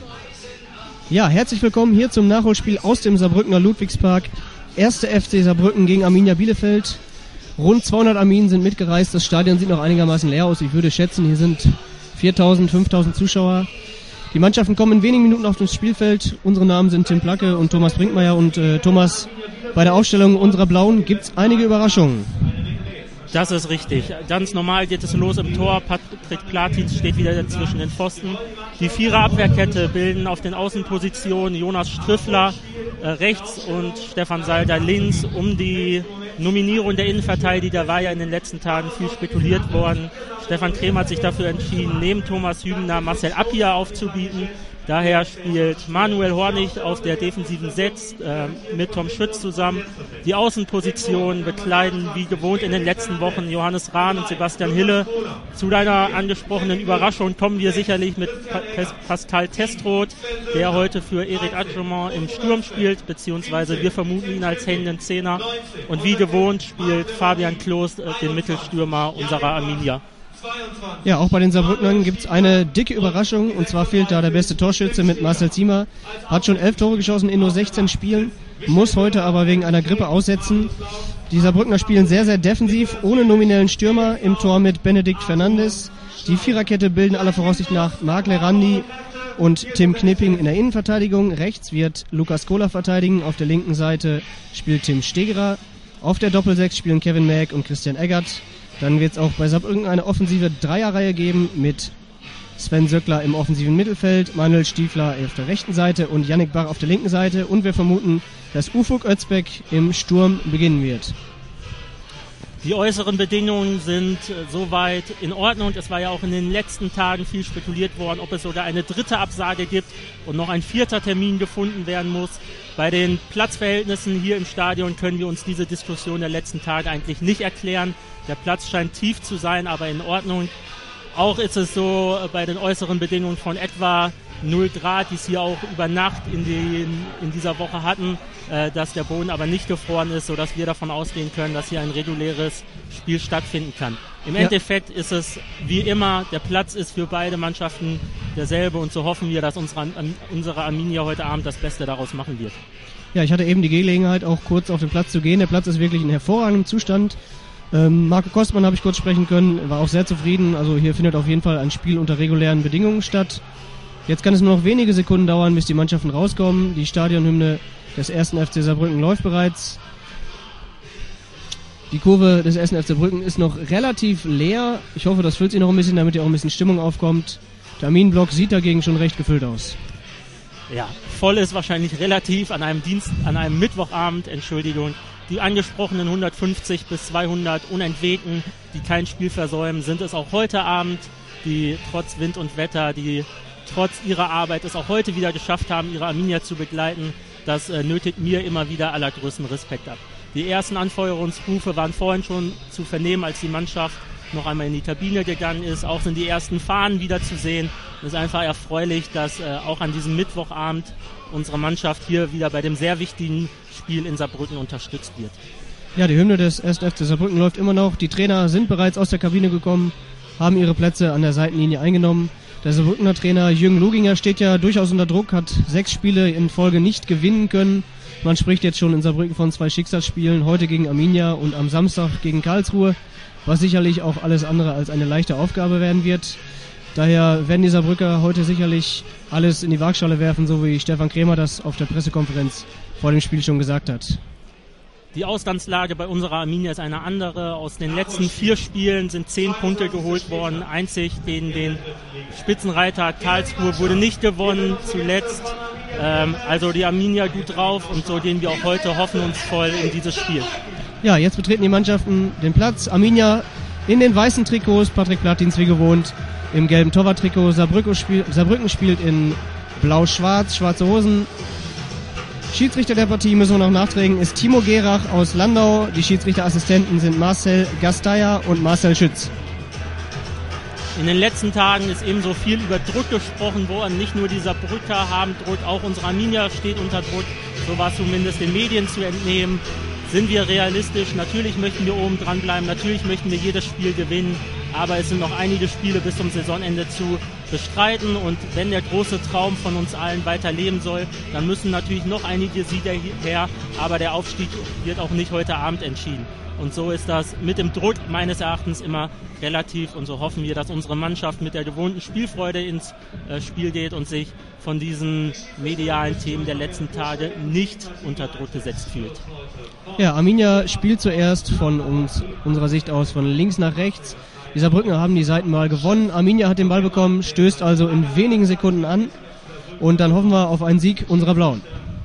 Ja, herzlich willkommen hier zum Nachholspiel aus dem Saarbrückener Ludwigspark. 1. FC Saarbrücken gegen Arminia Bielefeld. Rund 200 Arminen sind mitgereist. Das Stadion sieht noch einigermaßen leer aus. Ich würde schätzen, hier sind 4.000, 5.000 Zuschauer. Die Mannschaften kommen in wenigen Minuten auf das Spielfeld. Unsere Namen sind Tim Placke und Thomas Brinkmeier. Und Thomas, bei der Aufstellung unserer Blauen gibt es einige Überraschungen. Das ist richtig. Ganz normal geht es los im Tor. Patrick Platitz steht wieder zwischen den Pfosten. Die Vierer-Abwehrkette bilden auf den Außenpositionen Jonas Striffler rechts und Stefan Salder links. Um die Nominierung der Innenverteidiger war ja in den letzten Tagen viel spekuliert worden. Stefan Krehm hat sich dafür entschieden, neben Thomas Hübner Marcel Appia aufzubieten. Daher spielt Manuel Hornig auf der defensiven 6 mit Tom Schütz zusammen. Die Außenposition bekleiden wie gewohnt in den letzten Wochen Johannes Rahn und Sebastian Hille. Zu deiner angesprochenen Überraschung kommen wir sicherlich mit Pascal Testroth, der heute für Eric Adjumant im Sturm spielt, beziehungsweise wir vermuten ihn als hängenden Zehner. Und wie gewohnt spielt Fabian Klos den Mittelstürmer unserer Arminia. Ja, auch bei den Saarbrücknern gibt es eine dicke Überraschung, und zwar fehlt da der beste Torschütze mit Marcel Ziemer. Hat schon 11 Tore geschossen in nur 16 Spielen, muss heute aber wegen einer Grippe aussetzen. Die Saarbrückner spielen sehr, sehr defensiv, ohne nominellen Stürmer, im Tor mit Benedikt Fernandes. Die Viererkette bilden aller Voraussicht nach Marc Lerandi und Tim Knipping in der Innenverteidigung. Rechts wird Lukas Kohler verteidigen, auf der linken Seite spielt Tim Stegerer. Auf der Doppelsechs spielen Kevin Mack und Christian Eggert. Dann wird es auch bei Saarbrücken eine offensive Dreierreihe geben mit Sven Söckler im offensiven Mittelfeld, Manuel Stiefler auf der rechten Seite und Yannick Bach auf der linken Seite. Und wir vermuten, dass Ufuk Özbek im Sturm beginnen wird. Die äußeren Bedingungen sind soweit in Ordnung. Es war ja auch in den letzten Tagen viel spekuliert worden, ob es sogar eine dritte Absage gibt und noch ein 4. Termin gefunden werden muss. Bei den Platzverhältnissen hier im Stadion können wir uns diese Diskussion der letzten Tage eigentlich nicht erklären. Der Platz scheint tief zu sein, aber in Ordnung. Auch ist es so bei den äußeren Bedingungen von etwa 0 Grad, die es hier auch über Nacht in dieser Woche hatten, dass der Boden aber nicht gefroren ist, sodass wir davon ausgehen können, dass hier ein reguläres Spiel stattfinden kann. Im Endeffekt ist es wie immer, der Platz ist für beide Mannschaften derselbe und so hoffen wir, dass unsere Arminia heute Abend das Beste daraus machen wird. Ja, ich hatte eben die Gelegenheit, auch kurz auf den Platz zu gehen. Der Platz ist wirklich in hervorragendem Zustand. Marco Kostmann habe ich kurz sprechen können, war auch sehr zufrieden. Also hier findet auf jeden Fall ein Spiel unter regulären Bedingungen statt. Jetzt kann es nur noch wenige Sekunden dauern, bis die Mannschaften rauskommen. Die Stadionhymne des 1. FC Saarbrücken läuft bereits. Die Kurve des 1. FC Saarbrücken ist noch relativ leer. Ich hoffe, das füllt sich noch ein bisschen, damit hier auch ein bisschen Stimmung aufkommt. Der Arminenblock sieht dagegen schon recht gefüllt aus. Ja, voll ist wahrscheinlich relativ an einem Mittwochabend, Entschuldigung. Die angesprochenen 150 bis 200 Unentwegten, die kein Spiel versäumen, sind es auch heute Abend, die trotz Wind und Wetter, die trotz ihrer Arbeit es auch heute wieder geschafft haben, ihre Arminia zu begleiten. Das nötigt mir immer wieder allergrößten Respekt ab. Die ersten Anfeuerungsrufe waren vorhin schon zu vernehmen, als die Mannschaft noch einmal in die Kabine gegangen ist. Auch sind die ersten Fahnen wieder zu sehen. Es ist einfach erfreulich, dass auch an diesem Mittwochabend unsere Mannschaft hier wieder bei dem sehr wichtigen Spiel in Saarbrücken unterstützt wird. Ja, die Hymne des 1. FC Saarbrücken läuft immer noch. Die Trainer sind bereits aus der Kabine gekommen, haben ihre Plätze an der Seitenlinie eingenommen. Der Saarbrückener Trainer Jürgen Luginger steht ja durchaus unter Druck, hat 6 Spiele in Folge nicht gewinnen können. Man spricht jetzt schon in Saarbrücken von 2 Schicksalsspielen, heute gegen Arminia und am Samstag gegen Karlsruhe, was sicherlich auch alles andere als eine leichte Aufgabe werden wird. Daher werden die Saarbrücker heute sicherlich alles in die Waagschale werfen, so wie Stefan Krämer das auf der Pressekonferenz vor dem Spiel schon gesagt hat. Die Ausgangslage bei unserer Arminia ist eine andere. Aus den letzten 4 Spielen sind 10 Punkte geholt worden. Einzig gegen den Spitzenreiter Karlsruhe wurde nicht gewonnen zuletzt. Also die Arminia gut drauf und so gehen wir auch heute hoffnungsvoll in dieses Spiel. Ja, jetzt betreten die Mannschaften den Platz. Arminia in den weißen Trikots, Patrick Platins wie gewohnt im gelben Torwarttrikot. Saarbrücken spielt in blau-schwarz, schwarze Hosen. Schiedsrichter der Partie, müssen wir noch nachträgen, ist Timo Gerach aus Landau. Die Schiedsrichterassistenten sind Marcel Gasteyer und Marcel Schütz. In den letzten Tagen ist ebenso viel über Druck gesprochen worden. Nicht nur die Saarbrücker haben Druck, auch unsere Arminia steht unter Druck. So war es zumindest den Medien zu entnehmen. Sind wir realistisch? Natürlich möchten wir oben dran bleiben, natürlich möchten wir jedes Spiel gewinnen. aber es sind noch einige Spiele bis zum Saisonende zu bestreiten und wenn der große Traum von uns allen weiter leben soll, dann müssen natürlich noch einige Siege her, aber der Aufstieg wird auch nicht heute Abend entschieden. Und so ist das mit dem Druck meines Erachtens immer relativ und so hoffen wir, dass unsere Mannschaft mit der gewohnten Spielfreude ins Spiel geht und sich von diesen medialen Themen der letzten Tage nicht unter Druck gesetzt fühlt. Ja, Arminia spielt zuerst von unserer Sicht aus von links nach rechts. Die Saarbrückner haben die Seiten mal gewonnen. Arminia hat den Ball bekommen, stößt also in wenigen Sekunden an und dann hoffen wir auf einen Sieg unserer Blauen.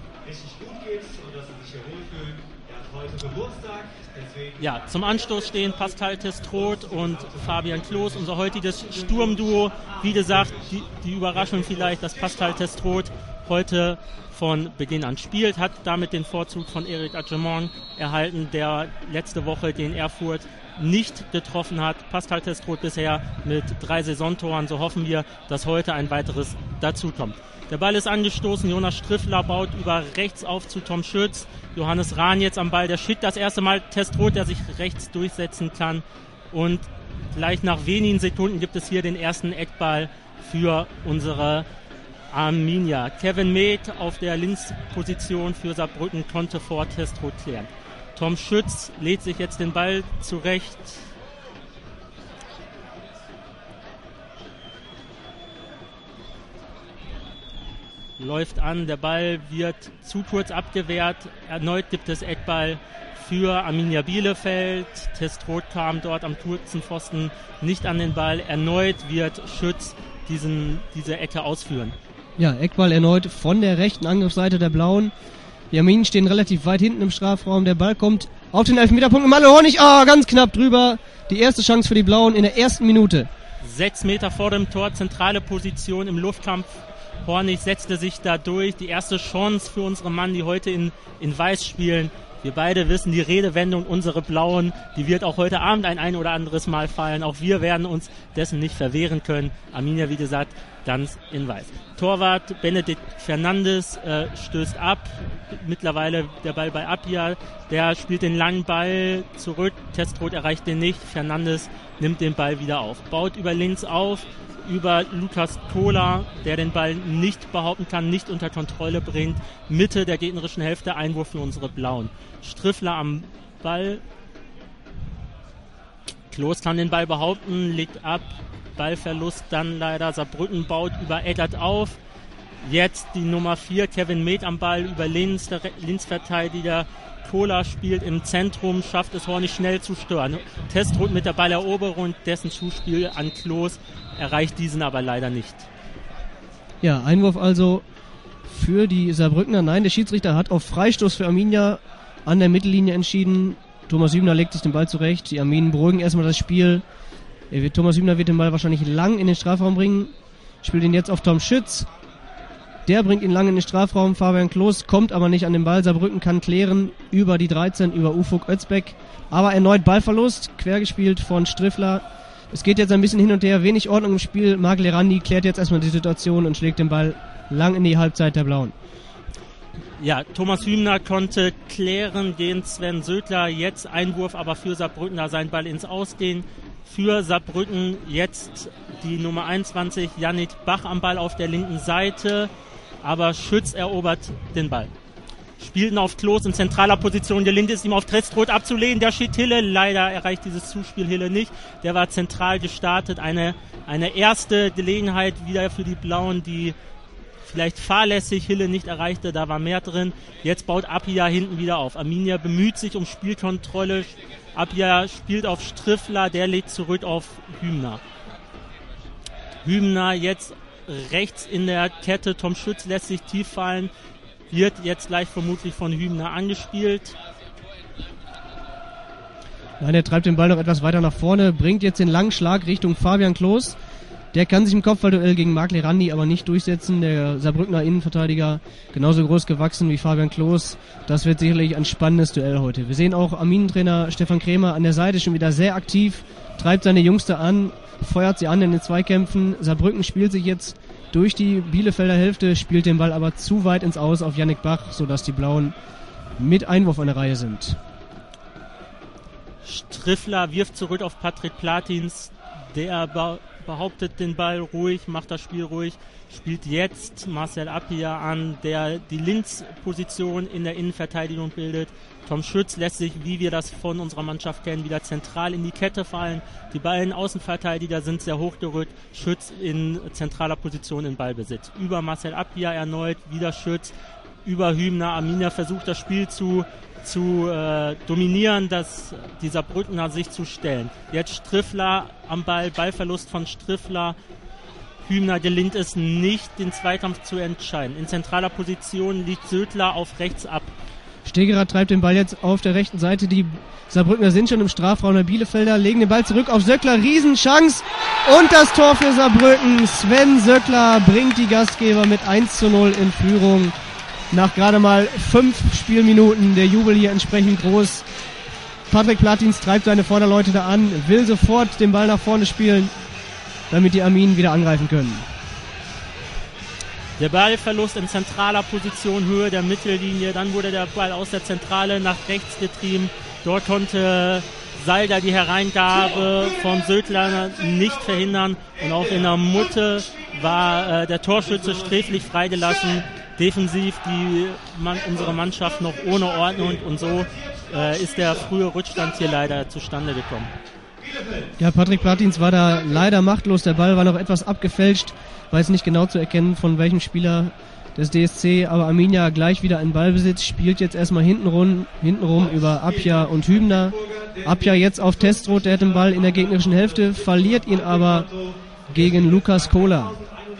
Ja, zum Anstoß stehen Pascal Testroth und Fabian Klos, unser heutiges Sturmduo. Wie gesagt, die Überraschung vielleicht, dass Pascal Testroth heute von Beginn an spielt, hat damit den Vorzug von Eric Adjemont erhalten, der letzte Woche den Erfurt nicht getroffen hat. Pascal Testroth bisher mit 3 Saisontoren, so hoffen wir, dass heute ein weiteres dazukommt. Der Ball ist angestoßen, Jonas Striffler baut über rechts auf zu Tom Schütz. Johannes Rahn jetzt am Ball, der schickt das erste Mal Testroth, der sich rechts durchsetzen kann. Und gleich nach wenigen Sekunden gibt es hier den ersten Eckball für unsere Arminia. Kevin Meeth auf der Linksposition für Saarbrücken konnte vor Testroth klären. Tom Schütz lädt sich jetzt den Ball zurecht. Läuft an, der Ball wird zu kurz abgewehrt. Erneut gibt es Eckball für Arminia Bielefeld. Testroth kam dort am kurzen Pfosten nicht an den Ball. Erneut wird Schütz diese Ecke ausführen. Ja, Eckball erneut von der rechten Angriffsseite der Blauen. Die Arminen stehen relativ weit hinten im Strafraum. Der Ball kommt auf den Elfmeterpunkt. Malle Hornig, ganz knapp drüber. Die erste Chance für die Blauen in der ersten Minute. 6 Meter vor dem Tor, zentrale Position im Luftkampf. Hornig setzte sich da durch. Die erste Chance für unsere Mann, die heute in Weiß spielen. Wir beide wissen, die Redewendung unsere Blauen, die wird auch heute Abend ein oder anderes Mal fallen. Auch wir werden uns dessen nicht verwehren können. Arminia, wie gesagt, ganz in Weiß. Torwart Benedikt Fernandes stößt ab. Mittlerweile der Ball bei Appia. Der spielt den langen Ball zurück. Testroth erreicht den nicht. Fernandes nimmt den Ball wieder auf. Baut über links auf. Über Lukas Kohler, der den Ball nicht behaupten kann, nicht unter Kontrolle bringt. Mitte der gegnerischen Hälfte, Einwurf für unsere Blauen. Striffler am Ball. Klos kann den Ball behaupten, legt ab. Ballverlust dann leider. Saarbrücken baut über Eggert auf. Jetzt die Nummer 4, Kevin Meeth am Ball über links, der Linksverteidiger. Kohler spielt im Zentrum, schafft es Hornig schnell zu stören. Testroth mit der Balleroberung, dessen Zuspiel an Klos erreicht diesen aber leider nicht. Ja, Einwurf also für die Saarbrückner. Nein, der Schiedsrichter hat auf Freistoß für Arminia an der Mittellinie entschieden. Thomas Hübner legt sich den Ball zurecht. Die Arminen beruhigen erstmal das Spiel. Thomas Hübner wird den Ball wahrscheinlich lang in den Strafraum bringen. Spielt ihn jetzt auf Tom Schütz. Der bringt ihn lang in den Strafraum. Fabian Klos kommt aber nicht an den Ball. Saarbrücken kann klären über die 13, über Ufuk Özbek. Aber erneut Ballverlust, quergespielt von Striffler. Es geht jetzt ein bisschen hin und her, wenig Ordnung im Spiel. Marc Lerandi klärt jetzt erstmal die Situation und schlägt den Ball lang in die Halbzeit der Blauen. Ja, Thomas Hübner konnte klären gegen Sven Södler. Jetzt Einwurf, aber für Saarbrücken, da sein Ball ins Ausgehen. Für Saarbrücken jetzt die Nummer 21, Yannick Bach am Ball auf der linken Seite. Aber Schütz erobert den Ball. Spielten auf Klos in zentraler Position. Gelingt es ihm auf Testroth abzulehnen. Der steht Hille. Leider erreicht dieses Zuspiel Hille nicht. Der war zentral gestartet. Eine erste Gelegenheit wieder für die Blauen, die vielleicht fahrlässig Hille nicht erreichte. Da war mehr drin. Jetzt baut Appia hinten wieder auf. Arminia bemüht sich um Spielkontrolle. Appia spielt auf Striffler. Der legt zurück auf Hübner. Hübner jetzt rechts in der Kette. Tom Schütz lässt sich tief fallen. Wird jetzt gleich vermutlich von Hübner angespielt. Nein, er treibt den Ball noch etwas weiter nach vorne, bringt jetzt den langen Schlag Richtung Fabian Klos. Der kann sich im Kopfballduell gegen Marc Lerandi aber nicht durchsetzen. Der Saarbrückner Innenverteidiger genauso groß gewachsen wie Fabian Klos. Das wird sicherlich ein spannendes Duell heute. Wir sehen auch Arminentrainer Stefan Krämer an der Seite schon wieder sehr aktiv, treibt seine Jungs da an, feuert sie an in den Zweikämpfen. Saarbrücken spielt sich jetzt durch die Bielefelder Hälfte, spielt den Ball aber zu weit ins Aus auf Yannick Bach, sodass die Blauen mit Einwurf an der Reihe sind. Striffler wirft zurück auf Patrick Platins. der behauptet den Ball ruhig, macht das Spiel ruhig, spielt jetzt Marcel Appia an, der die Linksposition in der Innenverteidigung bildet. Tom Schütz lässt sich, wie wir das von unserer Mannschaft kennen, wieder zentral in die Kette fallen. Die beiden Außenverteidiger sind sehr hochgerückt. Schütz in zentraler Position in Ballbesitz. Über Marcel Appia erneut, wieder Schütz. Über Hübner. Arminia versucht das Spiel zu dominieren, die Saarbrückener sich zu stellen. Jetzt Striffler am Ball, Ballverlust von Striffler. Hübner gelingt es nicht, den Zweikampf zu entscheiden. In zentraler Position liegt Södler auf rechts ab. Stegerer treibt den Ball jetzt auf der rechten Seite. Die Saarbrückener sind schon im Strafraum der Bielefelder, legen den Ball zurück auf Söckler. Riesenchance und das Tor für Saarbrücken. Sven Söckler bringt die Gastgeber mit 1:0 in Führung. Nach gerade mal 5 Spielminuten, der Jubel hier entsprechend groß. Patrick Platins treibt seine Vorderleute da an, will sofort den Ball nach vorne spielen, damit die Arminen wieder angreifen können. Der Ballverlust in zentraler Position, Höhe der Mittellinie, dann wurde der Ball aus der Zentrale nach rechts getrieben. Dort konnte Salder die Hereingabe von Södler nicht verhindern und auch in der Mutte war der Torschütze sträflich freigelassen. Defensiv unsere Mannschaft noch ohne Ordnung und so ist der frühe Rückstand hier leider zustande gekommen. Ja, Patrick Platins war da leider machtlos. Der Ball war noch etwas abgefälscht, war jetzt nicht genau zu erkennen, von welchem Spieler des DSC, aber Arminia gleich wieder in Ballbesitz, spielt jetzt erstmal hintenrum über Appia und Hübner. Appia jetzt auf Testroth, der hat den Ball in der gegnerischen Hälfte, verliert ihn aber gegen Lukas Kohler.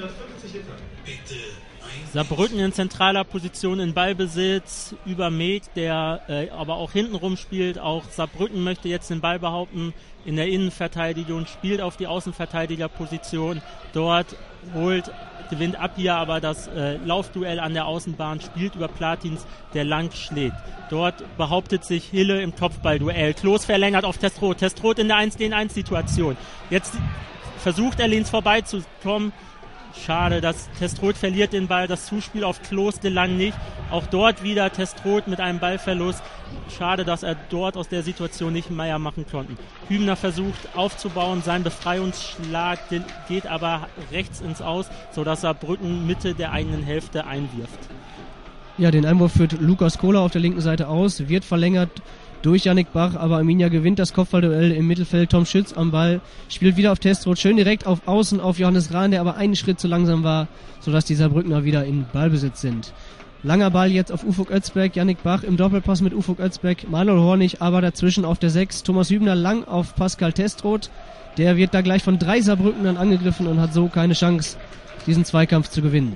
Saarbrücken in zentraler Position in Ballbesitz über Med, der aber auch hintenrum spielt. Auch Saarbrücken möchte jetzt den Ball behaupten in der Innenverteidigung, spielt auf die Außenverteidigerposition. Dort gewinnt Appia aber das Laufduell an der Außenbahn, spielt über Platins, der lang schlägt. Dort behauptet sich Hille im Kopfballduell. Klos verlängert auf Testroth. Testroth in der 1-gegen-1-Situation. Jetzt versucht er links vorbeizukommen. Schade, dass Testroth verliert den Ball, das Zuspiel auf Klos gelang nicht. Auch dort wieder Testroth mit einem Ballverlust. Schade, dass er dort aus der Situation nicht Meier machen konnten. Hübner versucht aufzubauen, sein Befreiungsschlag geht aber rechts ins Aus, sodass Saarbrücken Mitte der eigenen Hälfte einwirft. Ja, den Einwurf führt Lukas Kohler auf der linken Seite aus, wird verlängert durch Yannick Bach, aber Arminia gewinnt das Kopfballduell im Mittelfeld. Tom Schütz am Ball, spielt wieder auf Testroth, schön direkt auf Außen auf Johannes Rahn, der aber einen Schritt zu langsam war, sodass die Saarbrückner wieder in Ballbesitz sind. Langer Ball jetzt auf Ufuk Özbeck, Yannick Bach im Doppelpass mit Ufuk Özbeck, Manuel Hornig aber dazwischen auf der 6, Thomas Hübner lang auf Pascal Testroth, der wird da gleich von 3 Saarbrücknern angegriffen und hat so keine Chance, diesen Zweikampf zu gewinnen.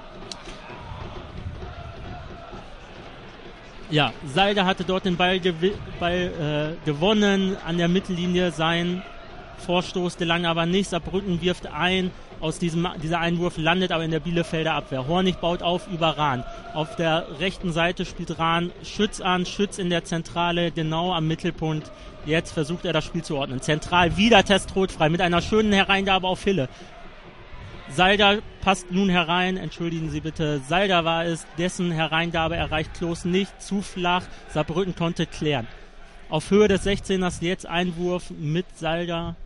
Ja, Salder hatte dort den Ball gewonnen, an der Mittellinie sein Vorstoß gelang aber nicht. Saarbrücken wirft ein, dieser Einwurf landet aber in der Bielefelder Abwehr. Hornig baut auf über Rahn. Auf der rechten Seite spielt Rahn Schütz an, Schütz in der Zentrale, genau am Mittelpunkt. Jetzt versucht er das Spiel zu ordnen. Zentral wieder Testroth frei mit einer schönen Hereingabe auf Hille. Salder passt nun herein, entschuldigen Sie bitte, Salder war es, dessen Hereingabe erreicht Klos nicht, zu flach, Saarbrücken konnte klären. Auf Höhe des 16ers jetzt Einwurf mit Salder.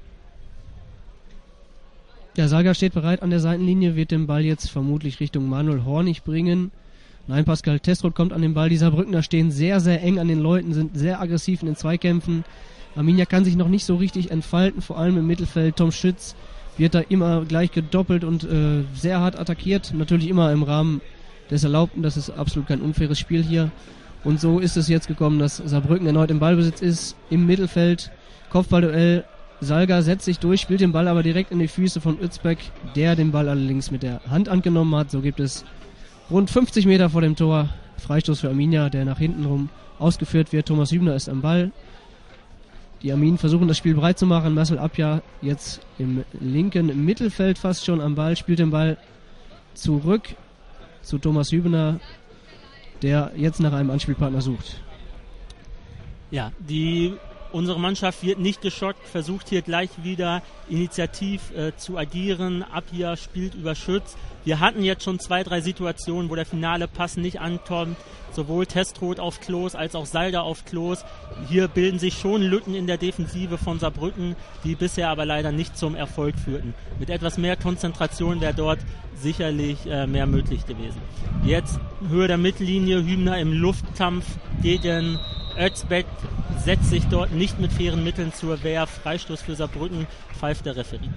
Ja, Salder steht bereit an der Seitenlinie, wird den Ball jetzt vermutlich Richtung Manuel Hornig bringen. Nein, Pascal Testroth kommt an den Ball, die Saarbrückner stehen sehr, sehr eng an den Leuten, sind sehr aggressiv in den Zweikämpfen. Arminia kann sich noch nicht so richtig entfalten, vor allem im Mittelfeld. Tom Schütz wird da immer gleich gedoppelt und sehr hart attackiert. Natürlich immer im Rahmen des Erlaubten. Das ist absolut kein unfaires Spiel hier. Und so ist es jetzt gekommen, dass Saarbrücken erneut im Ballbesitz ist. Im Mittelfeld, Kopfballduell. Salga setzt sich durch, spielt den Ball aber direkt in die Füße von Özbeck, der den Ball allerdings mit der Hand angenommen hat. So gibt es rund 50 Meter vor dem Tor Freistoß für Arminia, der nach hinten rum ausgeführt wird. Thomas Hübner ist am Ball. Die Arminen versuchen das Spiel breit zu machen. Marcel Appia jetzt im linken Mittelfeld fast schon am Ball, spielt den Ball zurück zu Thomas Hübner, der jetzt nach einem Anspielpartner sucht. Ja, die Unsere Mannschaft wird nicht geschockt, versucht hier gleich wieder initiativ zu agieren. Appia spielt über Schütz. Wir hatten jetzt schon 2-3 Situationen, wo der finale Pass nicht ankommt. Sowohl Testroth auf Klos als auch Salda auf Klos. Hier bilden sich schon Lücken in der Defensive von Saarbrücken, die bisher aber leider nicht zum Erfolg führten. Mit etwas mehr Konzentration wäre dort sicherlich mehr möglich gewesen. Jetzt Höhe der Mittellinie, Hübner im Luftkampf gegen Özbeck, setzt sich dort nicht mit fairen Mitteln zur Wehr. Freistoß für Saarbrücken, pfeift der Referee.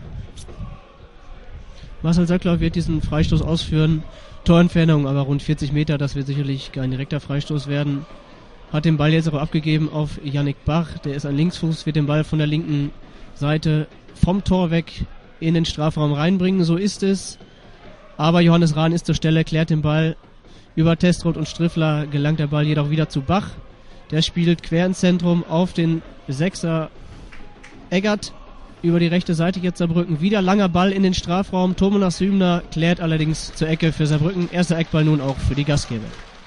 Marcel Söckler wird diesen Freistoß ausführen. Torentfernung aber rund 40 Meter, das wird sicherlich kein direkter Freistoß werden. Hat den Ball jetzt aber abgegeben auf Yannick Bach, der ist ein Linksfuß, wird den Ball von der linken Seite vom Tor weg in den Strafraum reinbringen, so ist es. Aber Johannes Rahn ist zur Stelle, klärt den Ball über Testroth und Striffler, gelangt der Ball jedoch wieder zu Bach. Der spielt quer ins Zentrum auf den Sechser Eggert. Über die rechte Seite jetzt Saarbrücken. Wieder langer Ball in den Strafraum. Thomas Hübner klärt allerdings zur Ecke für Saarbrücken. Erster Eckball nun auch für die Gastgeber.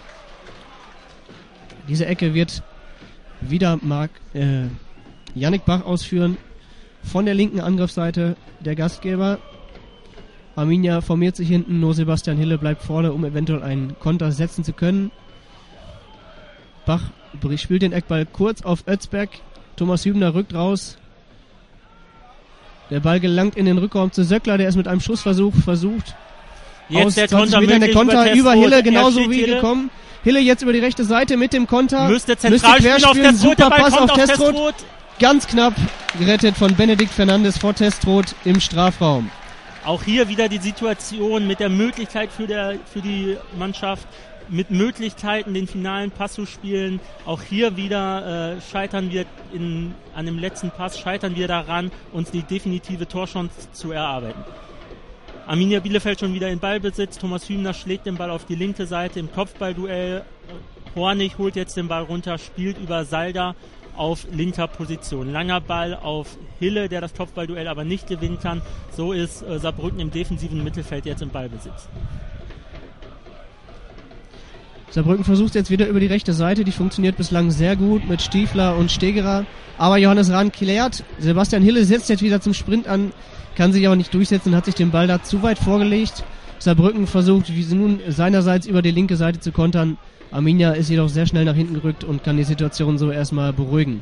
Diese Ecke wird wieder Yannick Bach ausführen. Von der linken Angriffsseite der Gastgeber. Arminia formiert sich hinten. Nur Sebastian Hille bleibt vorne, um eventuell einen Konter setzen zu können. Bach spielt den Eckball kurz auf Özbeck. Thomas Hübner rückt raus. Der Ball gelangt in den Rückraum zu Söckler, der ist mit einem Schussversuch versucht. Jetzt der Konter, der Konter über Hille, genauso wie gekommen. Hille jetzt über die rechte Seite mit dem Konter. Müsste zentral spielen auf Testroth, super Pass auf Testroth. Ganz knapp gerettet von Benedikt Fernandes vor Testroth im Strafraum. Auch hier wieder die Situation mit der Möglichkeit für die Mannschaft, mit Möglichkeiten den finalen Pass zu spielen. Auch hier wieder scheitern wir an dem letzten Pass, scheitern wir daran, uns die definitive Torchance zu erarbeiten. Arminia Bielefeld schon wieder in Ballbesitz. Thomas Hübner schlägt den Ball auf die linke Seite im Kopfballduell. Hornig holt jetzt den Ball runter, spielt über Salda auf linker Position. Langer Ball auf Hille, der das Kopfballduell aber nicht gewinnen kann. So ist Saarbrücken im defensiven Mittelfeld jetzt im Ballbesitz. Saarbrücken versucht jetzt wieder über die rechte Seite, die funktioniert bislang sehr gut mit Stiefler und Stegerer, aber Johannes Rahn klärt. Sebastian Hille setzt jetzt wieder zum Sprint an, kann sich aber nicht durchsetzen, hat sich den Ball da zu weit vorgelegt. Saarbrücken versucht nun seinerseits über die linke Seite zu kontern. Arminia ist jedoch sehr schnell nach hinten gerückt und kann die Situation so erstmal beruhigen.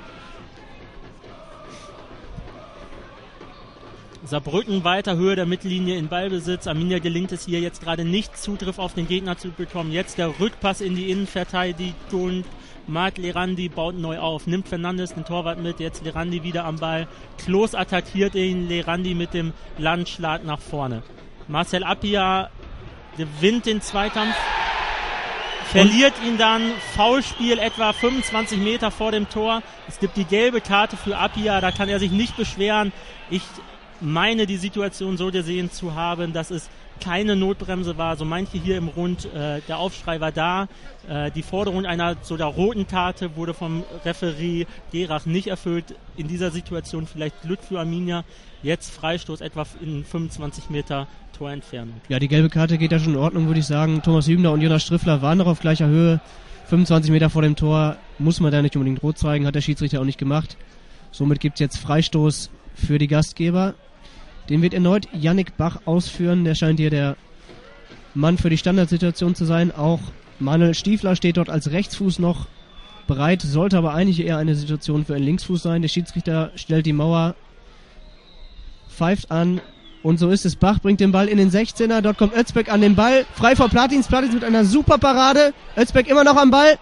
Saarbrücken weiter Höhe der Mittellinie in Ballbesitz. Arminia gelingt es hier jetzt gerade nicht, Zugriff auf den Gegner zu bekommen. Jetzt der Rückpass in die Innenverteidigung. Marc Lerandi baut neu auf, nimmt Fernandes den Torwart mit, jetzt Lerandi wieder am Ball. Klos attackiert ihn, Lerandi mit dem Landschlag nach vorne. Marcel Appia gewinnt den Zweikampf, verliert ihn dann, Foulspiel etwa 25 Meter vor dem Tor. Es gibt die gelbe Karte für Appia, da kann er sich nicht beschweren. Ich meine, die Situation so gesehen zu haben, dass es keine Notbremse war, so manche hier im Rund, der Aufschrei war da, die Forderung einer sogar roten Karte wurde vom Referee Gerach nicht erfüllt, in dieser Situation vielleicht Glück für Arminia, jetzt Freistoß etwa in 25 Meter Torentfernung. Ja, die gelbe Karte geht ja schon in Ordnung, würde ich sagen. Thomas Hübner und Jonas Striffler waren noch auf gleicher Höhe, 25 Meter vor dem Tor, muss man da nicht unbedingt rot zeigen, hat der Schiedsrichter auch nicht gemacht. Somit gibt es jetzt Freistoß für die Gastgeber. Den wird erneut Yannick Bach ausführen. Der scheint hier der Mann für die Standardsituation zu sein. Auch Manuel Stiefler steht dort als Rechtsfuß noch bereit, sollte aber eigentlich eher eine Situation für einen Linksfuß sein. Der Schiedsrichter stellt die Mauer, pfeift an und so ist es. Bach bringt den Ball in den 16er. Dort kommt Özbeck an den Ball. Frei vor Platins. Platins mit einer super Parade. Özbeck immer noch am Ball.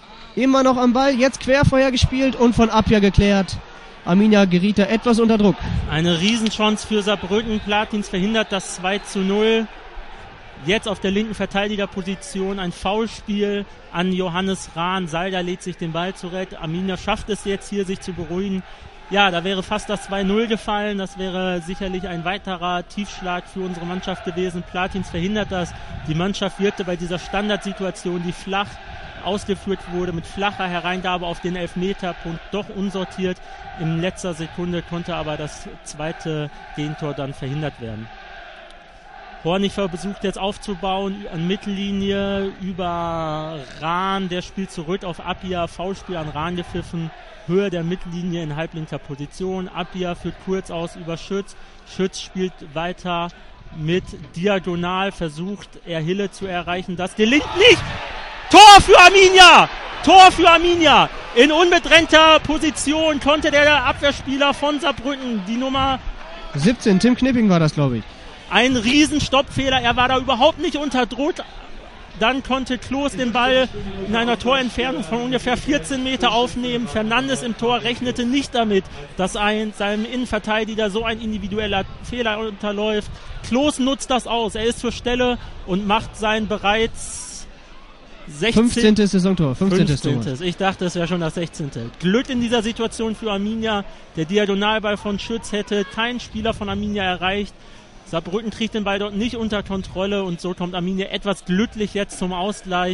Jetzt quer vorher gespielt und von Appia geklärt. Arminia geriet da etwas unter Druck. Eine Riesenchance für Saarbrücken. Platins verhindert das 2:0. Jetzt auf der linken Verteidigerposition ein Foulspiel an Johannes Rahn. Salda lädt sich den Ball zurecht. Arminia schafft es jetzt hier, sich zu beruhigen. Ja, da wäre fast das 2:0 gefallen. Das wäre sicherlich ein weiterer Tiefschlag für unsere Mannschaft gewesen. Platins verhindert das. Die Mannschaft wirkte bei dieser Standardsituation, die flach ausgeführt wurde, mit flacher Hereingabe auf den Elfmeterpunkt doch unsortiert. In letzter Sekunde konnte aber das zweite Gegentor dann verhindert werden. Hornifer versucht jetzt aufzubauen an Mittellinie über Rahn, der spielt zurück auf Appia, Foulspiel an Rahn gepfiffen, Höhe der Mittellinie in halblinker Position, Appia führt kurz aus über Schütz, Schütz spielt weiter mit Diagonal, versucht er Hille zu erreichen, das gelingt nicht! Tor für Arminia! Tor für Arminia! In unbedrängter Position konnte der Abwehrspieler von Saarbrücken, die Nummer 17, Tim Knipping war das, glaube ich. Ein Riesenstoppfehler, er war da überhaupt nicht unter Druck. Dann konnte Klos den Ball in einer Torentfernung von ungefähr 14 Meter aufnehmen. Fernandes im Tor rechnete nicht damit, dass seinem Innenverteidiger so ein individueller Fehler unterläuft. Klos nutzt das aus, er ist zur Stelle und macht sein bereits 15. Saisontor. 15. Ich dachte, es wäre schon das 16. Glück in dieser Situation für Arminia. Der Diagonalball von Schütz hätte kein Spieler von Arminia erreicht. Saarbrücken kriegt den Ball dort nicht unter Kontrolle und so kommt Arminia etwas glücklich jetzt zum Ausgleich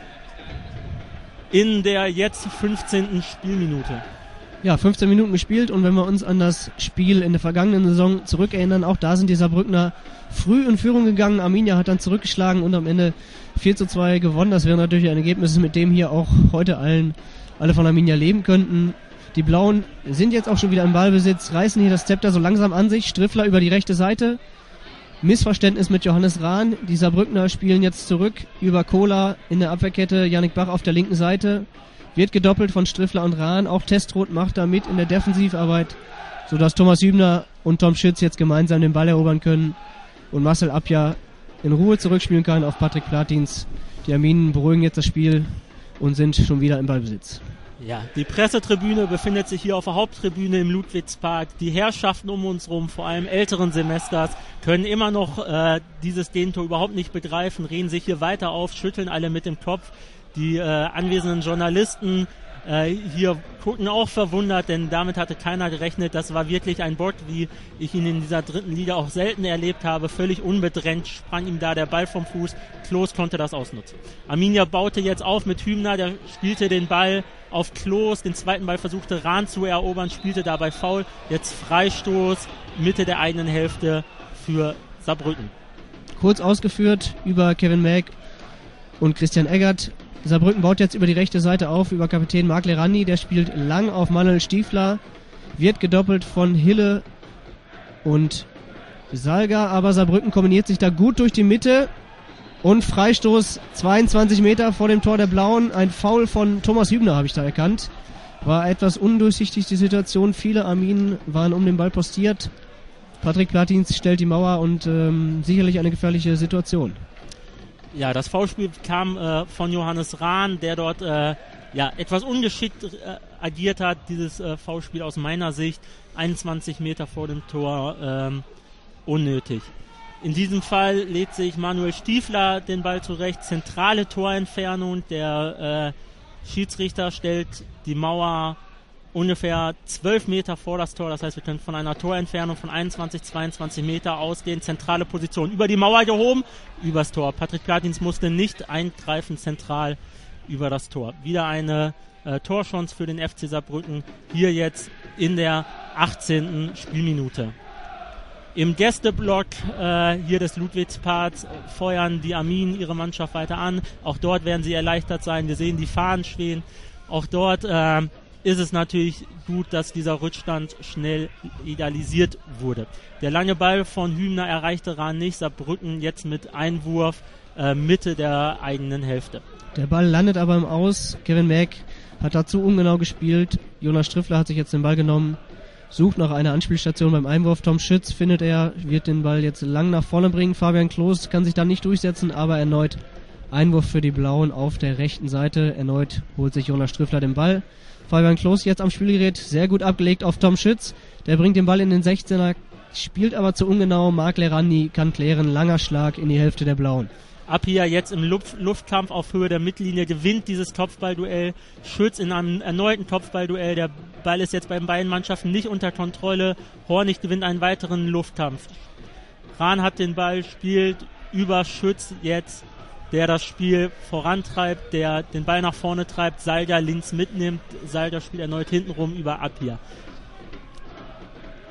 in der jetzt 15. Spielminute. Ja, 15 Minuten gespielt und wenn wir uns an das Spiel in der vergangenen Saison zurückerinnern, auch da sind die Saarbrückner früh in Führung gegangen. Arminia hat dann zurückgeschlagen und am Ende 4:2 gewonnen. Das wäre natürlich ein Ergebnis, mit dem hier auch heute alle von Arminia leben könnten. Die Blauen sind jetzt auch schon wieder im Ballbesitz, reißen hier das Zepter so langsam an sich. Striffler über die rechte Seite. Missverständnis mit Johannes Rahn. Die Saarbrückner spielen jetzt zurück über Kohler in der Abwehrkette. Yannick Bach auf der linken Seite. Wird gedoppelt von Striffler und Rahn. Auch Testrot macht da mit in der Defensivarbeit, sodass Thomas Hübner und Tom Schütz jetzt gemeinsam den Ball erobern können und Marcel Appia in Ruhe zurückspielen kann auf Patrick Platins. Die Arminen beruhigen jetzt das Spiel und sind schon wieder im Ballbesitz. Ja, die Pressetribüne befindet sich hier auf der Haupttribüne im Ludwigspark. Die Herrschaften um uns rum, vor allem älteren Semesters, können immer noch dieses Gegentor überhaupt nicht begreifen, reden sich hier weiter auf, schütteln alle mit dem Kopf. Die anwesenden Journalisten hier gucken auch verwundert, denn damit hatte keiner gerechnet. Das war wirklich ein Bock, wie ich ihn in dieser dritten Liga auch selten erlebt habe. Völlig unbedrängt sprang ihm da der Ball vom Fuß. Klos konnte das ausnutzen. Arminia baute jetzt auf mit Hübner, der spielte den Ball auf Klos. Den zweiten Ball versuchte Rahn zu erobern, spielte dabei faul. Jetzt Freistoß, Mitte der eigenen Hälfte für Saarbrücken. Kurz ausgeführt über Kevin Mack und Christian Eggert. Saarbrücken baut jetzt über die rechte Seite auf, über Kapitän Marc Lerandi, der spielt lang auf Manuel Stiefler, wird gedoppelt von Hille und Salga, aber Saarbrücken kombiniert sich da gut durch die Mitte und Freistoß 22 Meter vor dem Tor der Blauen, ein Foul von Thomas Hübner habe ich da erkannt. War etwas undurchsichtig die Situation, viele Arminen waren um den Ball postiert. Patrick Platins stellt die Mauer und sicherlich eine gefährliche Situation. Ja, das Foulspiel kam von Johannes Rahn, der dort etwas ungeschickt agiert hat. Dieses Foulspiel aus meiner Sicht 21 Meter vor dem Tor unnötig. In diesem Fall legt sich Manuel Stiefler den Ball zurecht. Zentrale Torentfernung. Der Schiedsrichter stellt die Mauer ungefähr 12 Meter vor das Tor. Das heißt, wir können von einer Torentfernung von 21, 22 Meter ausgehen. Zentrale Position über die Mauer gehoben, übers Tor. Patrick Platins musste nicht eingreifen, zentral über das Tor. Wieder eine Torchance für den FC Saarbrücken. Hier jetzt in der 18. Spielminute. Im Gästeblock hier des Ludwigsparks feuern die Arminen ihre Mannschaft weiter an. Auch dort werden sie erleichtert sein. Wir sehen die Fahnen schwehen. Auch dort ist es natürlich gut, dass dieser Rückstand schnell idealisiert wurde. Der lange Ball von Hübner erreichte Rahn nicht. Saarbrücken jetzt mit Einwurf Mitte der eigenen Hälfte. Der Ball landet aber im Aus. Kevin Mack hat dazu ungenau gespielt. Jonas Striffler hat sich jetzt den Ball genommen, sucht nach einer Anspielstation beim Einwurf. Tom Schütz findet wird den Ball jetzt lang nach vorne bringen. Fabian Klos kann sich da nicht durchsetzen, aber erneut Einwurf für die Blauen auf der rechten Seite. Erneut holt sich Jonas Striffler den Ball. Fabian Klos jetzt am Spielgerät, sehr gut abgelegt auf Tom Schütz. Der bringt den Ball in den 16er, spielt aber zu ungenau. Marc Lerandi kann klären, langer Schlag in die Hälfte der Blauen. Appia jetzt im Luftkampf auf Höhe der Mittellinie, gewinnt dieses Kopfballduell. Schütz in einem erneuten Kopfballduell. Der Ball ist jetzt bei beiden Mannschaften nicht unter Kontrolle. Hornig gewinnt einen weiteren Luftkampf. Rahn hat den Ball, spielt über Schütz jetzt, der das Spiel vorantreibt, der den Ball nach vorne treibt, Salga links mitnimmt. Salga spielt erneut hintenrum über Appia.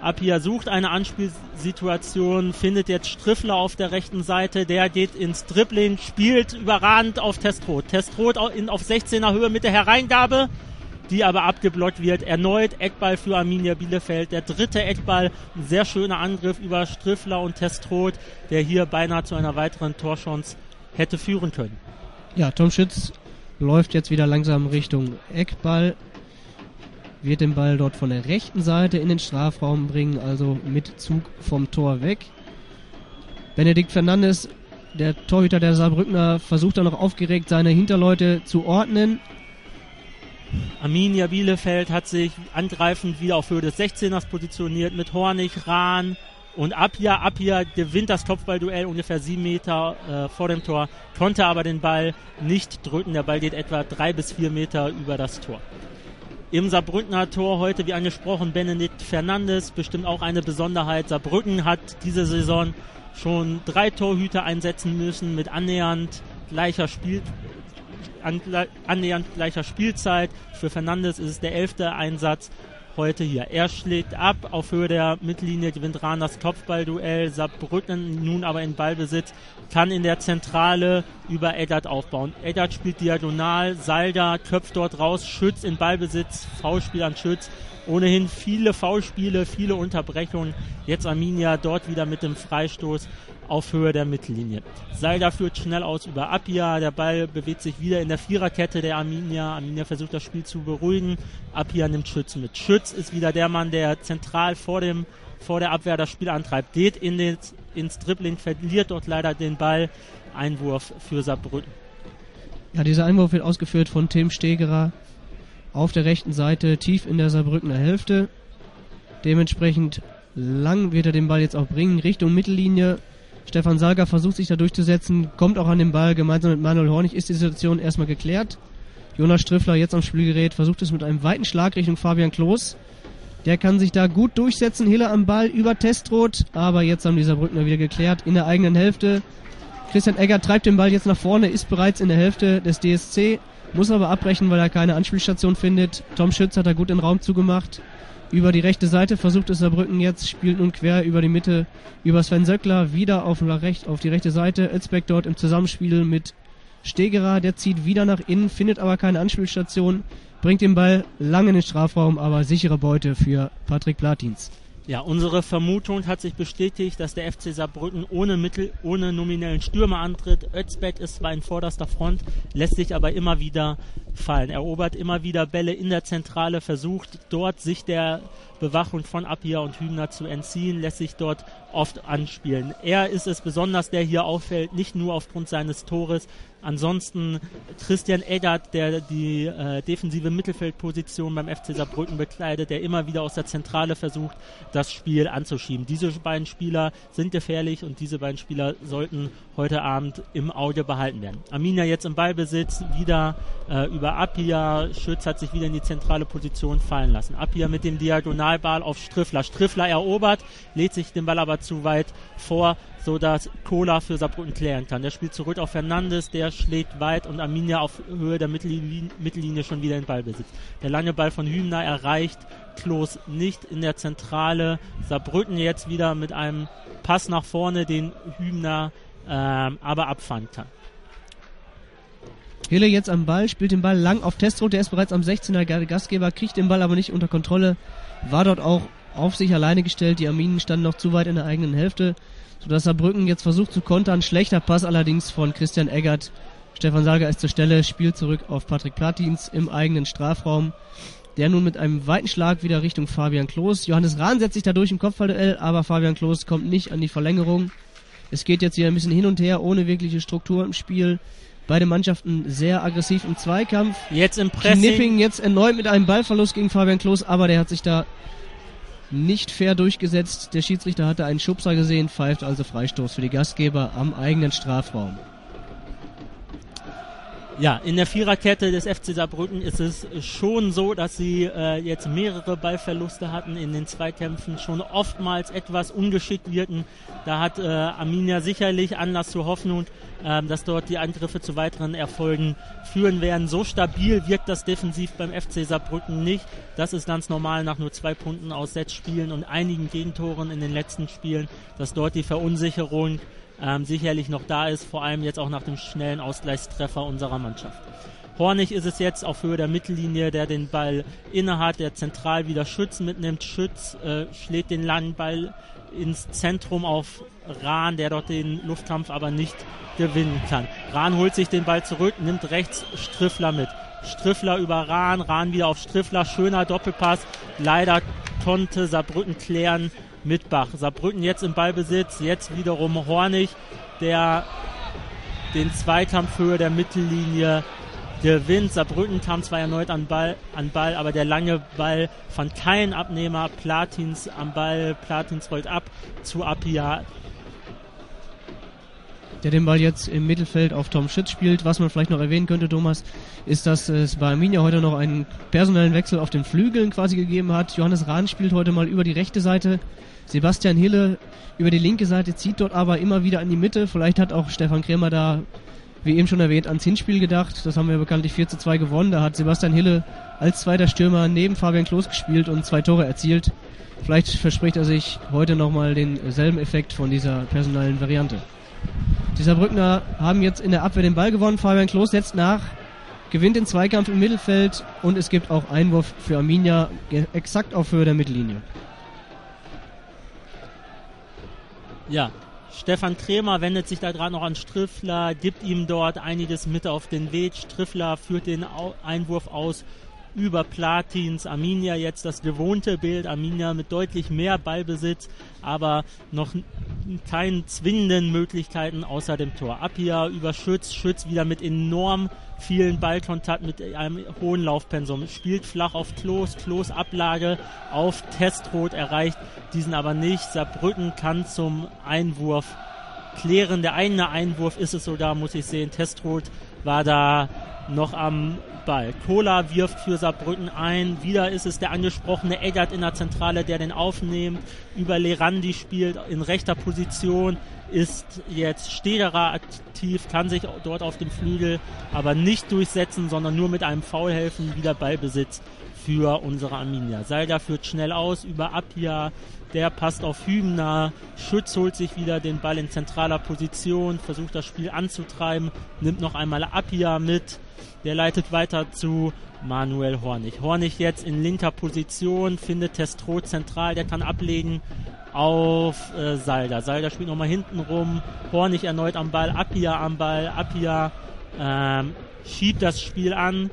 Appiah sucht eine Anspielsituation, findet jetzt Striffler auf der rechten Seite, der geht ins Dribbling, spielt überragend auf Testroth. Testroth auf 16er Höhe mit der Hereingabe, die aber abgeblockt wird. Erneut Eckball für Arminia Bielefeld. Der dritte Eckball, ein sehr schöner Angriff über Striffler und Testroth, der hier beinahe zu einer weiteren Torchance hätte führen können. Ja, Tom Schütz läuft jetzt wieder langsam Richtung Eckball. Wird den Ball dort von der rechten Seite in den Strafraum bringen, also mit Zug vom Tor weg. Benedikt Fernandes, der Torhüter der Saarbrückner, versucht dann noch aufgeregt seine Hinterleute zu ordnen. Arminia Bielefeld hat sich angreifend wieder auf Höhe des 16ers positioniert mit Hornig, Rahn und Appiah. Appiah gewinnt das Kopfballduell ungefähr 7 Meter vor dem Tor, konnte aber den Ball nicht drücken. Der Ball geht etwa 3 bis 4 Meter über das Tor. Im Saarbrückner Tor heute, wie angesprochen, Benedikt Fernandes, bestimmt auch eine Besonderheit. Saarbrücken hat diese Saison schon 3 Torhüter einsetzen müssen mit annähernd gleicher Spielzeit. Für Fernandes ist es der 11. Einsatz heute hier. Er schlägt ab, auf Höhe der Mittellinie gewinnt Rahn das Kopfballduell. Saarbrücken nun aber in Ballbesitz, kann in der Zentrale über Eggert aufbauen. Eggert spielt diagonal, Salda köpft dort raus, Schütz in Ballbesitz, Foulspiel an Schütz. Ohnehin viele Foulspiele, viele Unterbrechungen. Jetzt Arminia dort wieder mit dem Freistoß auf Höhe der Mittellinie. Salda führt schnell aus über Appiah. Der Ball bewegt sich wieder in der Viererkette der Arminia. Arminia versucht das Spiel zu beruhigen. Appiah nimmt Schütz mit. Schütz ist wieder der Mann, der zentral vor der Abwehr das Spiel antreibt. Geht ins Dribbling, verliert dort leider den Ball. Einwurf für Saarbrücken. Ja, dieser Einwurf wird ausgeführt von Tim Stegerer auf der rechten Seite, tief in der Saarbrückener Hälfte. Dementsprechend lang wird er den Ball jetzt auch bringen, Richtung Mittellinie. Stefan Salga versucht sich da durchzusetzen, kommt auch an den Ball. Gemeinsam mit Manuel Hornig ist die Situation erstmal geklärt. Jonas Striffler jetzt am Spielgerät, versucht es mit einem weiten Schlag Richtung Fabian Klos. Der kann sich da gut durchsetzen. Hiller am Ball über Testroth, aber jetzt haben die Saarbrückner wieder geklärt in der eigenen Hälfte. Christian Eggert treibt den Ball jetzt nach vorne, ist bereits in der Hälfte des DSC, muss aber abbrechen, weil er keine Anspielstation findet. Tom Schütz hat da gut den Raum zugemacht. Über die rechte Seite versucht es Saarbrücken jetzt, spielt nun quer über die Mitte, über Sven Söckler, wieder auf die rechte Seite. Özbeck dort im Zusammenspiel mit Stegerer, der zieht wieder nach innen, findet aber keine Anspielstation, bringt den Ball lang in den Strafraum, aber sichere Beute für Patrick Platins. Ja, unsere Vermutung hat sich bestätigt, dass der FC Saarbrücken ohne nominellen Stürmer antritt. Özbeck ist zwar in vorderster Front, lässt sich aber immer wieder fallen. Erobert immer wieder Bälle in der Zentrale, versucht dort sich der Bewachung von Appiah und Hübner zu entziehen, lässt sich dort oft anspielen. Er ist es besonders, der hier auffällt, nicht nur aufgrund seines Tores. Ansonsten Christian Eggert, der die defensive Mittelfeldposition beim FC Saarbrücken bekleidet, der immer wieder aus der Zentrale versucht, das Spiel anzuschieben. Diese beiden Spieler sind gefährlich und diese beiden Spieler sollten heute Abend im Auge behalten werden. Arminia jetzt im Ballbesitz, wieder über Appiah. Schütz hat sich wieder in die zentrale Position fallen lassen. Appiah mit dem Diagonalball auf Striffler. Striffler erobert, lädt sich den Ball aber zu weit vor, sodass Kohler für Saarbrücken klären kann. Der spielt zurück auf Fernandes, der schlägt weit und Arminia auf Höhe der Mittellinie schon wieder in Ballbesitz. Der lange Ball von Hübner erreicht Klos nicht in der Zentrale. Saarbrücken jetzt wieder mit einem Pass nach vorne, den Hübner aber abfangen kann. Hille jetzt am Ball, spielt den Ball lang auf Testroth, der ist bereits am 16er Gastgeber, kriegt den Ball aber nicht unter Kontrolle, war dort auch auf sich alleine gestellt, die Arminen standen noch zu weit in der eigenen Hälfte, sodass Saarbrücken jetzt versucht zu kontern, schlechter Pass allerdings von Christian Eggert. Stefan Salga ist zur Stelle, spielt zurück auf Patrick Platins im eigenen Strafraum, der nun mit einem weiten Schlag wieder Richtung Fabian Klos. Johannes Rahn setzt sich dadurch im Kopfballduell, aber Fabian Klos kommt nicht an die Verlängerung. Es geht jetzt hier ein bisschen hin und her, ohne wirkliche Struktur im Spiel. Beide Mannschaften sehr aggressiv im Zweikampf. Jetzt im Pressing. Knipping jetzt erneut mit einem Ballverlust gegen Fabian Klos, aber der hat sich da nicht fair durchgesetzt. Der Schiedsrichter hatte einen Schubser gesehen, pfeift also Freistoß für die Gastgeber am eigenen Strafraum. Ja, in der Viererkette des FC Saarbrücken ist es schon so, dass sie jetzt mehrere Ballverluste hatten in den Zweikämpfen, schon oftmals etwas ungeschickt wirken. Da hat Arminia sicherlich Anlass zur Hoffnung, dass dort die Angriffe zu weiteren Erfolgen führen werden. So stabil wirkt das defensiv beim FC Saarbrücken nicht. Das ist ganz normal nach nur 2 Punkten aus 6 Spielen und einigen Gegentoren in den letzten Spielen, dass dort die Verunsicherung sicherlich noch da ist, vor allem jetzt auch nach dem schnellen Ausgleichstreffer unserer Mannschaft. Hornig ist es jetzt auf Höhe der Mittellinie, der den Ball innehat, der zentral wieder Schütz mitnimmt. Schütz schlägt den langen Ball ins Zentrum auf Rahn, der dort den Luftkampf aber nicht gewinnen kann. Rahn holt sich den Ball zurück, nimmt rechts Striffler mit. Striffler über Rahn, Rahn wieder auf Striffler, schöner Doppelpass. Leider konnte Saarbrücken klären mit Bach. Saarbrücken jetzt im Ballbesitz, jetzt wiederum Hornig, der den Zweikampf Höhe der Mittellinie gewinnt. Saarbrücken kam zwar erneut an Ball, aber der lange Ball fand keinen Abnehmer. Platins am Ball, Platins rollt ab zu Appia, der den Ball jetzt im Mittelfeld auf Tom Schütz spielt. Was man vielleicht noch erwähnen könnte, Thomas, ist, dass es bei Arminia heute noch einen personellen Wechsel auf den Flügeln quasi gegeben hat. Johannes Rahn spielt heute mal über die rechte Seite. Sebastian Hille über die linke Seite, zieht dort aber immer wieder an die Mitte. Vielleicht hat auch Stefan Krämer da, wie eben schon erwähnt, ans Hinspiel gedacht. Das haben wir bekanntlich 4:2 gewonnen. Da hat Sebastian Hille als zweiter Stürmer neben Fabian Klos gespielt und 2 Tore erzielt. Vielleicht verspricht er sich heute nochmal denselben Effekt von dieser personellen Variante. Die Saarbrückner haben jetzt in der Abwehr den Ball gewonnen. Fabian Klos setzt nach, gewinnt den Zweikampf im Mittelfeld und es gibt auch Einwurf für Arminia exakt auf Höhe der Mittellinie. Ja, Stefan Krämer wendet sich da gerade noch an Striffler, gibt ihm dort einiges mit auf den Weg. Striffler führt den Einwurf aus über Platins. Arminia jetzt das gewohnte Bild. Arminia mit deutlich mehr Ballbesitz, aber noch keinen zwingenden Möglichkeiten außer dem Tor. Appia über Schütz. Schütz wieder mit enorm vielen Ballkontakt, mit einem hohen Laufpensum. Spielt flach auf Klos. Klos Ablage auf Testrot, erreicht diesen aber nicht. Saarbrücken kann zum Einwurf klären. Der eigene Einwurf ist es sogar, muss ich sehen. Testrot war da noch am Ball. Kohler wirft für Saarbrücken ein. Wieder ist es der angesprochene Eggert in der Zentrale, der den aufnimmt. Über Lerandi spielt in rechter Position. Ist jetzt Stederer aktiv, kann sich dort auf dem Flügel aber nicht durchsetzen, sondern nur mit einem Foul helfen. Wieder Ballbesitz für unsere Arminia. Salga führt schnell aus über Appia. Der passt auf Hübner. Schütz holt sich wieder den Ball in zentraler Position, versucht das Spiel anzutreiben, nimmt noch einmal Appia mit. Der leitet weiter zu Manuel Hornig. Hornig jetzt in linker Position, findet Testrot zentral, der kann ablegen auf Salda. Salda spielt nochmal hinten rum, Hornig erneut am Ball, Appia am Ball. Appia schiebt das Spiel an,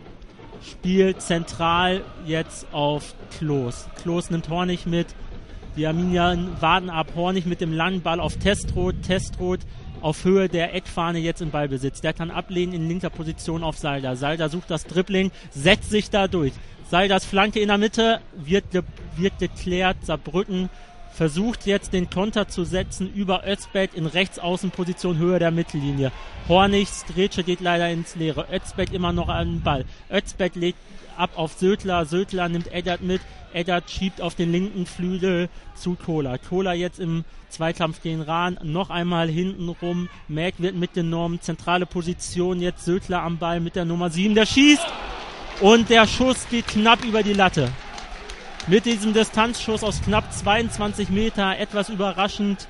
spielt zentral jetzt auf Klos. Klos nimmt Hornig mit. Die Arminia warten ab. Hornig mit dem langen Ball auf Testrot. Testrot auf Höhe der Eckfahne jetzt im Ballbesitz. Der kann ablehnen in linker Position auf Salda. Salda sucht das Dribbling, setzt sich da durch. Saldas Flanke in der Mitte wird geklärt. Saarbrücken versucht jetzt den Konter zu setzen über Özbeck in Rechtsaußenposition Höhe der Mittellinie. Hornigs Grätsche geht leider ins Leere. Özbeck immer noch an den Ball. Özbeck legt ab auf Södler. Södler nimmt Eggert mit. Eggert schiebt auf den linken Flügel zu Kohler. Kohler jetzt im Zweikampf gegen Rahn. Noch einmal hinten rum. Mäck wird mitgenommen. Zentrale Position. Jetzt Södler am Ball mit der Nummer 7. Der schießt. Und der Schuss geht knapp über die Latte. Mit diesem Distanzschuss aus knapp 22 Meter. Etwas überraschend.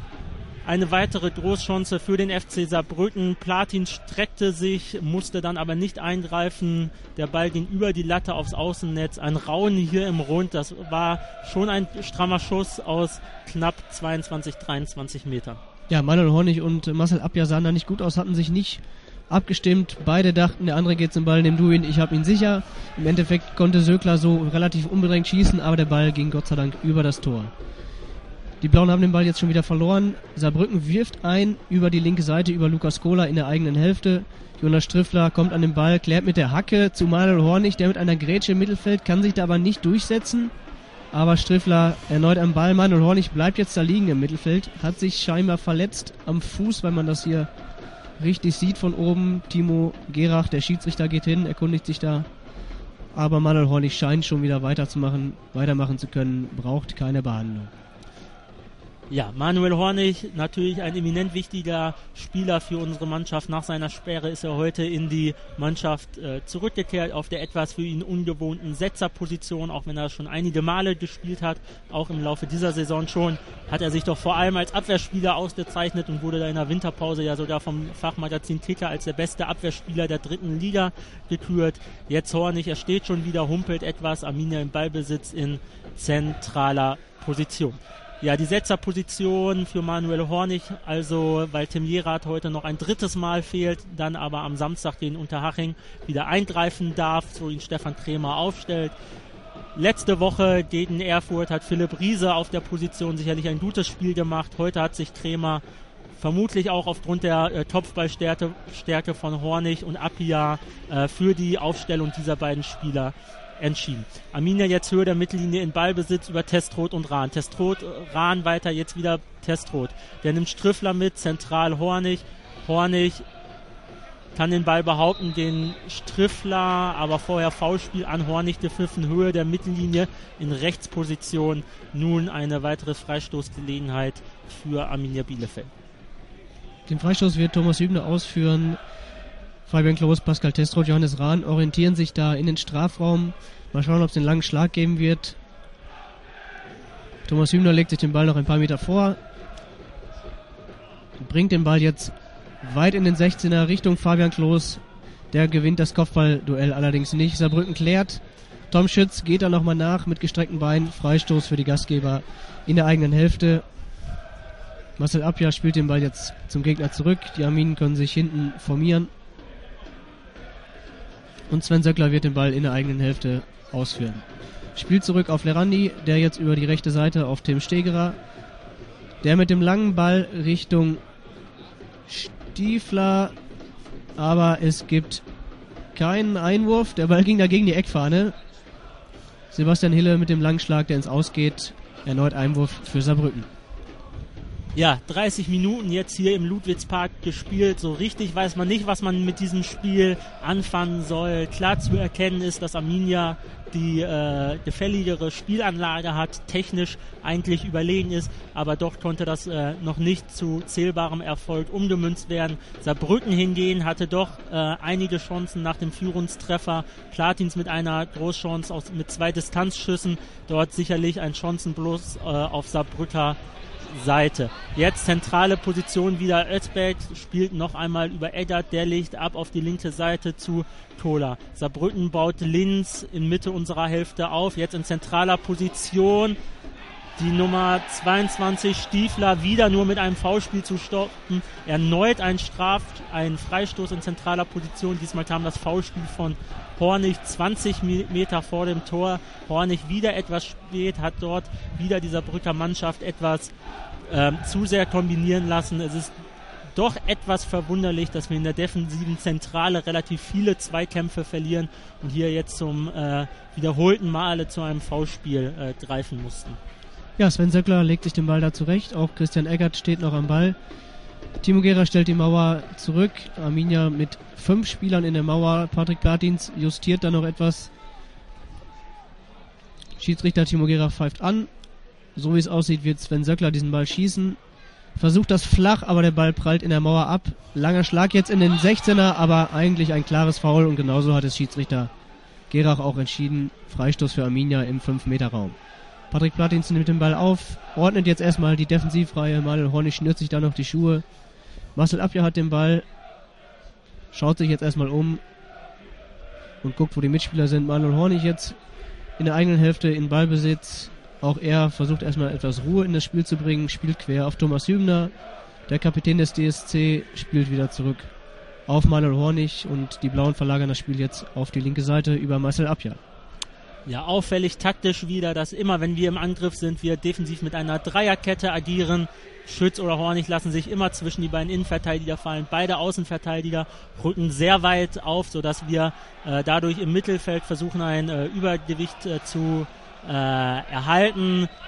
Eine weitere Großchance für den FC Saarbrücken. Platin streckte sich, musste dann aber nicht eingreifen. Der Ball ging über die Latte aufs Außennetz. Ein Raunen hier im Rund. Das war schon ein strammer Schuss aus knapp 22, 23 Metern. Ja, Manuel Hornig und Marcel Appia sahen da nicht gut aus, hatten sich nicht abgestimmt. Beide dachten, der andere geht zum Ball, nimm du ihn, ich hab ihn sicher. Im Endeffekt konnte Sökler so relativ unbedrängt schießen, aber der Ball ging Gott sei Dank über das Tor. Die Blauen haben den Ball jetzt schon wieder verloren. Saarbrücken wirft ein über die linke Seite, über Lukas Kohler in der eigenen Hälfte. Jonas Striffler kommt an den Ball, klärt mit der Hacke zu Manuel Hornig, der mit einer Grätsche im Mittelfeld kann sich da aber nicht durchsetzen. Aber Striffler erneut am Ball. Manuel Hornig bleibt jetzt da liegen im Mittelfeld, hat sich scheinbar verletzt am Fuß, weil man das hier richtig sieht von oben. Timo Gerach, der Schiedsrichter, geht hin, erkundigt sich da. Aber Manuel Hornig scheint schon wieder weitermachen zu können, braucht keine Behandlung. Ja, Manuel Hornig, natürlich ein eminent wichtiger Spieler für unsere Mannschaft. Nach seiner Sperre ist er heute in die Mannschaft zurückgekehrt auf der etwas für ihn ungewohnten Setzerposition, auch wenn er schon einige Male gespielt hat, auch im Laufe dieser Saison schon, hat er sich doch vor allem als Abwehrspieler ausgezeichnet und wurde da in der Winterpause ja sogar vom Fachmagazin Kicker als der beste Abwehrspieler der 3. Liga gekürt. Jetzt Hornig, er steht schon wieder, humpelt etwas, Arminia im Ballbesitz in zentraler Position. Ja, die Setzerposition für Manuel Hornig, also weil Tim Jerath heute noch ein 3. Mal fehlt, dann aber am Samstag gegen Unterhaching wieder eingreifen darf, so ihn Stefan Krämer aufstellt. Letzte Woche gegen Erfurt hat Philipp Riese auf der Position sicherlich ein gutes Spiel gemacht. Heute hat sich Krämer vermutlich auch aufgrund der Kopfballstärke von Hornig und Appia für die Aufstellung dieser beiden Spieler entschieden. Arminia jetzt Höhe der Mittellinie in Ballbesitz über Testroth und Rahn. Rahn weiter, jetzt wieder Testroth. Der nimmt Striffler mit, zentral Hornig. Hornig kann den Ball behaupten, den Striffler, aber vorher Foulspiel an Hornig gepfiffen, Höhe der Mittellinie in Rechtsposition. Nun eine weitere Freistoßgelegenheit für Arminia Bielefeld. Den Freistoß wird Thomas Hübner ausführen. Fabian Klos, Pascal Testroth, Johannes Rahn orientieren sich da in den Strafraum. Mal schauen, ob es den langen Schlag geben wird. Thomas Hübner legt sich den Ball noch ein paar Meter vor. Bringt den Ball jetzt weit in den 16er Richtung Fabian Klos. Der gewinnt das Kopfballduell allerdings nicht. Saarbrücken klärt. Tom Schütz geht da nochmal nach mit gestreckten Beinen. Freistoß für die Gastgeber in der eigenen Hälfte. Marcel Appia spielt den Ball jetzt zum Gegner zurück. Die Arminen können sich hinten formieren. Und Sven Söckler wird den Ball in der eigenen Hälfte ausführen. Spiel zurück auf Lerandi, der jetzt über die rechte Seite auf Tim Stegerer. Der mit dem langen Ball Richtung Stiefler. Aber es gibt keinen Einwurf. Der Ball ging da gegen die Eckfahne. Sebastian Hille mit dem langen Schlag, der ins Aus geht. Erneut Einwurf für Saarbrücken. Ja, 30 Minuten jetzt hier im Ludwigspark gespielt. So richtig weiß man nicht, was man mit diesem Spiel anfangen soll. Klar zu erkennen ist, dass Arminia die gefälligere Spielanlage hat, technisch eigentlich überlegen ist, aber doch konnte das noch nicht zu zählbarem Erfolg umgemünzt werden. Saarbrücken hingegen hatte doch einige Chancen nach dem Führungstreffer. Platins mit einer Großchance mit 2 Distanzschüssen. Dort sicherlich ein Chancenplus auf Saarbrücker Seite. Jetzt zentrale Position wieder. Özbeck spielt noch einmal über Eggert, der legt ab auf die linke Seite zu Tola. Saarbrücken baut Linz in Mitte unserer Hälfte auf, jetzt in zentraler Position. Die Nummer 22 Stiefler wieder nur mit einem Foulspiel zu stoppen. Erneut ein Freistoß in zentraler Position. Diesmal kam das Foulspiel von Hornig 20 Meter vor dem Tor. Hornig wieder etwas spät, hat dort wieder dieser Brücker Mannschaft etwas zu sehr kombinieren lassen. Es ist doch etwas verwunderlich, dass wir in der defensiven Zentrale relativ viele Zweikämpfe verlieren und hier jetzt zum wiederholten Male zu einem Foulspiel greifen mussten. Ja, Sven Söckler legt sich den Ball da zurecht. Auch Christian Eggert steht noch am Ball. Timo Gera stellt die Mauer zurück. Arminia mit 5 Spielern in der Mauer. Patrick Platins justiert da noch etwas. Schiedsrichter Timo Gera pfeift an. So wie es aussieht, wird Sven Söckler diesen Ball schießen. Versucht das flach, aber der Ball prallt in der Mauer ab. Langer Schlag jetzt in den 16er, aber eigentlich ein klares Foul und genauso hat es Schiedsrichter Gerach auch entschieden. Freistoß für Arminia im 5-Meter-Raum. Patrick Platins nimmt den Ball auf, ordnet jetzt erstmal die Defensivreihe. Manuel Hornig schnürt sich da noch die Schuhe. Marcel Appia hat den Ball, schaut sich jetzt erstmal um und guckt, wo die Mitspieler sind. Manuel Hornig jetzt in der eigenen Hälfte in Ballbesitz. Auch er versucht erstmal etwas Ruhe in das Spiel zu bringen, spielt quer auf Thomas Hübner. Der Kapitän des DSC spielt wieder zurück auf Manuel Hornig und die Blauen verlagern das Spiel jetzt auf die linke Seite über Marcel Appia. Ja, auffällig taktisch wieder, dass immer, wenn wir im Angriff sind, wir defensiv mit einer Dreierkette agieren. Schütz oder Hornig lassen sich immer zwischen die beiden Innenverteidiger fallen. Beide Außenverteidiger rücken sehr weit auf, sodass wir dadurch im Mittelfeld versuchen, ein Übergewicht zu erhalten.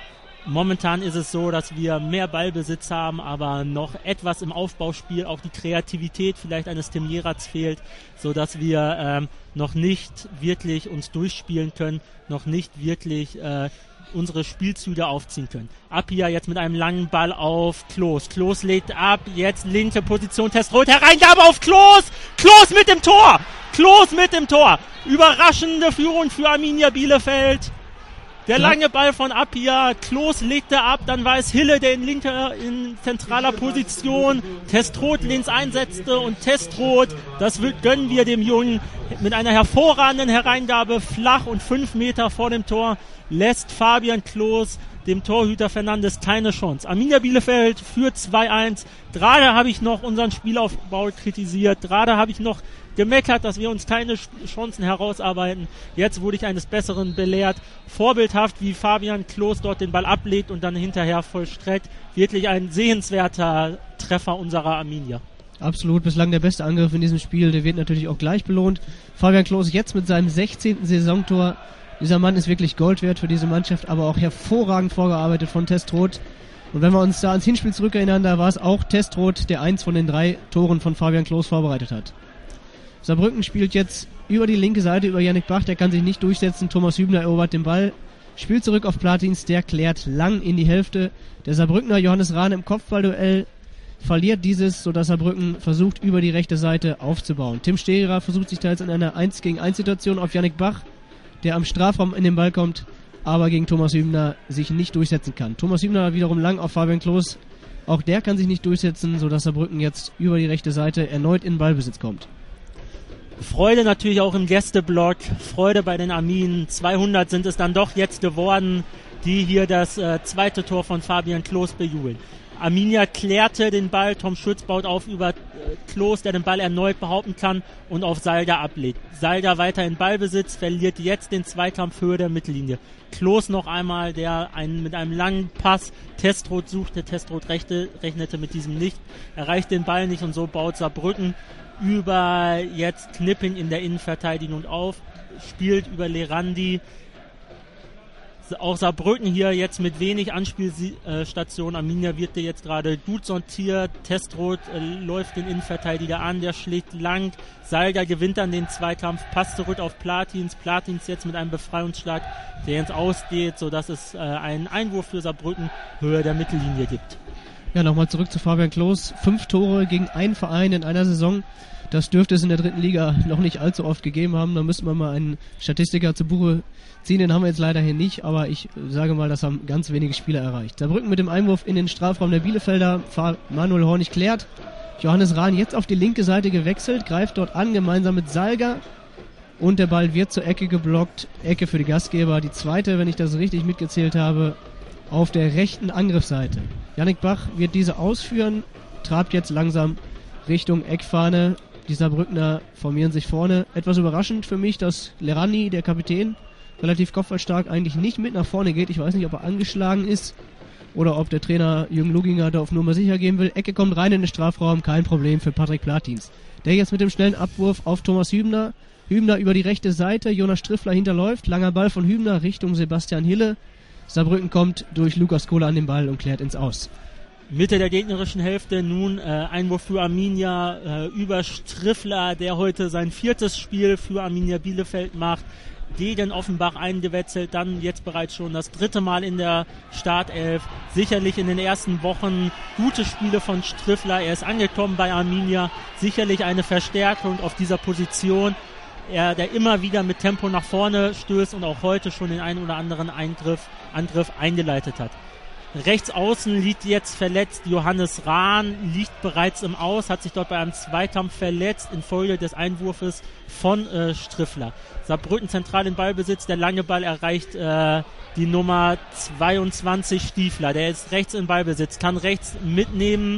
Momentan ist es so, dass wir mehr Ballbesitz haben, aber noch etwas im Aufbauspiel, auch die Kreativität vielleicht eines Tim Jeratz fehlt, sodass wir noch nicht wirklich uns durchspielen können, noch nicht wirklich unsere Spielzüge aufziehen können. Appiah jetzt mit einem langen Ball auf Klos. Klos legt ab, jetzt linke Position, Testroth, Hereingabe auf Klos! Klos mit dem Tor! Klos mit dem Tor! Überraschende Führung für Arminia Bielefeld. Der lange Ball von Appiah, Klos legte ab, dann war es Hille, der in zentraler Position Testroth links einsetzte und Testroth, das gönnen wir dem Jungen, mit einer hervorragenden Hereingabe flach und 5 Meter vor dem Tor lässt Fabian Klos dem Torhüter Fernandes keine Chance. Arminia Bielefeld führt 2-1. Gerade habe ich noch unseren Spielaufbau kritisiert. Gerade habe ich noch gemeckert, dass wir uns keine Chancen herausarbeiten. Jetzt wurde ich eines Besseren belehrt. Vorbildhaft, wie Fabian Klos dort den Ball ablegt und dann hinterher vollstreckt. Wirklich ein sehenswerter Treffer unserer Arminia. Absolut, bislang der beste Angriff in diesem Spiel. Der wird natürlich auch gleich belohnt. Fabian Klos jetzt mit seinem 16. Saisontor. Dieser Mann ist wirklich Gold wert für diese Mannschaft, aber auch hervorragend vorgearbeitet von Testroth. Und wenn wir uns da ans Hinspiel zurückerinnern, da war es auch Testroth, der eins von den 3 Toren von Fabian Klos vorbereitet hat. Saarbrücken spielt jetzt über die linke Seite, über Yannick Bach, der kann sich nicht durchsetzen. Thomas Hübner erobert den Ball, spielt zurück auf Platins, der klärt lang in die Hälfte. Der Saarbrückner Johannes Rahn im Kopfballduell verliert dieses, sodass Saarbrücken versucht, über die rechte Seite aufzubauen. Tim Stegerer versucht sich da jetzt in einer 1-gegen-1 Situation auf Yannick Bach, der am Strafraum in den Ball kommt, aber gegen Thomas Hübner sich nicht durchsetzen kann. Thomas Hübner wiederum lang auf Fabian Klos. Auch der kann sich nicht durchsetzen, sodass Saarbrücken jetzt über die rechte Seite erneut in Ballbesitz kommt. Freude natürlich auch im Gästeblock, Freude bei den Arminen. 200 sind es dann doch jetzt geworden, die hier das zweite Tor von Fabian Klos bejubeln. Arminia klärte den Ball, Tom Schütz baut auf über Klos, der den Ball erneut behaupten kann und auf Salda ablegt. Salda weiter in Ballbesitz, verliert jetzt den Zweikampf Höhe der Mittellinie. Klos noch einmal, der mit einem langen Pass Testroth suchte, Testroth rechnete mit diesem nicht, erreicht den Ball nicht und so baut Saarbrücken über jetzt Knipping in der Innenverteidigung auf, spielt über Lerandi. Auch Saarbrücken hier jetzt mit wenig Anspielstation. Arminia wird jetzt gerade gut sortiert. Testroth läuft den Innenverteidiger an, der schlägt lang. Salga gewinnt dann den Zweikampf, passt zurück auf Platins. Platins jetzt mit einem Befreiungsschlag, der jetzt ausgeht, sodass es einen Einwurf für Saarbrücken Höhe der Mittellinie gibt. Ja, nochmal zurück zu Fabian Klos. 5 Tore gegen einen Verein in einer Saison. Das dürfte es in der 3. Liga noch nicht allzu oft gegeben haben. Da müssten wir mal einen Statistiker zu Buche ziehen. Den haben wir jetzt leider hier nicht, aber ich sage mal, das haben ganz wenige Spieler erreicht. Saarbrücken mit dem Einwurf in den Strafraum der Bielefelder. Manuel Hornig klärt. Johannes Rahn jetzt auf die linke Seite gewechselt, greift dort an, gemeinsam mit Salga. Und der Ball wird zur Ecke geblockt. Ecke für die Gastgeber. Die zweite, wenn ich das richtig mitgezählt habe, auf der rechten Angriffsseite. Yannick Bach wird diese ausführen, trabt jetzt langsam Richtung Eckfahne. Die Saarbrückner formieren sich vorne. Etwas überraschend für mich, dass Lerani, der Kapitän, relativ kopfballstark, eigentlich nicht mit nach vorne geht. Ich weiß nicht, ob er angeschlagen ist oder ob der Trainer Jürgen Luginger da auf Nummer sicher gehen will. Ecke kommt rein in den Strafraum, kein Problem für Patrick Platins. Der jetzt mit dem schnellen Abwurf auf Thomas Hübner. Hübner über die rechte Seite, Jonas Striffler hinterläuft. Langer Ball von Hübner Richtung Sebastian Hille. Saarbrücken kommt durch Lukas Kohler an den Ball und klärt ins Aus. Mitte der gegnerischen Hälfte nun Einwurf für Arminia über Striffler, der heute sein 4. Spiel für Arminia Bielefeld macht. Gegen Offenbach eingewechselt, dann jetzt bereits schon das 3. Mal in der Startelf. Sicherlich in den ersten Wochen gute Spiele von Striffler. Er ist angekommen bei Arminia. Sicherlich eine Verstärkung auf dieser Position. Der immer wieder mit Tempo nach vorne stößt und auch heute schon den einen oder anderen Angriff eingeleitet hat. Rechts außen liegt jetzt verletzt Johannes Rahn, liegt bereits im Aus, hat sich dort bei einem Zweikampf verletzt infolge des Einwurfes von Striffler. Saarbrücken zentral in Ballbesitz, der lange Ball erreicht die Nummer 22 Stiefler, der ist rechts in Ballbesitz, kann rechts mitnehmen.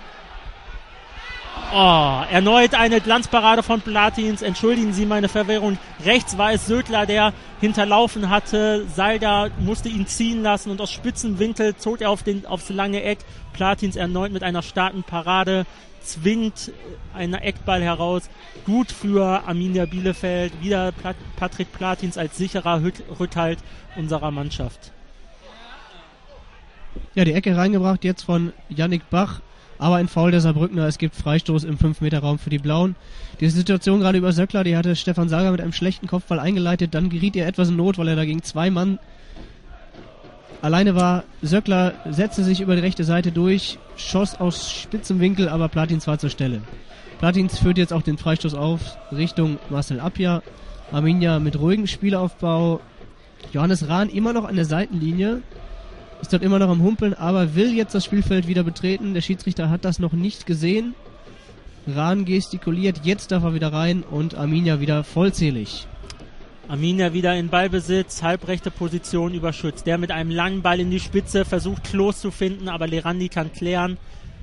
Erneut eine Glanzparade von Platins. Entschuldigen Sie meine Verwirrung. Rechts war es Södler, der hinterlaufen hatte. Salda musste ihn ziehen lassen und aus spitzen Winkel zog er aufs lange Eck. Platins erneut mit einer starken Parade zwingt einen Eckball heraus. Gut für Arminia Bielefeld. Wieder Patrick Platins als sicherer Rückhalt unserer Mannschaft. Ja, die Ecke reingebracht jetzt von Yannick Bach, aber ein Foul der Saarbrückner. Es gibt Freistoß im 5-Meter-Raum für die Blauen. Diese Situation gerade über Söckler, die hatte Stefan Sager mit einem schlechten Kopfball eingeleitet. Dann geriet er etwas in Not, weil er da gegen 2 Mann alleine war. Söckler setzte sich über die rechte Seite durch, schoss aus spitzem Winkel, aber Platins war zur Stelle. Platins führt jetzt auch den Freistoß auf Richtung Marcel Appia. Arminia mit ruhigem Spielaufbau. Johannes Rahn immer noch an der Seitenlinie. Ist dort immer noch am Humpeln, aber will jetzt das Spielfeld wieder betreten. Der Schiedsrichter hat das noch nicht gesehen. Rahn gestikuliert, jetzt darf er wieder rein und Arminia wieder vollzählig. Arminia wieder in Ballbesitz, halbrechte Position über Schütz. Der mit einem langen Ball in die Spitze versucht Klos zu finden, aber Lerandi kann klären.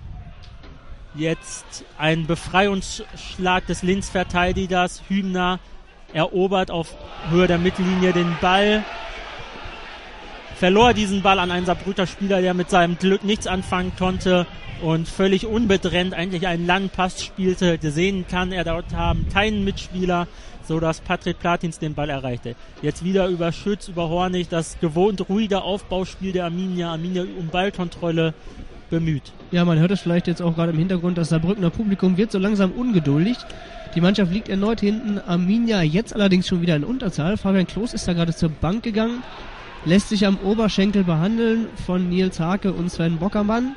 Jetzt ein Befreiungsschlag des Linksverteidigers. Hübner erobert auf Höhe der Mittellinie den Ball. Verlor diesen Ball an einen Saarbrücker Spieler, der mit seinem Glück nichts anfangen konnte und völlig unbedrengt eigentlich einen langen Pass spielte. Sehen kann er dort haben keinen Mitspieler, sodass Patrick Platins den Ball erreichte. Jetzt wieder über Schütz, über Hornig, das gewohnt ruhige Aufbauspiel der Arminia um Ballkontrolle bemüht. Ja, man hört es vielleicht jetzt auch gerade im Hintergrund, das Saarbrückner Publikum wird so langsam ungeduldig. Die Mannschaft liegt erneut hinten, Arminia jetzt allerdings schon wieder in Unterzahl. Fabian Klos ist da gerade zur Bank gegangen, lässt sich am Oberschenkel behandeln von Nils Hake und Sven Bockermann.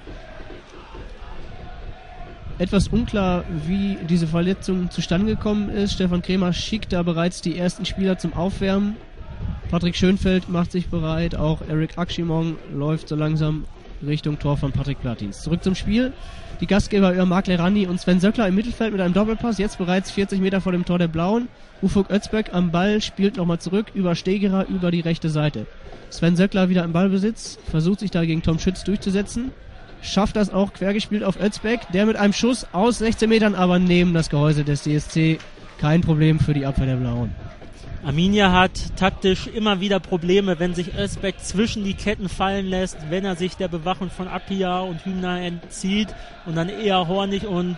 Etwas unklar, wie diese Verletzung zustande gekommen ist. Stefan Krämer schickt da bereits die ersten Spieler zum Aufwärmen. Patrick Schönfeld macht sich bereit, auch Eric Akschimong läuft so langsam Richtung Tor von Patrick Platins. Zurück zum Spiel. Die Gastgeber über Marc Lerandi und Sven Söckler im Mittelfeld mit einem Doppelpass, jetzt bereits 40 Meter vor dem Tor der Blauen. Ufuk Özbek am Ball, spielt nochmal zurück über Stegerer über die rechte Seite. Sven Söckler wieder im Ballbesitz, versucht sich da gegen Tom Schütz durchzusetzen. Schafft das auch, quergespielt auf Özbek, der mit einem Schuss aus 16 Metern, aber neben das Gehäuse des DSC. Kein Problem für die Abwehr der Blauen. Arminia hat taktisch immer wieder Probleme, wenn sich Özbek zwischen die Ketten fallen lässt, wenn er sich der Bewachung von Appia und Hübner entzieht und dann eher Hornig und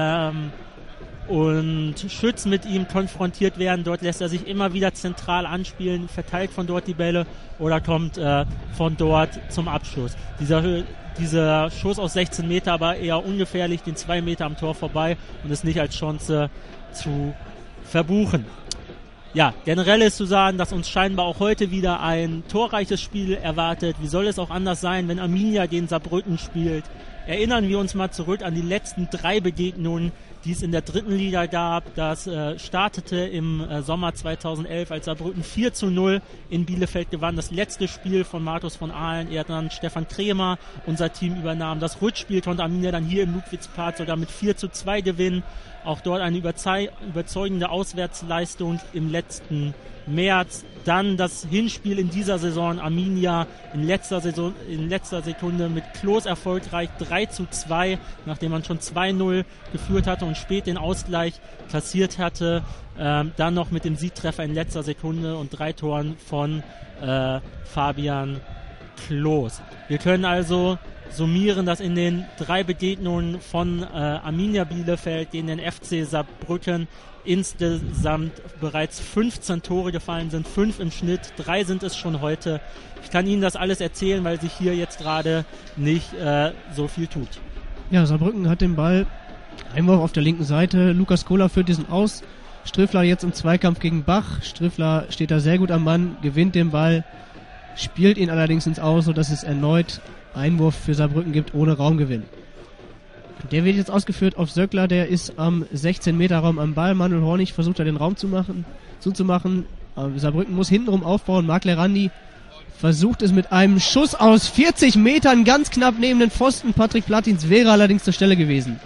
Schütz mit ihm konfrontiert werden. Dort lässt er sich immer wieder zentral anspielen, verteilt von dort die Bälle oder kommt von dort zum Abschluss. Dieser Schuss aus 16 Meter aber eher ungefährlich, den 2 Meter am Tor vorbei und ist nicht als Chance zu verbuchen. Ja, generell ist zu sagen, dass uns scheinbar auch heute wieder ein torreiches Spiel erwartet. Wie soll es auch anders sein, wenn Arminia gegen Saarbrücken spielt? Erinnern wir uns mal zurück an die letzten 3 Begegnungen, die es in der 3. Liga gab. Das startete im Sommer 2011, als Saarbrücken 4:0 in Bielefeld gewann. Das letzte Spiel von Markus von Ahlen, er dann Stefan Krämer unser Team übernahm. Das Rückspiel konnte Arminia dann hier im Ludwigspark sogar mit 4:2 gewinnen. Auch dort eine überzeugende Auswärtsleistung im letzten März. Dann das Hinspiel in dieser Saison, Arminia in letzter Sekunde mit Klos erfolgreich 3:2, nachdem man schon 2:0 geführt hatte und spät den Ausgleich kassiert hatte. Dann noch mit dem Siegtreffer in letzter Sekunde und 3 Toren von Fabian Klos. Wir können also summieren, dass in den 3 Begegnungen von Arminia Bielefeld gegen den FC Saarbrücken insgesamt bereits 15 Tore gefallen sind, 5 im Schnitt, 3 sind es schon heute. Ich kann Ihnen das alles erzählen, weil sich hier jetzt gerade nicht so viel tut. Ja, Saarbrücken hat den Ball, Einwurf auf der linken Seite, Lukas Kohler führt diesen aus, Striffler jetzt im Zweikampf gegen Bach, Striffler steht da sehr gut am Mann, gewinnt den Ball, spielt ihn allerdings ins Aus, sodass es erneut Einwurf für Saarbrücken gibt, ohne Raumgewinn. Der wird jetzt ausgeführt auf Söckler, der ist am 16-Meter-Raum am Ball. Manuel Hornig versucht da den Raum zuzumachen. Saarbrücken muss hintenrum aufbauen. Marc Lerandi versucht es mit einem Schuss aus 40 Metern ganz knapp neben den Pfosten. Patrick Platins wäre allerdings zur Stelle gewesen.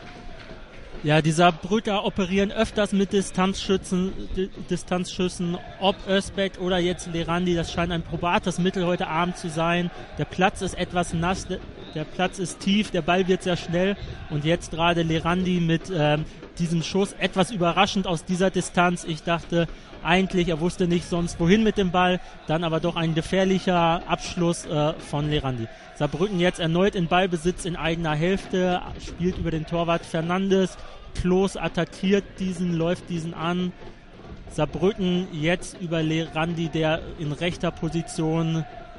Ja, die Saarbrücker operieren öfters mit Distanzschüssen, ob Özbek oder jetzt Lerandi. Das scheint ein probates Mittel heute Abend zu sein. Der Platz ist etwas nass, der Platz ist tief, der Ball wird sehr schnell und jetzt gerade Lerandi mit diesem Schuss etwas überraschend aus dieser Distanz. Ich dachte eigentlich, er wusste nicht sonst wohin mit dem Ball, dann aber doch ein gefährlicher Abschluss von Lerandi. Saarbrücken jetzt erneut in Ballbesitz in eigener Hälfte, spielt über den Torwart Fernandes. Klos attackiert diesen, läuft diesen an. Saarbrücken jetzt über Lerandi, der in rechter Position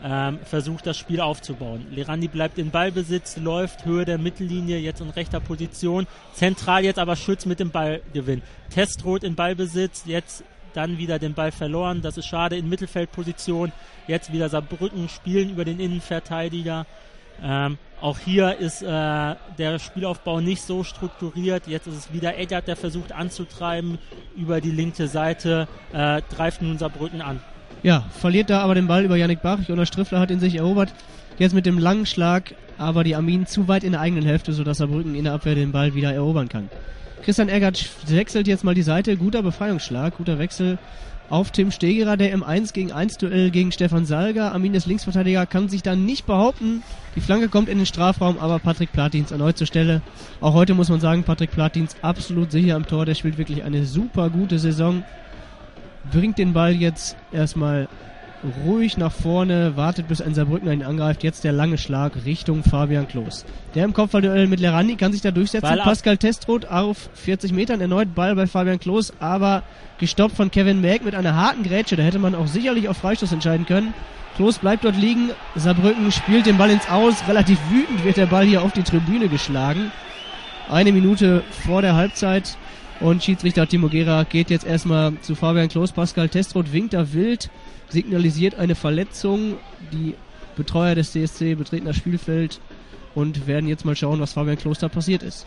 versucht das Spiel aufzubauen. Lerandi bleibt in Ballbesitz, läuft Höhe der Mittellinie, jetzt in rechter Position. Zentral jetzt aber Schütz mit dem Ballgewinn. Testroth in Ballbesitz, jetzt dann wieder den Ball verloren. Das ist schade, in Mittelfeldposition. Jetzt wieder Saarbrücken spielen über den Innenverteidiger. Auch hier ist der Spielaufbau nicht so strukturiert. Jetzt ist es wieder Eggert, der versucht anzutreiben über die linke Seite, greift nun Saarbrücken an. Ja, verliert da aber den Ball über Yannick Bach. Jonas Striffler hat ihn sich erobert. Jetzt mit dem langen Schlag, aber die Arminen zu weit in der eigenen Hälfte, sodass Saarbrücken in der Abwehr den Ball wieder erobern kann. Christian Eggert wechselt jetzt mal die Seite. Guter Befreiungsschlag, guter Wechsel auf Tim Stegerer, der im 1-gegen-1 Duell gegen Stefan Salga. Armin ist Linksverteidiger, kann sich dann nicht behaupten. Die Flanke kommt in den Strafraum, aber Patrick Platins erneut zur Stelle. Auch heute muss man sagen, Patrick Platins absolut sicher am Tor. Der spielt wirklich eine super gute Saison. Bringt den Ball jetzt erstmal ruhig nach vorne, wartet bis ein Saarbrückner ihn angreift. Jetzt der lange Schlag Richtung Fabian Klos. Der im Kopfballduell mit Lerandi kann sich da durchsetzen. Pascal Testroth auf 40 Metern, erneut Ball bei Fabian Klos, aber gestoppt von Kevin Maek mit einer harten Grätsche. Da hätte man auch sicherlich auf Freistoß entscheiden können. Klos bleibt dort liegen, Saarbrücken spielt den Ball ins Aus. Relativ wütend wird der Ball hier auf die Tribüne geschlagen. 1 Minute vor der Halbzeit. Und Schiedsrichter Timo Gera geht jetzt erstmal zu Fabian Klos. Pascal Testroth winkt da wild, signalisiert eine Verletzung. Die Betreuer des CSC betreten das Spielfeld und werden jetzt mal schauen, was Fabian Klos da passiert ist.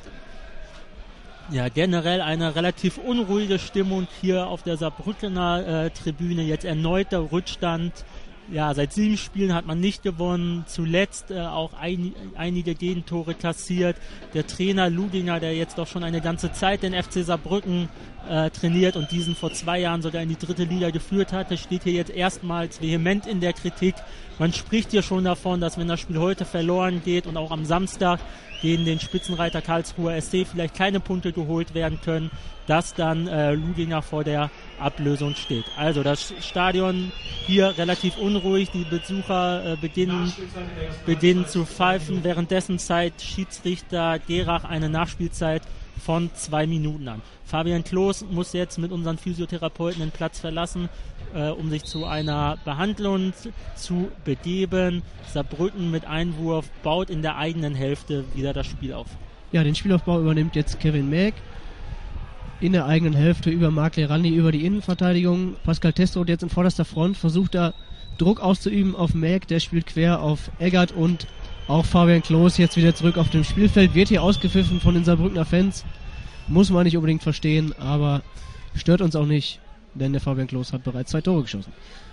Ja, generell eine relativ unruhige Stimmung hier auf der Saarbrückener Tribüne. Jetzt erneut der Rückstand. Ja, seit 7 Spielen hat man nicht gewonnen. Zuletzt auch einige Gegentore kassiert. Der Trainer Ludinger, der jetzt doch schon eine ganze Zeit den FC Saarbrücken trainiert und diesen vor 2 Jahren sogar in die 3. Liga geführt hatte, steht hier jetzt erstmals vehement in der Kritik. Man spricht hier schon davon, dass wenn das Spiel heute verloren geht und auch am Samstag gegen den Spitzenreiter Karlsruher SC vielleicht keine Punkte geholt werden können, dass dann Ludinger vor der Ablösung steht. Also das Stadion hier relativ unruhig, die Besucher beginnen zu pfeifen, währenddessen zeigt Schiedsrichter Gerach eine Nachspielzeit von 2 Minuten an. Fabian Klos muss jetzt mit unseren Physiotherapeuten den Platz verlassen, um sich zu einer Behandlung zu begeben. Saarbrücken mit Einwurf baut in der eigenen Hälfte wieder das Spiel auf. Ja, den Spielaufbau übernimmt jetzt Kevin Maek. In der eigenen Hälfte über Marc Lerandi, über die Innenverteidigung. Pascal Testroth jetzt in vorderster Front, versucht da Druck auszuüben auf Maek, der spielt quer auf Eggert und auch Fabian Klos jetzt wieder zurück auf dem Spielfeld, wird hier ausgepfiffen von den Saarbrückener Fans. Muss man nicht unbedingt verstehen, aber stört uns auch nicht, denn der Fabian Klos hat bereits 2 Tore geschossen.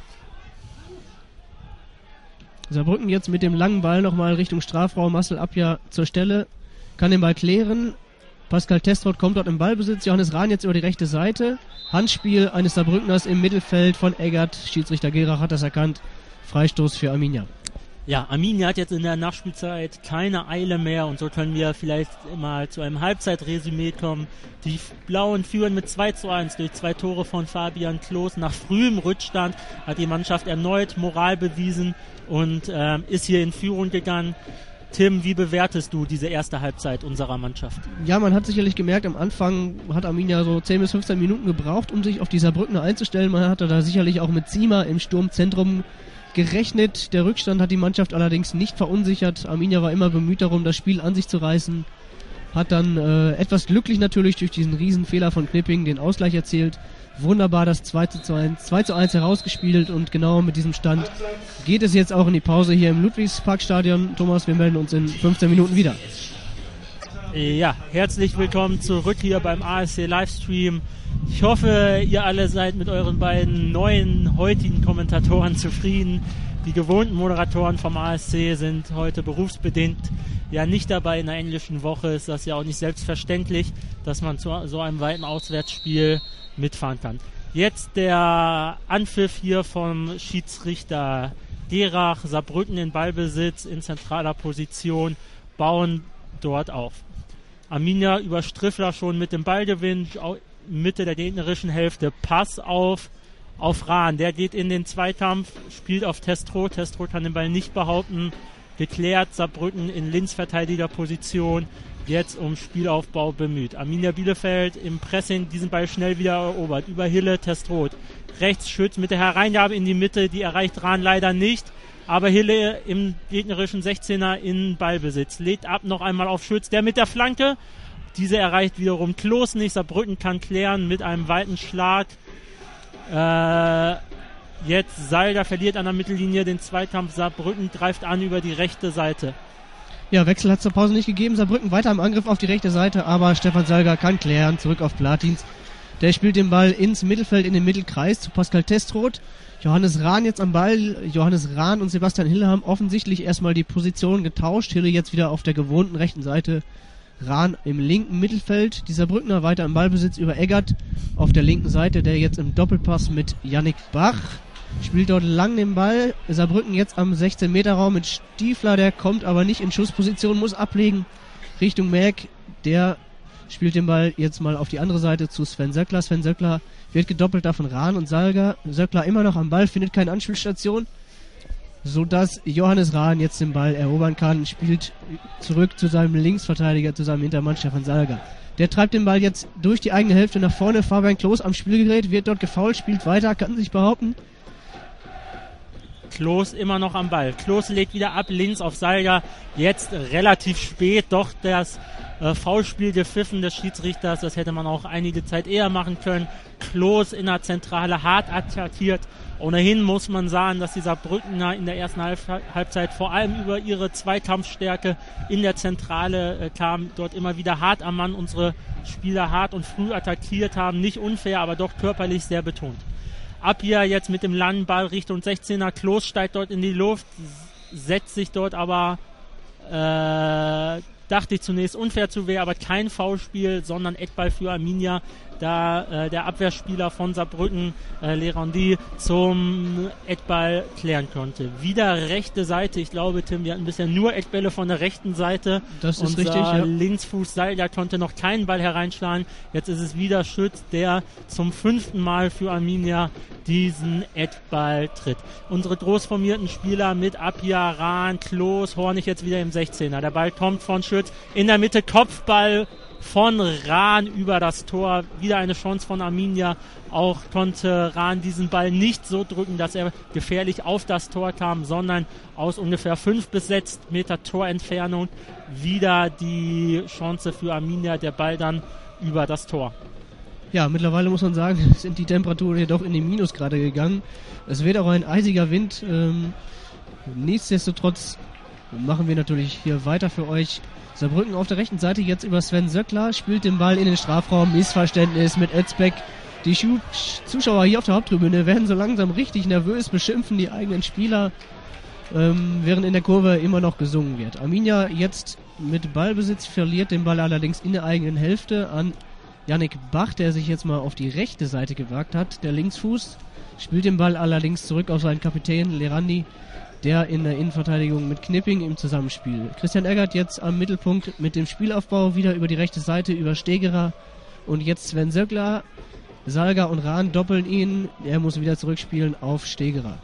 Saarbrücken jetzt mit dem langen Ball nochmal Richtung Strafraum, Marcel Abja zur Stelle, kann den Ball klären. Pascal Testroth kommt dort im Ballbesitz, Johannes Rahn jetzt über die rechte Seite. Handspiel eines Saarbrückners im Mittelfeld von Eggert, Schiedsrichter Gerach hat das erkannt. Freistoß für Arminia. Ja, Arminia hat jetzt in der Nachspielzeit keine Eile mehr und so können wir vielleicht mal zu einem Halbzeitresümee kommen. Die Blauen führen mit 2:1 durch 2 Tore von Fabian Klos. Nach frühem Rückstand hat die Mannschaft erneut Moral bewiesen und ist hier in Führung gegangen. Tim, wie bewertest du diese erste Halbzeit unserer Mannschaft? Ja, man hat sicherlich gemerkt, am Anfang hat Arminia so 10 bis 15 Minuten gebraucht, um sich auf die Saarbrückener einzustellen. Man hatte da sicherlich auch mit Ziemer im Sturmzentrum gerechnet. Der Rückstand hat die Mannschaft allerdings nicht verunsichert. Arminia war immer bemüht darum, das Spiel an sich zu reißen. Hat dann etwas glücklich natürlich durch diesen Riesenfehler von Knipping den Ausgleich erzielt. Wunderbar das 2:1 herausgespielt und genau mit diesem Stand geht es jetzt auch in die Pause hier im Ludwigsparkstadion. Thomas, wir melden uns in 15 Minuten wieder. Ja, herzlich willkommen zurück hier beim ASC Livestream. Ich hoffe, ihr alle seid mit euren beiden neuen heutigen Kommentatoren zufrieden. Die gewohnten Moderatoren vom ASC sind heute berufsbedingt ja nicht dabei. In der englischen Woche ist das ja auch nicht selbstverständlich, dass man zu so einem weiten Auswärtsspiel mitfahren kann. Jetzt der Anpfiff hier vom Schiedsrichter Gerach. Saarbrücken in Ballbesitz in zentraler Position, bauen dort auf. Arminia über Striffler schon mit dem Ballgewinn, Mitte der gegnerischen Hälfte, Pass auf Rahn, der geht in den Zweikampf, spielt auf Testroth, Testroth kann den Ball nicht behaupten, geklärt, Saarbrücken in Linksverteidigerposition, jetzt um Spielaufbau bemüht. Arminia Bielefeld im Pressing, diesen Ball schnell wieder erobert, über Hille, Testroth, rechts Schütz mit der Hereingabe in die Mitte, die erreicht Rahn leider nicht, aber Hille im gegnerischen 16er in Ballbesitz. Legt ab noch einmal auf Schütz, der mit der Flanke. Diese erreicht wiederum Klos nicht. Saarbrücken kann klären mit einem weiten Schlag. Jetzt Salga verliert an der Mittellinie den Zweikampf. Saarbrücken greift an über die rechte Seite. Ja, Wechsel hat es zur Pause nicht gegeben. Saarbrücken weiter im Angriff auf die rechte Seite, aber Stefan Salga kann klären. Zurück auf Platins. Der spielt den Ball ins Mittelfeld, in den Mittelkreis zu Pascal Testroth. Johannes Rahn jetzt am Ball. Johannes Rahn und Sebastian Hille haben offensichtlich erstmal die Position getauscht. Hille jetzt wieder auf der gewohnten rechten Seite. Rahn im linken Mittelfeld. Die Saarbrückner weiter im Ballbesitz über Eggert auf der linken Seite, der jetzt im Doppelpass mit Yannick Bach spielt dort lang den Ball. Saarbrücken jetzt am 16-Meter-Raum mit Stiefler, der kommt aber nicht in Schussposition, muss ablegen Richtung Merck. Der spielt den Ball jetzt mal auf die andere Seite zu Sven Söckler. Sven Söckler wird gedoppelt davon Rahn und Salga. Söckler immer noch am Ball, findet keine Anspielstation, sodass Johannes Rahn jetzt den Ball erobern kann, spielt zurück zu seinem Linksverteidiger, zu seinem Hintermann Stefan Salga. Der treibt den Ball jetzt durch die eigene Hälfte nach vorne. Fabian Klos am Spielgerät, wird dort gefoult, spielt weiter, kann sich behaupten. Klos immer noch am Ball. Klos legt wieder ab, links auf Salga. Jetzt relativ spät doch das Foulspiel gepfiffen des Schiedsrichters. Das hätte man auch einige Zeit eher machen können. Klos in der Zentrale hart attackiert. Ohnehin muss man sagen, dass die Saarbrückener in der ersten Halbzeit vor allem über ihre Zweikampfstärke in der Zentrale kamen. Dort immer wieder hart am Mann unsere Spieler hart und früh attackiert haben. Nicht unfair, aber doch körperlich sehr betont. Abia jetzt mit dem langen Ball Richtung 16er. Klos steigt dort in die Luft, setzt sich dort aber, dachte ich zunächst unfair zu Wehr, aber kein Foulspiel, sondern Eckball für Arminia, da der Abwehrspieler von Saarbrücken, Lerandi, zum Eckball klären konnte. Wieder rechte Seite, ich glaube, Tim, wir hatten bisher nur Eckbälle von der rechten Seite. Das ist richtig, ja. Linksfuß Salga konnte noch keinen Ball hereinschlagen. Jetzt ist es wieder Schütz, der zum 5. Mal für Arminia diesen Eckball tritt. Unsere groß formierten Spieler mit Apia, Rahn, Klos, Hornig jetzt wieder im 16er. Der Ball kommt von Schütz in der Mitte, Kopfball von Rahn über das Tor. Wieder eine Chance von Arminia. Auch konnte Rahn diesen Ball nicht so drücken, dass er gefährlich auf das Tor kam, sondern aus ungefähr 5 bis 6 Meter Torentfernung wieder die Chance für Arminia. Der Ball dann über das Tor. Ja, mittlerweile muss man sagen, sind die Temperaturen hier doch in den Minusgrade gegangen. Es wird auch ein eisiger Wind. Nichtsdestotrotz machen wir natürlich hier weiter für euch. Saarbrücken auf der rechten Seite jetzt über Sven Söckler, spielt den Ball in den Strafraum, Missverständnis mit Özbeck. Die Zuschauer hier auf der Haupttribüne werden so langsam richtig nervös, beschimpfen die eigenen Spieler, während in der Kurve immer noch gesungen wird. Arminia jetzt mit Ballbesitz, verliert den Ball allerdings in der eigenen Hälfte an Yannick Bach, der sich jetzt mal auf die rechte Seite gewagt hat, der Linksfuß, spielt den Ball allerdings zurück auf seinen Kapitän Lerandi, der in der Innenverteidigung mit Knipping im Zusammenspiel. Christian Eggert jetzt am Mittelpunkt mit dem Spielaufbau wieder über die rechte Seite, über Stegerer und jetzt Sven Söckler. Salga und Rahn doppeln ihn, er muss wieder zurückspielen auf Stegerer.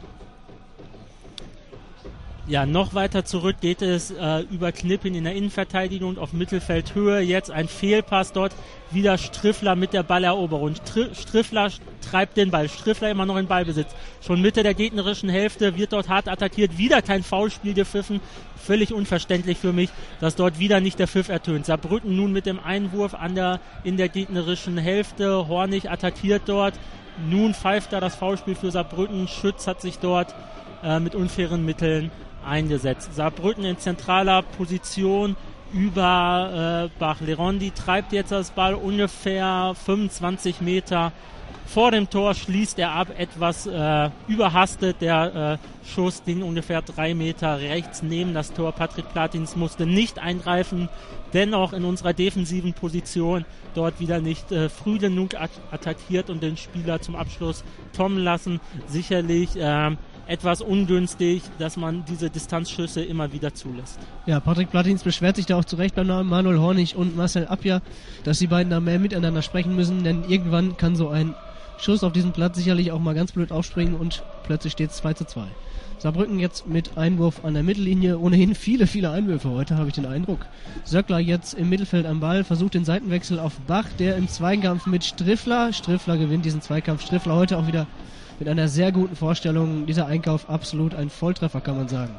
Ja, noch weiter zurück geht es über Knipping in der Innenverteidigung auf Mittelfeldhöhe. Jetzt ein Fehlpass dort, wieder Striffler mit der Balleroberung. Striffler treibt den Ball, Striffler immer noch in Ballbesitz. Schon Mitte der gegnerischen Hälfte wird dort hart attackiert, wieder kein Foulspiel gepfiffen. Völlig unverständlich für mich, dass dort wieder nicht der Pfiff ertönt. Saarbrücken nun mit dem Einwurf in der gegnerischen Hälfte. Hornig attackiert dort. Nun pfeift da das Foulspiel für Saarbrücken. Schütz hat sich dort mit unfairen Mitteln eingesetzt. Saarbrücken in zentraler Position über Bach. Lerandi treibt jetzt das Ball ungefähr 25 Meter vor dem Tor, schließt er ab, etwas überhastet. Der Schuss ging ungefähr 3 Meter rechts neben das Tor. Patrick Platins musste nicht eingreifen, dennoch in unserer defensiven Position dort wieder nicht früh genug attackiert und den Spieler zum Abschluss kommen lassen. Sicherlich etwas ungünstig, dass man diese Distanzschüsse immer wieder zulässt. Ja, Patrick Platins beschwert sich da auch zu Recht beim Namen Manuel Hornig und Marcel Apia, dass die beiden da mehr miteinander sprechen müssen, denn irgendwann kann so ein Schuss auf diesem Platz sicherlich auch mal ganz blöd aufspringen und plötzlich steht es 2:2. Saarbrücken jetzt mit Einwurf an der Mittellinie, ohnehin viele Einwürfe heute, habe ich den Eindruck. Söckler jetzt im Mittelfeld am Ball, versucht den Seitenwechsel auf Bach, der im Zweikampf mit Striffler gewinnt diesen Zweikampf. Striffler heute auch wieder mit einer sehr guten Vorstellung. Dieser Einkauf absolut ein Volltreffer, kann man sagen.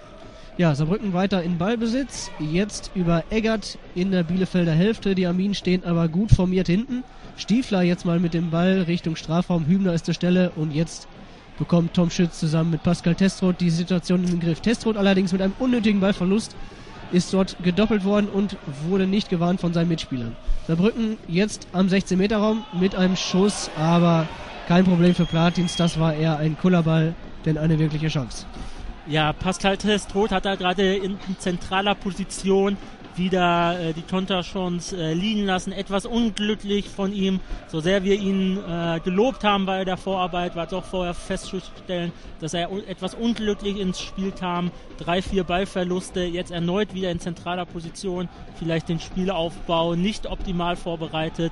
Ja, Saarbrücken weiter in Ballbesitz. Jetzt über Eggert in der Bielefelder Hälfte. Die Arminen stehen aber gut formiert hinten. Stiefler jetzt mal mit dem Ball Richtung Strafraum. Hübner ist zur Stelle und jetzt bekommt Tom Schütz zusammen mit Pascal Testroth die Situation in den Griff. Testroth allerdings mit einem unnötigen Ballverlust ist dort gedoppelt worden und wurde nicht gewarnt von seinen Mitspielern. Saarbrücken jetzt am 16-Meter-Raum mit einem Schuss, aber kein Problem für Platins. Das war eher ein Kullerball, denn eine wirkliche Chance. Ja, Pascal Testroth hat da gerade in zentraler Position wieder die Konterchance liegen lassen. Etwas unglücklich von ihm. So sehr wir ihn gelobt haben bei der Vorarbeit, war es auch vorher festzustellen, dass er etwas unglücklich ins Spiel kam. 3-4 Ballverluste, jetzt erneut wieder in zentraler Position. Vielleicht den Spielaufbau nicht optimal vorbereitet.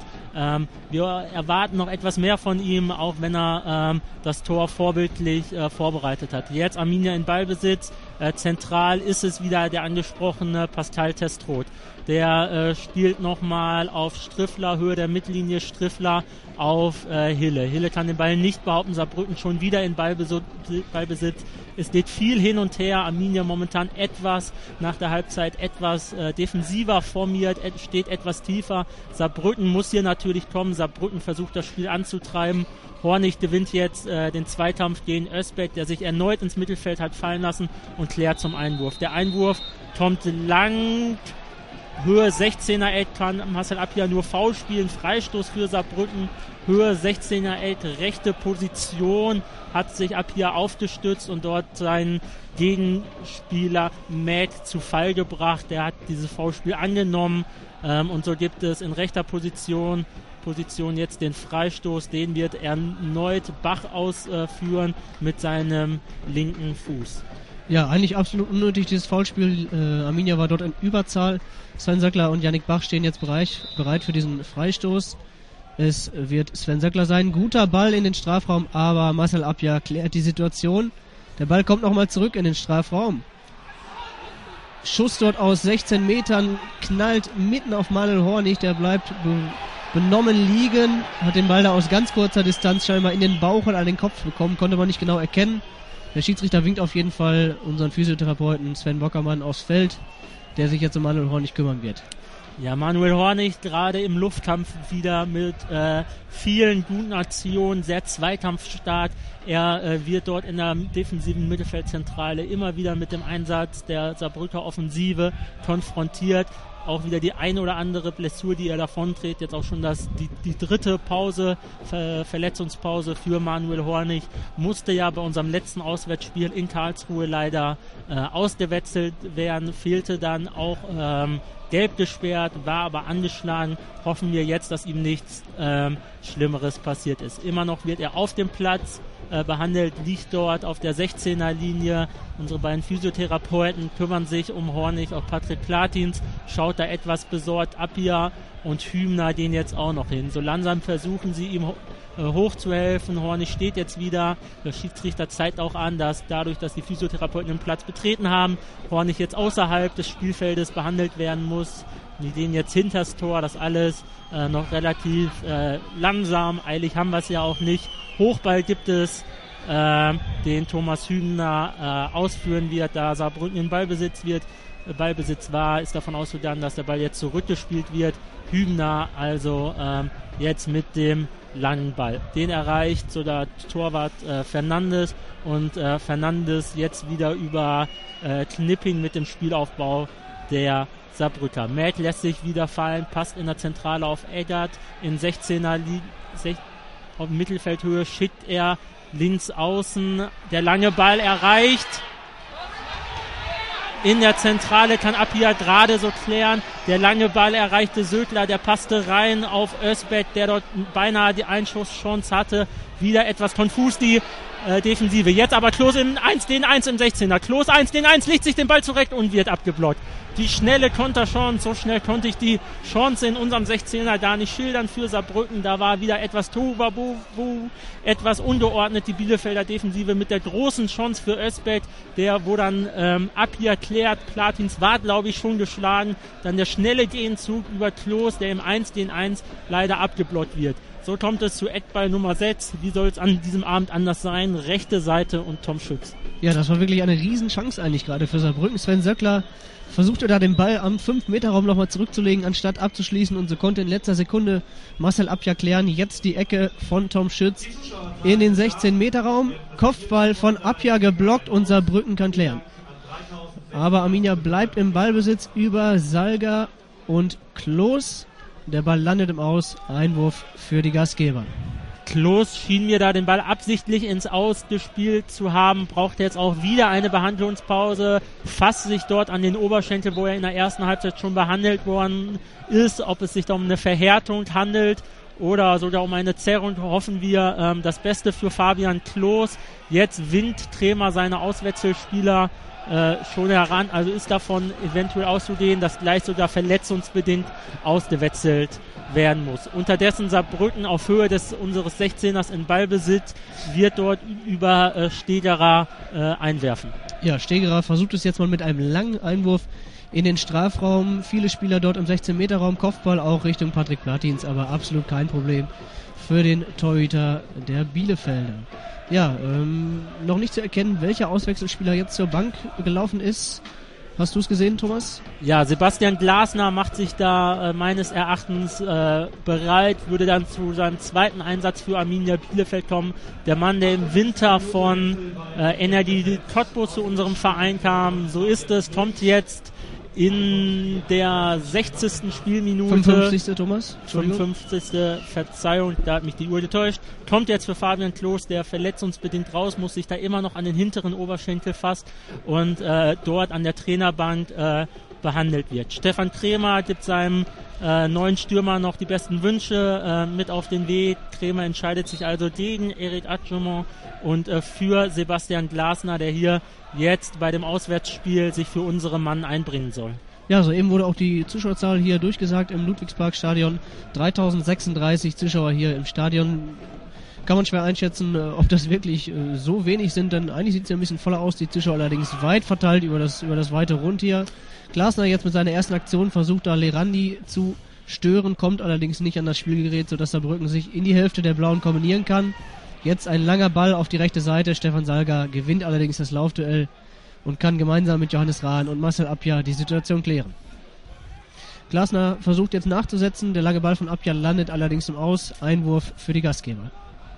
Wir erwarten noch etwas mehr von ihm, auch wenn er das Tor vorbildlich vorbereitet hat. Jetzt Arminia in Ballbesitz. Zentral ist es wieder der angesprochene Pascal Testroth. Der spielt nochmal auf Striffler, Höhe der Mittellinie, Striffler auf Hille. Hille kann den Ball nicht behaupten, Saarbrücken schon wieder in Ballbesitz. Es geht viel hin und her, Arminia momentan etwas nach der Halbzeit etwas defensiver formiert, steht etwas tiefer. Saarbrücken muss hier natürlich kommen, Saarbrücken versucht das Spiel anzutreiben. Hornig gewinnt jetzt den Zweikampf gegen Özbek, der sich erneut ins Mittelfeld hat fallen lassen und klärt zum Einwurf. Der Einwurf kommt lang, Höhe 16er Eck, kann Marcel Appia nur Foul spielen, Freistoß für Saarbrücken, Höhe 16er Eck, rechte Position, hat sich Appia aufgestützt und dort seinen Gegenspieler Matt zu Fall gebracht. Der hat dieses Foulspiel angenommen und so gibt es in rechter Position jetzt den Freistoß, den wird erneut Bach ausführen mit seinem linken Fuß. Ja, eigentlich absolut unnötig, dieses Foulspiel. Arminia war dort in Überzahl. Sven Söckler und Yannick Bach stehen jetzt bereit für diesen Freistoß. Es wird Sven Söckler sein. Guter Ball in den Strafraum, aber Marcel Appia klärt die Situation. Der Ball kommt nochmal zurück in den Strafraum. Schuss dort aus 16 Metern, knallt mitten auf Manuel Hornig. Der bleibt benommen liegen, hat den Ball da aus ganz kurzer Distanz scheinbar in den Bauch oder an den Kopf bekommen, konnte man nicht genau erkennen. Der Schiedsrichter winkt auf jeden Fall unseren Physiotherapeuten Sven Bockermann aufs Feld, der sich jetzt um Manuel Hornig kümmern wird. Ja, Manuel Hornig gerade im Luftkampf wieder mit vielen guten Aktionen, sehr zweikampfstark. Er wird dort in der defensiven Mittelfeldzentrale immer wieder mit dem Einsatz der Saarbrücker Offensive konfrontiert. Auch wieder die eine oder andere Blessur, die er davonträgt. Jetzt auch schon die dritte Pause, Verletzungspause für Manuel Hornig. Musste ja bei unserem letzten Auswärtsspiel in Karlsruhe leider ausgewechselt werden. Fehlte dann auch gelb gesperrt, war aber angeschlagen. Hoffen wir jetzt, dass ihm nichts Schlimmeres passiert ist. Immer noch wird er auf dem Platz behandelt, liegt dort auf der 16er Linie. Unsere beiden Physiotherapeuten kümmern sich um Hornig, auch Patrick Platins schaut da etwas besorgt. Appia und Hübner gehen jetzt auch noch hin. So langsam versuchen sie ihm hochzuhelfen. Hornig steht jetzt wieder. Der Schiedsrichter zeigt auch an, dass dadurch, dass die Physiotherapeuten den Platz betreten haben, Hornig jetzt außerhalb des Spielfeldes behandelt werden muss. Die gehen jetzt hinters Tor, das alles noch relativ langsam. Eilig haben wir es ja auch nicht. Hochball gibt es, den Thomas Hübner ausführen wird, da Saarbrücken in Ballbesitz war, ist davon ausgegangen, dass der Ball jetzt zurückgespielt wird. Hübner also jetzt mit dem langen Ball. Den erreicht so der Torwart Fernandes und Fernandes jetzt wieder über Knipping mit dem Spielaufbau der Saarbrücker. Matt lässt sich wieder fallen, passt in der Zentrale auf Eggert, in 16er auf Mittelfeldhöhe schickt er links außen, der lange Ball erreicht. In der Zentrale kann Appia gerade so klären. Der lange Ball erreichte Söckler, der passte rein auf Özbek, der dort beinahe die Einschusschance hatte. Wieder etwas konfus die Defensive. Jetzt aber Klose den 1 im 16er. Klose 1 den 1, legt sich den Ball zurecht und wird abgeblockt. Die schnelle Konterchance, so schnell konnte ich die Chance in unserem 16er gar nicht schildern für Saarbrücken. Da war wieder etwas Tohuwabohu, etwas ungeordnet die Bielefelder Defensive mit der großen Chance für Özbek, wo dann Appia klärt. Platins war, glaube ich, schon geschlagen. Dann der schnelle Gegenzug über Klos, der im 1 gegen 1 leider abgeblockt wird. So kommt es zu Eckball Nummer 6. Wie soll es an diesem Abend anders sein? Rechte Seite und Tom Schütz. Ja, das war wirklich eine Riesenchance eigentlich gerade für Saarbrücken. Sven Söckler versuchte da den Ball am 5-Meter-Raum nochmal zurückzulegen, anstatt abzuschließen, und so konnte in letzter Sekunde Marcel Abja klären. Jetzt die Ecke von Tom Schütz in den 16-Meter-Raum. Kopfball von Abja geblockt und Saarbrücken kann klären. Aber Arminia bleibt im Ballbesitz über Salga und Klos. Der Ball landet im Aus. Einwurf für die Gastgeber. Klos schien mir da den Ball absichtlich ins Aus gespielt zu haben, braucht jetzt auch wieder eine Behandlungspause, fasst sich dort an den Oberschenkel, wo er in der ersten Halbzeit schon behandelt worden ist. Ob es sich da um eine Verhärtung handelt oder sogar um eine Zerrung, hoffen wir das Beste für Fabian Klos. Jetzt winkt Tremer seine Auswechselspieler schon heran, also ist davon eventuell auszugehen, dass gleich sogar verletzungsbedingt ausgewechselt werden muss. Unterdessen Saarbrücken auf Höhe unseres 16ers in Ballbesitz, wird dort über Stegerer einwerfen. Ja, Stegerer versucht es jetzt mal mit einem langen Einwurf in den Strafraum. Viele Spieler dort im 16-Meter-Raum, Kopfball auch Richtung Patrick Platins, aber absolut kein Problem für den Torhüter der Bielefelder. Ja, noch nicht zu erkennen, welcher Auswechselspieler jetzt zur Bank gelaufen ist. Hast du es gesehen, Thomas? Ja, Sebastian Glasner macht sich da meines Erachtens bereit, würde dann zu seinem zweiten Einsatz für Arminia Bielefeld kommen. Der Mann, der im Winter von NRD Cottbus zu unserem Verein kam, so ist es, kommt jetzt in der 60. Spielminute. 55. Thomas? 55. Verzeihung, da hat mich die Uhr getäuscht. Kommt jetzt für Fabian Klos, der verletzungsbedingt raus muss, sich da immer noch an den hinteren Oberschenkel fasst und dort an der Trainerbank behandelt wird. Stefan Kremer gibt seinem neuen Stürmer noch die besten Wünsche mit auf den Weg. Kremer entscheidet sich also gegen Eric Adjumont und für Sebastian Glasner, der hier jetzt bei dem Auswärtsspiel sich für unsere Mann einbringen soll. Ja, soeben wurde auch die Zuschauerzahl hier durchgesagt im Ludwigsparkstadion. 3036 Zuschauer hier im Stadion. Kann man schwer einschätzen, ob das wirklich so wenig sind, denn eigentlich sieht es ja ein bisschen voller aus. Die Zuschauer allerdings weit verteilt über das weite Rund hier. Glasner jetzt mit seiner ersten Aktion versucht da Lerandi zu stören, kommt allerdings nicht an das Spielgerät, sodass Saarbrücken sich in die Hälfte der Blauen kombinieren kann. Jetzt ein langer Ball auf die rechte Seite. Stefan Salga gewinnt allerdings das Laufduell und kann gemeinsam mit Johannes Rahn und Marcel Abja die Situation klären. Glasner versucht jetzt nachzusetzen. Der lange Ball von Abja landet allerdings im Aus. Einwurf für die Gastgeber.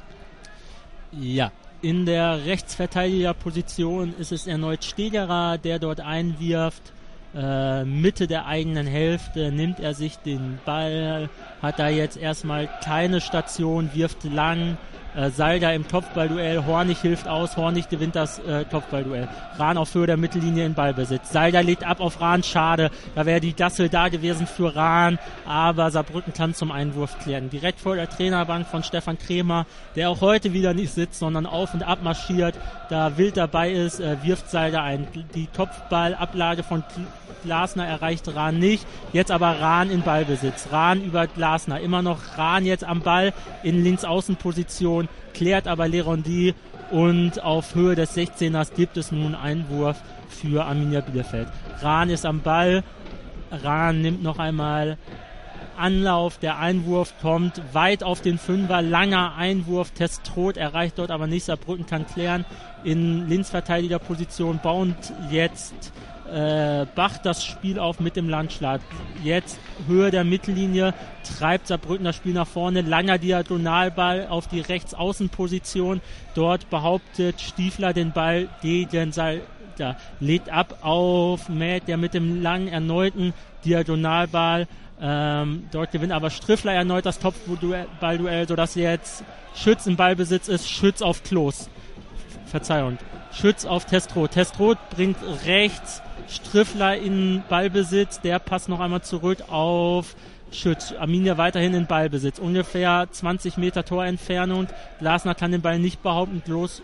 Ja, in der Rechtsverteidigerposition ist es erneut Stegerer, der dort einwirft. Mitte der eigenen Hälfte nimmt er sich den Ball, hat da jetzt erstmal keine Station, wirft lang. Salga im Kopfballduell, Hornig hilft aus, Hornig gewinnt das Kopfballduell. Rahn auf Höhe der Mittellinie in Ballbesitz. Salga legt ab auf Rahn, schade, da wäre die Gassel da gewesen für Rahn, aber Saarbrücken kann zum Einwurf klären. Direkt vor der Trainerbank von Stefan Kremer, der auch heute wieder nicht sitzt, sondern auf und ab marschiert, da wild dabei ist, wirft Salga ein. Die Kopfballablage von Glasner erreicht Rahn nicht, jetzt aber Rahn in Ballbesitz. Rahn über Glasner, immer noch Rahn jetzt am Ball in Linksaußenposition, klärt aber Lerondi und auf Höhe des 16ers gibt es nun Einwurf für Arminia Bielefeld. Rahn ist am Ball, Rahn nimmt noch einmal Anlauf, der Einwurf kommt weit auf den Fünfer, langer Einwurf, Testrot erreicht dort aber nicht, Saarbrücken kann klären in Linksverteidigerposition, baut jetzt Bach das Spiel auf mit dem Landschlag. Jetzt Höhe der Mittellinie, treibt Saarbrücken das Spiel nach vorne, langer Diagonalball auf die Rechtsaußenposition. Dort behauptet Stiefler den Ball gegen Salga, legt ab auf Matt, der mit dem langen erneuten Diagonalball. Dort gewinnt aber Striffler erneut das Kopfballduell, sodass jetzt Schütz im Ballbesitz ist, Schütz auf Klos. Verzeihung. Schütz auf Testrot. Testrot bringt rechts Striffler in Ballbesitz. Der passt noch einmal zurück auf Schütz. Arminia weiterhin in Ballbesitz. Ungefähr 20 Meter Torentfernung. Glasner kann den Ball nicht behaupten.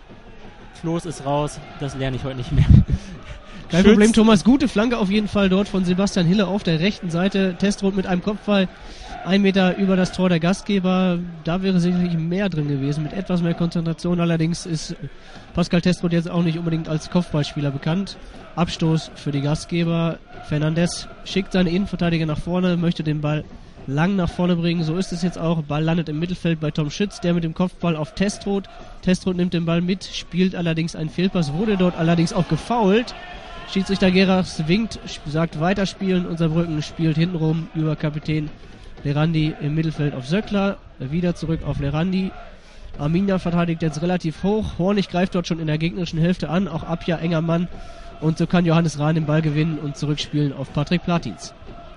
Klos ist raus. Das lerne ich heute nicht mehr. Kein Problem, Thomas. Gute Flanke auf jeden Fall dort von Sebastian Hille auf der rechten Seite. Testrot mit einem Kopfball 1 Meter über das Tor der Gastgeber. Da wäre sicherlich mehr drin gewesen, mit etwas mehr Konzentration. Allerdings ist Pascal Testrot jetzt auch nicht unbedingt als Kopfballspieler bekannt. Abstoß für die Gastgeber. Fernandes schickt seine Innenverteidiger nach vorne, möchte den Ball lang nach vorne bringen. So ist es jetzt auch. Ball landet im Mittelfeld bei Tom Schütz, der mit dem Kopfball auf Testroth. Testroth nimmt den Ball mit, spielt allerdings einen Fehlpass, wurde dort allerdings auch gefoult. Schiedsrichter Gerachs winkt, sagt weiterspielen. Und Saarbrücken spielt hintenrum über Kapitän Lerandi im Mittelfeld auf Söckler. Wieder zurück auf Lerandi. Arminia verteidigt jetzt relativ hoch. Hornig greift dort schon in der gegnerischen Hälfte an. Auch Abja enger Mann. Und so kann Johannes Rahn den Ball gewinnen und zurückspielen auf Patrick Platins.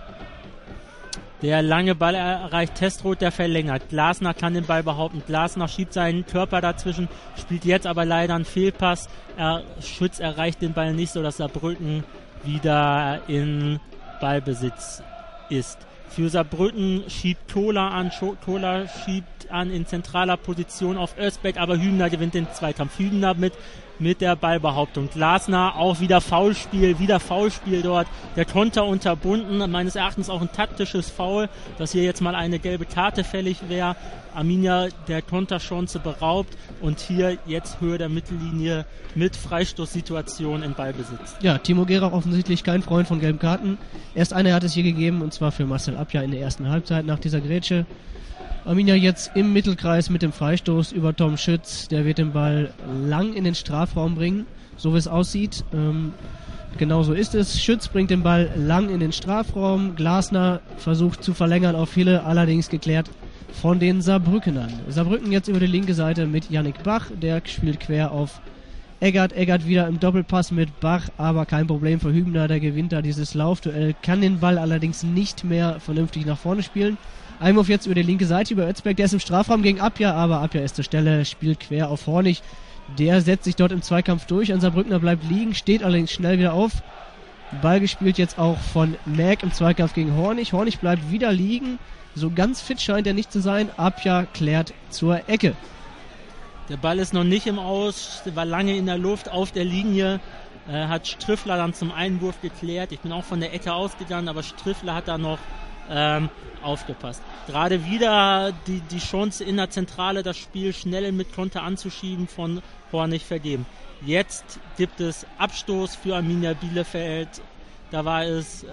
Der lange Ball erreicht Testroth, der verlängert. Glasner kann den Ball behaupten. Glasner schiebt seinen Körper dazwischen, spielt jetzt aber leider einen Fehlpass. Schütz erreicht den Ball nicht, sodass Saarbrücken wieder in Ballbesitz ist. Für Saarbrücken schiebt Tola an. Tola schiebt an in zentraler Position auf Özbeck, aber Hübner gewinnt den Zweikampf. Hübner mit der Ballbehauptung. Glasner auch wieder Foulspiel dort. Der Konter unterbunden, meines Erachtens auch ein taktisches Foul, dass hier jetzt mal eine gelbe Karte fällig wäre. Arminia der Konterchance beraubt und hier jetzt Höhe der Mittellinie mit Freistoßsituation in Ballbesitz. Ja, Timo Gerach offensichtlich kein Freund von gelben Karten. Erst eine hat es hier gegeben und zwar für Marcel Abja in der ersten Halbzeit nach dieser Grätsche. Arminia jetzt im Mittelkreis mit dem Freistoß über Tom Schütz. Der wird den Ball lang in den Strafraum bringen, so wie es aussieht. Genau so ist es. Schütz bringt den Ball lang in den Strafraum. Glasner versucht zu verlängern auf Hille, allerdings geklärt von den Saarbrückenern. Saarbrücken jetzt über die linke Seite mit Yannick Bach. Der spielt quer auf Eggert. Eggert wieder im Doppelpass mit Bach, aber kein Problem für Hübner. Der gewinnt da dieses Laufduell, kann den Ball allerdings nicht mehr vernünftig nach vorne spielen. Einwurf jetzt über die linke Seite, über Özbeck, der ist im Strafraum gegen Abja, aber Abja ist zur Stelle, spielt quer auf Hornig. Der setzt sich dort im Zweikampf durch, ein Saarbrückner bleibt liegen, steht allerdings schnell wieder auf. Ball gespielt jetzt auch von Mäg im Zweikampf gegen Hornig. Hornig bleibt wieder liegen, so ganz fit scheint er nicht zu sein. Abja klärt zur Ecke. Der Ball ist noch nicht im Aus, war lange in der Luft, auf der Linie. Hat Striffler dann zum Einwurf geklärt. Ich bin auch von der Ecke ausgegangen, aber Striffler hat da noch aufgepasst. Gerade wieder die Chance in der Zentrale, das Spiel schnell mit Konter anzuschieben, von Hornig vergeben. Jetzt gibt es Abstoß für Arminia Bielefeld. Da war es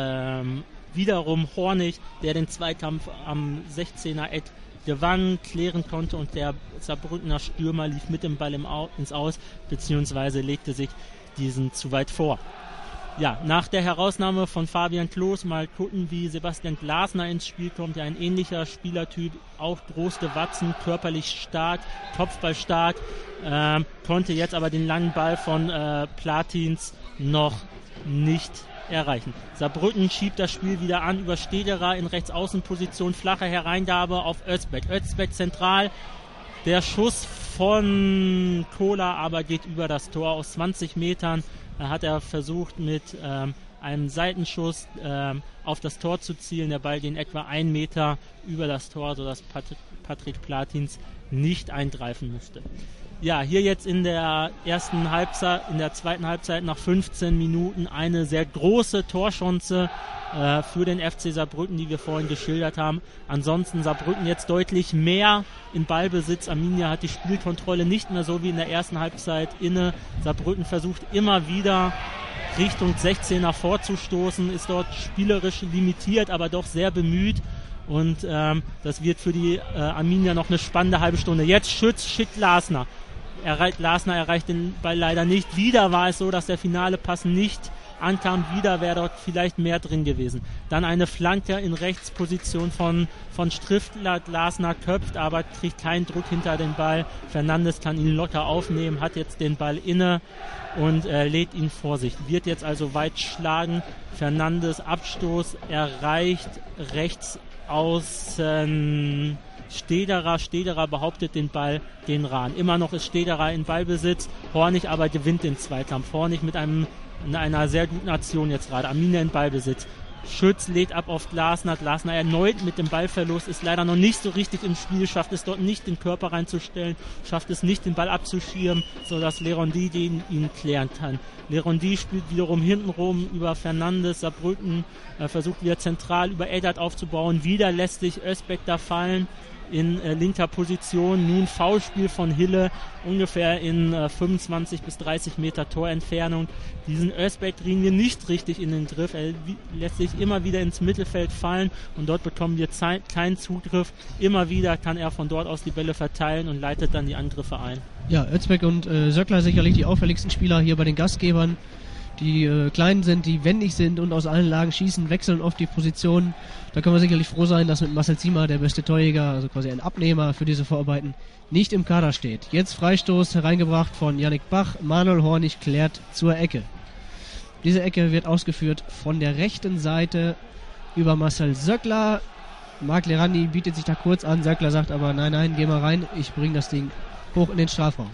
wiederum Hornig, der den Zweikampf am 16er Eck gewann, klären konnte und der Saarbrückener Stürmer lief mit dem Ball ins Aus, beziehungsweise legte sich diesen zu weit vor. Ja, nach der Herausnahme von Fabian Klos mal gucken, wie Sebastian Glasner ins Spiel kommt. Ja, ein ähnlicher Spielertyp, auch groß gewachsen, körperlich stark, Kopfball stark, konnte jetzt aber den langen Ball von Platins noch nicht erreichen. Saarbrücken schiebt das Spiel wieder an über Stederer in Rechtsaußenposition, flache Hereingabe auf Özbeck. Özbeck zentral. Der Schuss von Kola aber geht über das Tor aus 20 Metern. Da hat er versucht mit einem Seitenschuss auf das Tor zu zielen. Der Ball ging etwa 1 Meter über das Tor, sodass Patrick Platins nicht eingreifen musste. Ja, hier jetzt in der zweiten Halbzeit nach 15 Minuten eine sehr große Torchance für den FC Saarbrücken, die wir vorhin geschildert haben. Ansonsten Saarbrücken jetzt deutlich mehr in Ballbesitz. Arminia hat die Spielkontrolle nicht mehr so wie in der ersten Halbzeit inne. Saarbrücken versucht immer wieder Richtung 16er vorzustoßen, ist dort spielerisch limitiert, aber doch sehr bemüht. Und das wird für die Arminia noch eine spannende halbe Stunde. Jetzt Schütz schickt Glasner. Glasner erreicht den Ball leider nicht. Wieder war es so, dass der finale Pass nicht ankam. Wieder wäre dort vielleicht mehr drin gewesen. Dann eine Flanke in Rechtsposition von Striffler. Glasner köpft, aber kriegt keinen Druck hinter den Ball. Fernandes kann ihn locker aufnehmen, hat jetzt den Ball inne und lädt ihn vor sich. Wird jetzt also weit schlagen. Fernandes Abstoß erreicht rechts außen Stederer behauptet den Ball den Rahn. Immer noch ist Stederer in Ballbesitz. Hornig aber gewinnt den Zweikampf. Hornig mit einer sehr guten Aktion jetzt gerade. Arminia in Ballbesitz. Schütz lädt ab auf Glasner. Glasner erneut mit dem Ballverlust, ist leider noch nicht so richtig im Spiel, schafft es dort nicht, den Körper reinzustellen, schafft es nicht, den Ball abzuschirmen, sodass Lerondi ihn klären kann. Lerondi spielt wiederum hintenrum über Fernandes, Saarbrücken, versucht wieder zentral über Eggert aufzubauen. Wieder lässt sich Özbeck da fallen in linker Position. Nun Foulspiel von Hille, ungefähr in 25 bis 30 Meter Torentfernung. Diesen Özbek kriegen wir nicht richtig in den Griff. Er lässt sich immer wieder ins Mittelfeld fallen und dort bekommen wir keinen Zugriff. Immer wieder kann er von dort aus die Bälle verteilen und leitet dann die Angriffe ein. Ja, Özbek und Söckler sicherlich die auffälligsten Spieler hier bei den Gastgebern, die klein sind, die wendig sind und aus allen Lagen schießen, wechseln oft die Positionen. Da können wir sicherlich froh sein, dass mit Marcel Ziemer, der beste Torjäger, also quasi ein Abnehmer für diese Vorarbeiten, nicht im Kader steht. Jetzt Freistoß hereingebracht von Yannick Bach. Manuel Hornig klärt zur Ecke. Diese Ecke wird ausgeführt von der rechten Seite über Marcel Söckler. Marc Lerandi bietet sich da kurz an. Söckler sagt aber, nein, geh mal rein, ich bringe das Ding hoch in den Strafraum.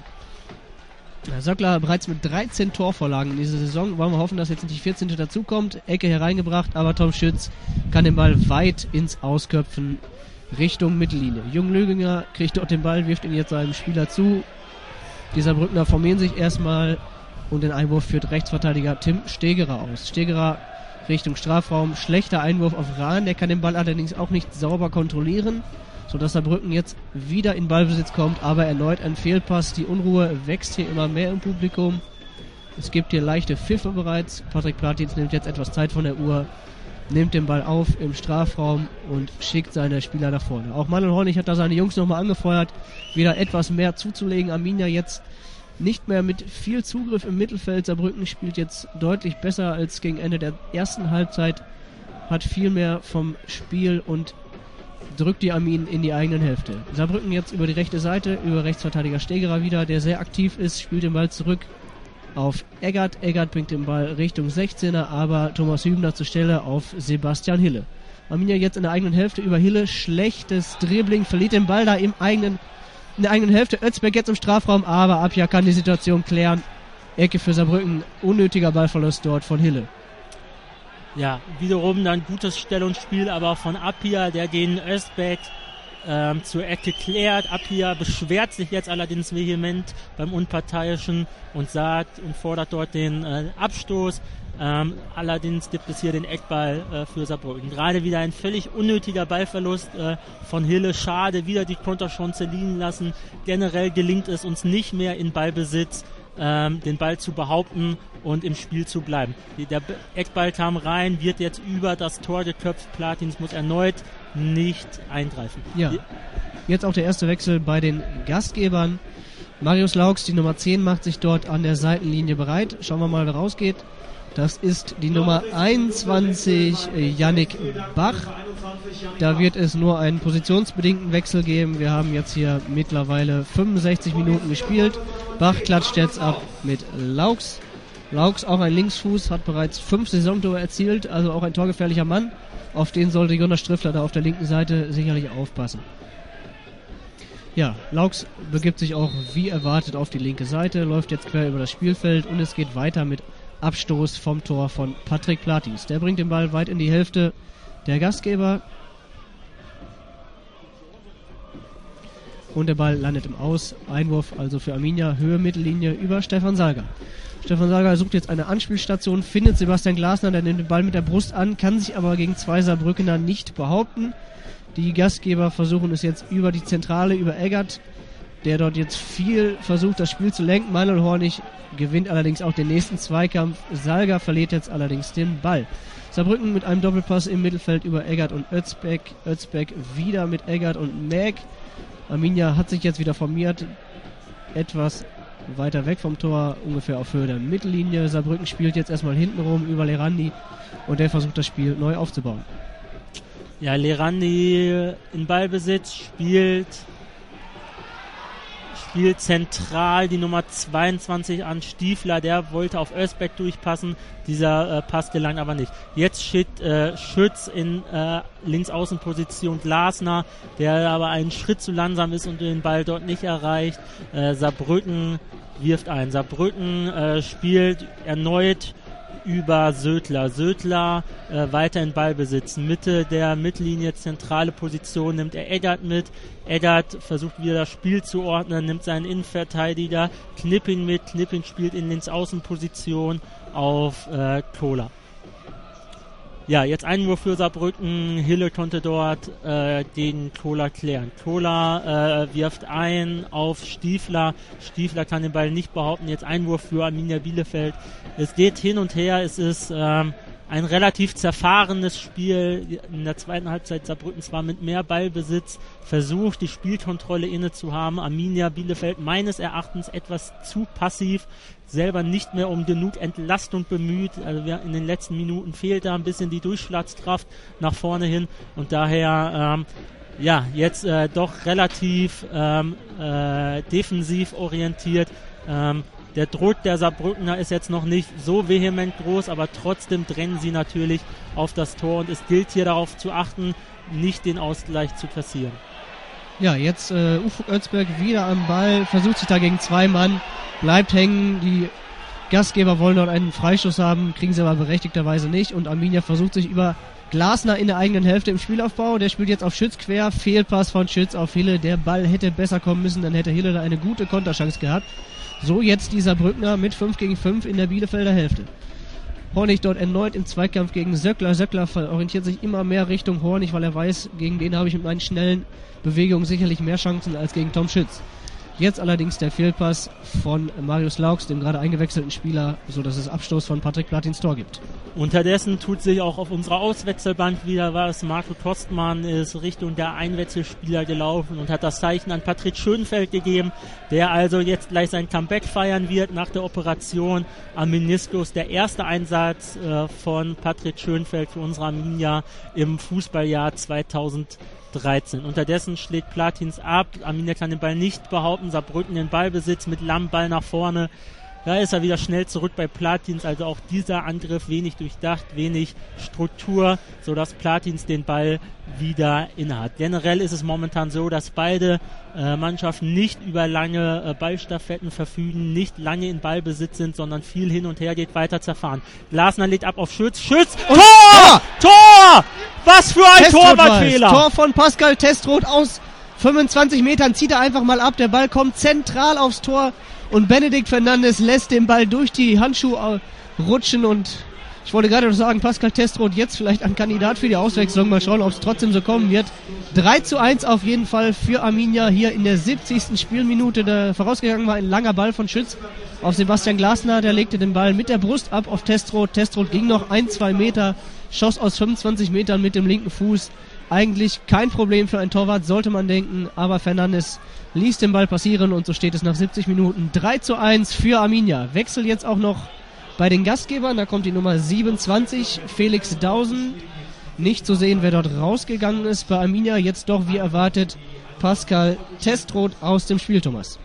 Söckler bereits mit 13 Torvorlagen in dieser Saison. Wollen wir hoffen, dass jetzt nicht die 14. dazukommt. Ecke hereingebracht, aber Tom Schütz kann den Ball weit ins Ausköpfen Richtung Mittellinie. Jung Löginger kriegt dort den Ball, wirft ihn jetzt seinem Spieler zu. Die Saarbrückner formieren sich erstmal und den Einwurf führt Rechtsverteidiger Tim Stegerer aus. Stegerer Richtung Strafraum, schlechter Einwurf auf Rahn, der kann den Ball allerdings auch nicht sauber kontrollieren, sodass Saarbrücken jetzt wieder in Ballbesitz kommt, aber erneut ein Fehlpass. Die Unruhe wächst hier immer mehr im Publikum. Es gibt hier leichte Pfiffe bereits. Patrick Platitz nimmt jetzt etwas Zeit von der Uhr, nimmt den Ball auf im Strafraum und schickt seine Spieler nach vorne. Auch Manuel Hornig hat da seine Jungs nochmal angefeuert, wieder etwas mehr zuzulegen. Arminia jetzt nicht mehr mit viel Zugriff im Mittelfeld. Saarbrücken spielt jetzt deutlich besser als gegen Ende der ersten Halbzeit, hat viel mehr vom Spiel und drückt die Armin in die eigenen Hälfte. Saarbrücken jetzt über die rechte Seite, über Rechtsverteidiger Stegerer wieder, der sehr aktiv ist, spielt den Ball zurück auf Eggert. Eggert bringt den Ball Richtung 16er, aber Thomas Hübner zur Stelle auf Sebastian Hille. Arminia jetzt in der eigenen Hälfte über Hille, schlechtes Dribbling, verliert den Ball da in der eigenen Hälfte. Özbek jetzt im Strafraum, aber Apia kann die Situation klären. Ecke für Saarbrücken, unnötiger Ballverlust dort von Hille. Ja, wiederum dann gutes Stellungsspiel, aber von Apia, der den Özbek zur Ecke klärt. Apia beschwert sich jetzt allerdings vehement beim Unparteiischen und fordert dort den Abstoß. Allerdings gibt es hier den Eckball für Saarbrücken. Gerade wieder ein völlig unnötiger Ballverlust von Hille. Schade, wieder die Konterchance liegen lassen. Generell gelingt es uns nicht mehr in Ballbesitz, den Ball zu behaupten und im Spiel zu bleiben. Der Eckball kam rein, wird jetzt über das Tor geköpft. Platins muss erneut nicht eingreifen. Ja, jetzt auch der erste Wechsel bei den Gastgebern. Marius Laux, die Nummer 10, macht sich dort an der Seitenlinie bereit. Schauen wir mal, wer rausgeht. Das ist die Nummer 21, Yannick Bach. Da wird es nur einen positionsbedingten Wechsel geben. Wir haben jetzt hier mittlerweile 65 Minuten gespielt. Bach klatscht jetzt ab mit Laux. Laux, auch ein Linksfuß, hat bereits 5 Saisontore erzielt, also auch ein torgefährlicher Mann. Auf den sollte Jonas Striffler da auf der linken Seite sicherlich aufpassen. Ja, Laux begibt sich auch wie erwartet auf die linke Seite, läuft jetzt quer über das Spielfeld und es geht weiter mit Abstoß vom Tor von Patrick Platins. Der bringt den Ball weit in die Hälfte der Gastgeber. Und der Ball landet im Aus. Einwurf also für Arminia, Höhe Mittellinie über Stefan Salger. Stefan Salger sucht jetzt eine Anspielstation, findet Sebastian Glasner, der nimmt den Ball mit der Brust an, kann sich aber gegen 2 Saarbrückener nicht behaupten. Die Gastgeber versuchen es jetzt über die Zentrale, über Eggert, der dort jetzt viel versucht, das Spiel zu lenken. Manuel Hornig gewinnt allerdings auch den nächsten Zweikampf. Salger verliert jetzt allerdings den Ball. Saarbrücken mit einem Doppelpass im Mittelfeld über Eggert und Özbek. Özbek wieder mit Eggert und Mäg. Arminia hat sich jetzt wieder formiert. Etwas weiter weg vom Tor, ungefähr auf Höhe der Mittellinie. Saarbrücken spielt jetzt erstmal hintenrum über Lerandi und der versucht das Spiel neu aufzubauen. Ja, Lerandi in Ballbesitz, spielt zentral die Nummer 22 an Stiefler, der wollte auf Özbek durchpassen, dieser Pass gelang aber nicht. Jetzt Schütz in Linksaußenposition Glasner, der aber einen Schritt zu langsam ist und den Ball dort nicht erreicht. Saarbrücken wirft ein. Saarbrücken spielt erneut über Södler. Södler weiter in Ballbesitz. Mitte der Mittellinie, zentrale Position, nimmt er Eggert mit. Eggert versucht wieder das Spiel zu ordnen, nimmt seinen Innenverteidiger Knipping mit. Knipping spielt in Linksaußenposition auf Kohler. Ja, jetzt Einwurf für Saarbrücken. Hille konnte dort den Kohler klären. Kohler wirft ein auf Stiefler. Stiefler kann den Ball nicht behaupten. Jetzt Einwurf für Arminia Bielefeld. Es geht hin und her. Es ist ein relativ zerfahrenes Spiel. In der zweiten Halbzeit Saarbrücken zwar mit mehr Ballbesitz versucht, die Spielkontrolle inne zu haben. Arminia Bielefeld meines Erachtens etwas zu passiv, selber nicht mehr um genug Entlastung bemüht. Also in den letzten Minuten fehlt da ein bisschen die Durchschlagskraft nach vorne hin und daher jetzt doch relativ defensiv orientiert. Der Druck der Saarbrückener ist jetzt noch nicht so vehement groß, aber trotzdem drängen sie natürlich auf das Tor und es gilt hier darauf zu achten, nicht den Ausgleich zu kassieren. Ja, jetzt Ufuk Özberg wieder am Ball, versucht sich da gegen 2 Mann, bleibt hängen, die Gastgeber wollen dort einen Freistoß haben, kriegen sie aber berechtigterweise nicht und Arminia versucht sich über Glasner in der eigenen Hälfte im Spielaufbau, der spielt jetzt auf Schütz quer, Fehlpass von Schütz auf Hille, der Ball hätte besser kommen müssen, dann hätte Hille da eine gute Konterchance gehabt. So jetzt dieser Brückner mit 5 gegen 5 in der Bielefelder Hälfte. Hornig dort erneut im Zweikampf gegen Söckler. Söckler orientiert sich immer mehr Richtung Hornig, weil er weiß, gegen den habe ich mit meinen schnellen Bewegungen sicherlich mehr Chancen als gegen Tom Schütz. Jetzt allerdings der Fehlpass von Marius Laux, dem gerade eingewechselten Spieler, sodass es Abstoß von Patrick Plath ins Tor gibt. Unterdessen tut sich auch auf unserer Auswechselbank wieder was. Marco Kostmann ist Richtung der Einwechselspieler gelaufen und hat das Zeichen an Patrick Schönfeld gegeben, der also jetzt gleich sein Comeback feiern wird nach der Operation am Meniskus. Der erste Einsatz von Patrick Schönfeld für unsere Arminia im Fußballjahr 2013. Unterdessen schlägt Platins ab. Arminia kann den Ball nicht behaupten. Saarbrücken den Ballbesitz mit Lamm, Ball nach vorne. Da ist er wieder schnell zurück bei Platins. Also auch dieser Angriff wenig durchdacht, wenig Struktur, sodass Platins den Ball wieder innehat. Generell ist es momentan so, dass beide Mannschaften nicht über lange Ballstaffetten verfügen, nicht lange in Ballbesitz sind, sondern viel hin und her geht, weiter zerfahren. Glasner legt ab auf Schütz. Schütz! Und Tor! Tor! Was für ein Torwartfehler! Tor von Pascal Testroth aus 25 Metern, zieht er einfach mal ab. Der Ball kommt zentral aufs Tor und Benedikt Fernandes lässt den Ball durch die Handschuhe rutschen und ich wollte gerade noch sagen, Pascal Testroth jetzt vielleicht ein Kandidat für die Auswechslung. Mal schauen, ob es trotzdem so kommen wird. 3:1 auf jeden Fall für Arminia hier in der 70. Spielminute. Vorausgegangen war ein langer Ball von Schütz auf Sebastian Glasner. Der legte den Ball mit der Brust ab auf Testroth. Testroth ging noch 1-2 Meter, schoss aus 25 Metern mit dem linken Fuß. Eigentlich kein Problem für einen Torwart, sollte man denken. Aber Fernandes ließ den Ball passieren und so steht es nach 70 Minuten 3:1 für Arminia. Wechsel jetzt auch noch bei den Gastgebern, da kommt die Nummer 27, Felix Dausen. Nicht zu sehen, wer dort rausgegangen ist. Bei Arminia jetzt doch, wie erwartet, Pascal Testroth aus dem Spiel, Thomas.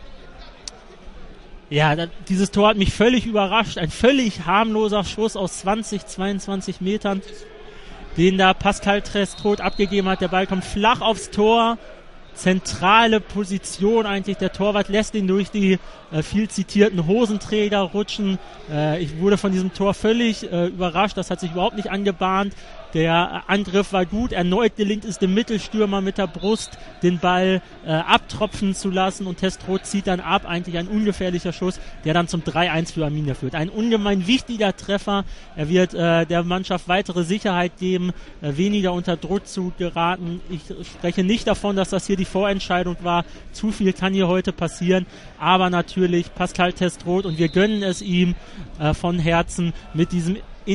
Ja, dieses Tor hat mich völlig überrascht. Ein völlig harmloser Schuss aus 22 Metern, den da Pascal Testroth abgegeben hat. Der Ball kommt flach aufs Tor. Zentrale Position eigentlich. Der Torwart lässt ihn durch die viel zitierten Hosenträger rutschen. Ich wurde von diesem Tor völlig überrascht. Das hat sich überhaupt nicht angebahnt. Der Angriff war gut. Erneut gelingt es dem Mittelstürmer mit der Brust, den Ball abtropfen zu lassen und Testroth zieht dann ab. Eigentlich ein ungefährlicher Schuss, der dann zum 3:1 für Arminia führt. Ein ungemein wichtiger Treffer. Er wird der Mannschaft weitere Sicherheit geben, weniger unter Druck zu geraten. Ich spreche nicht davon, dass das hier die Vorentscheidung war. Zu viel kann hier heute passieren. Aber natürlich Pascal Testroth und wir gönnen es ihm von Herzen mit diesem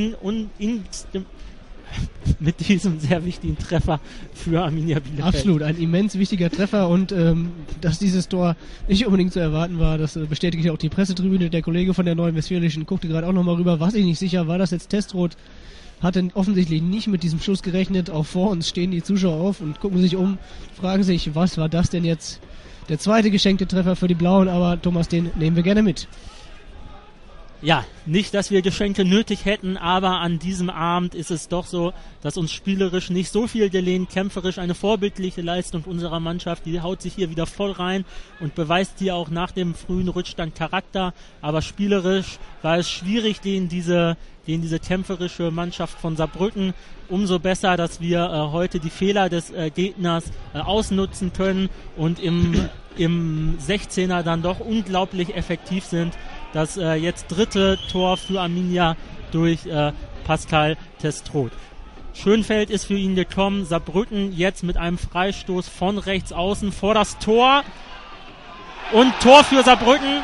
mit diesem sehr wichtigen Treffer für Arminia Bielefeld. Absolut, ein immens wichtiger Treffer und dass dieses Tor nicht unbedingt zu erwarten war, das bestätigt auch die Pressetribüne. Der Kollege von der Neuen Westfälischen guckte gerade auch nochmal rüber, was ich nicht sicher war, das jetzt Testroth hatte offensichtlich nicht mit diesem Schuss gerechnet. Auch vor uns stehen die Zuschauer auf und gucken sich um, fragen sich, was war das denn jetzt? Der zweite geschenkte Treffer für die Blauen, aber Thomas, den nehmen wir gerne mit. Ja, nicht, dass wir Geschenke nötig hätten, aber an diesem Abend ist es doch so, dass uns spielerisch nicht so viel gelingt, kämpferisch eine vorbildliche Leistung unserer Mannschaft, die haut sich hier wieder voll rein und beweist hier auch nach dem frühen Rückstand Charakter, aber spielerisch war es schwierig, gegen diese kämpferische Mannschaft von Saarbrücken. Umso besser, dass wir heute die Fehler des Gegners ausnutzen können und im 16er dann doch unglaublich effektiv sind. Das jetzt dritte Tor für Arminia durch Pascal Testroth. Schönfeld ist für ihn gekommen. Saarbrücken jetzt mit einem Freistoß von rechts außen vor das Tor. Und Tor für Saarbrücken.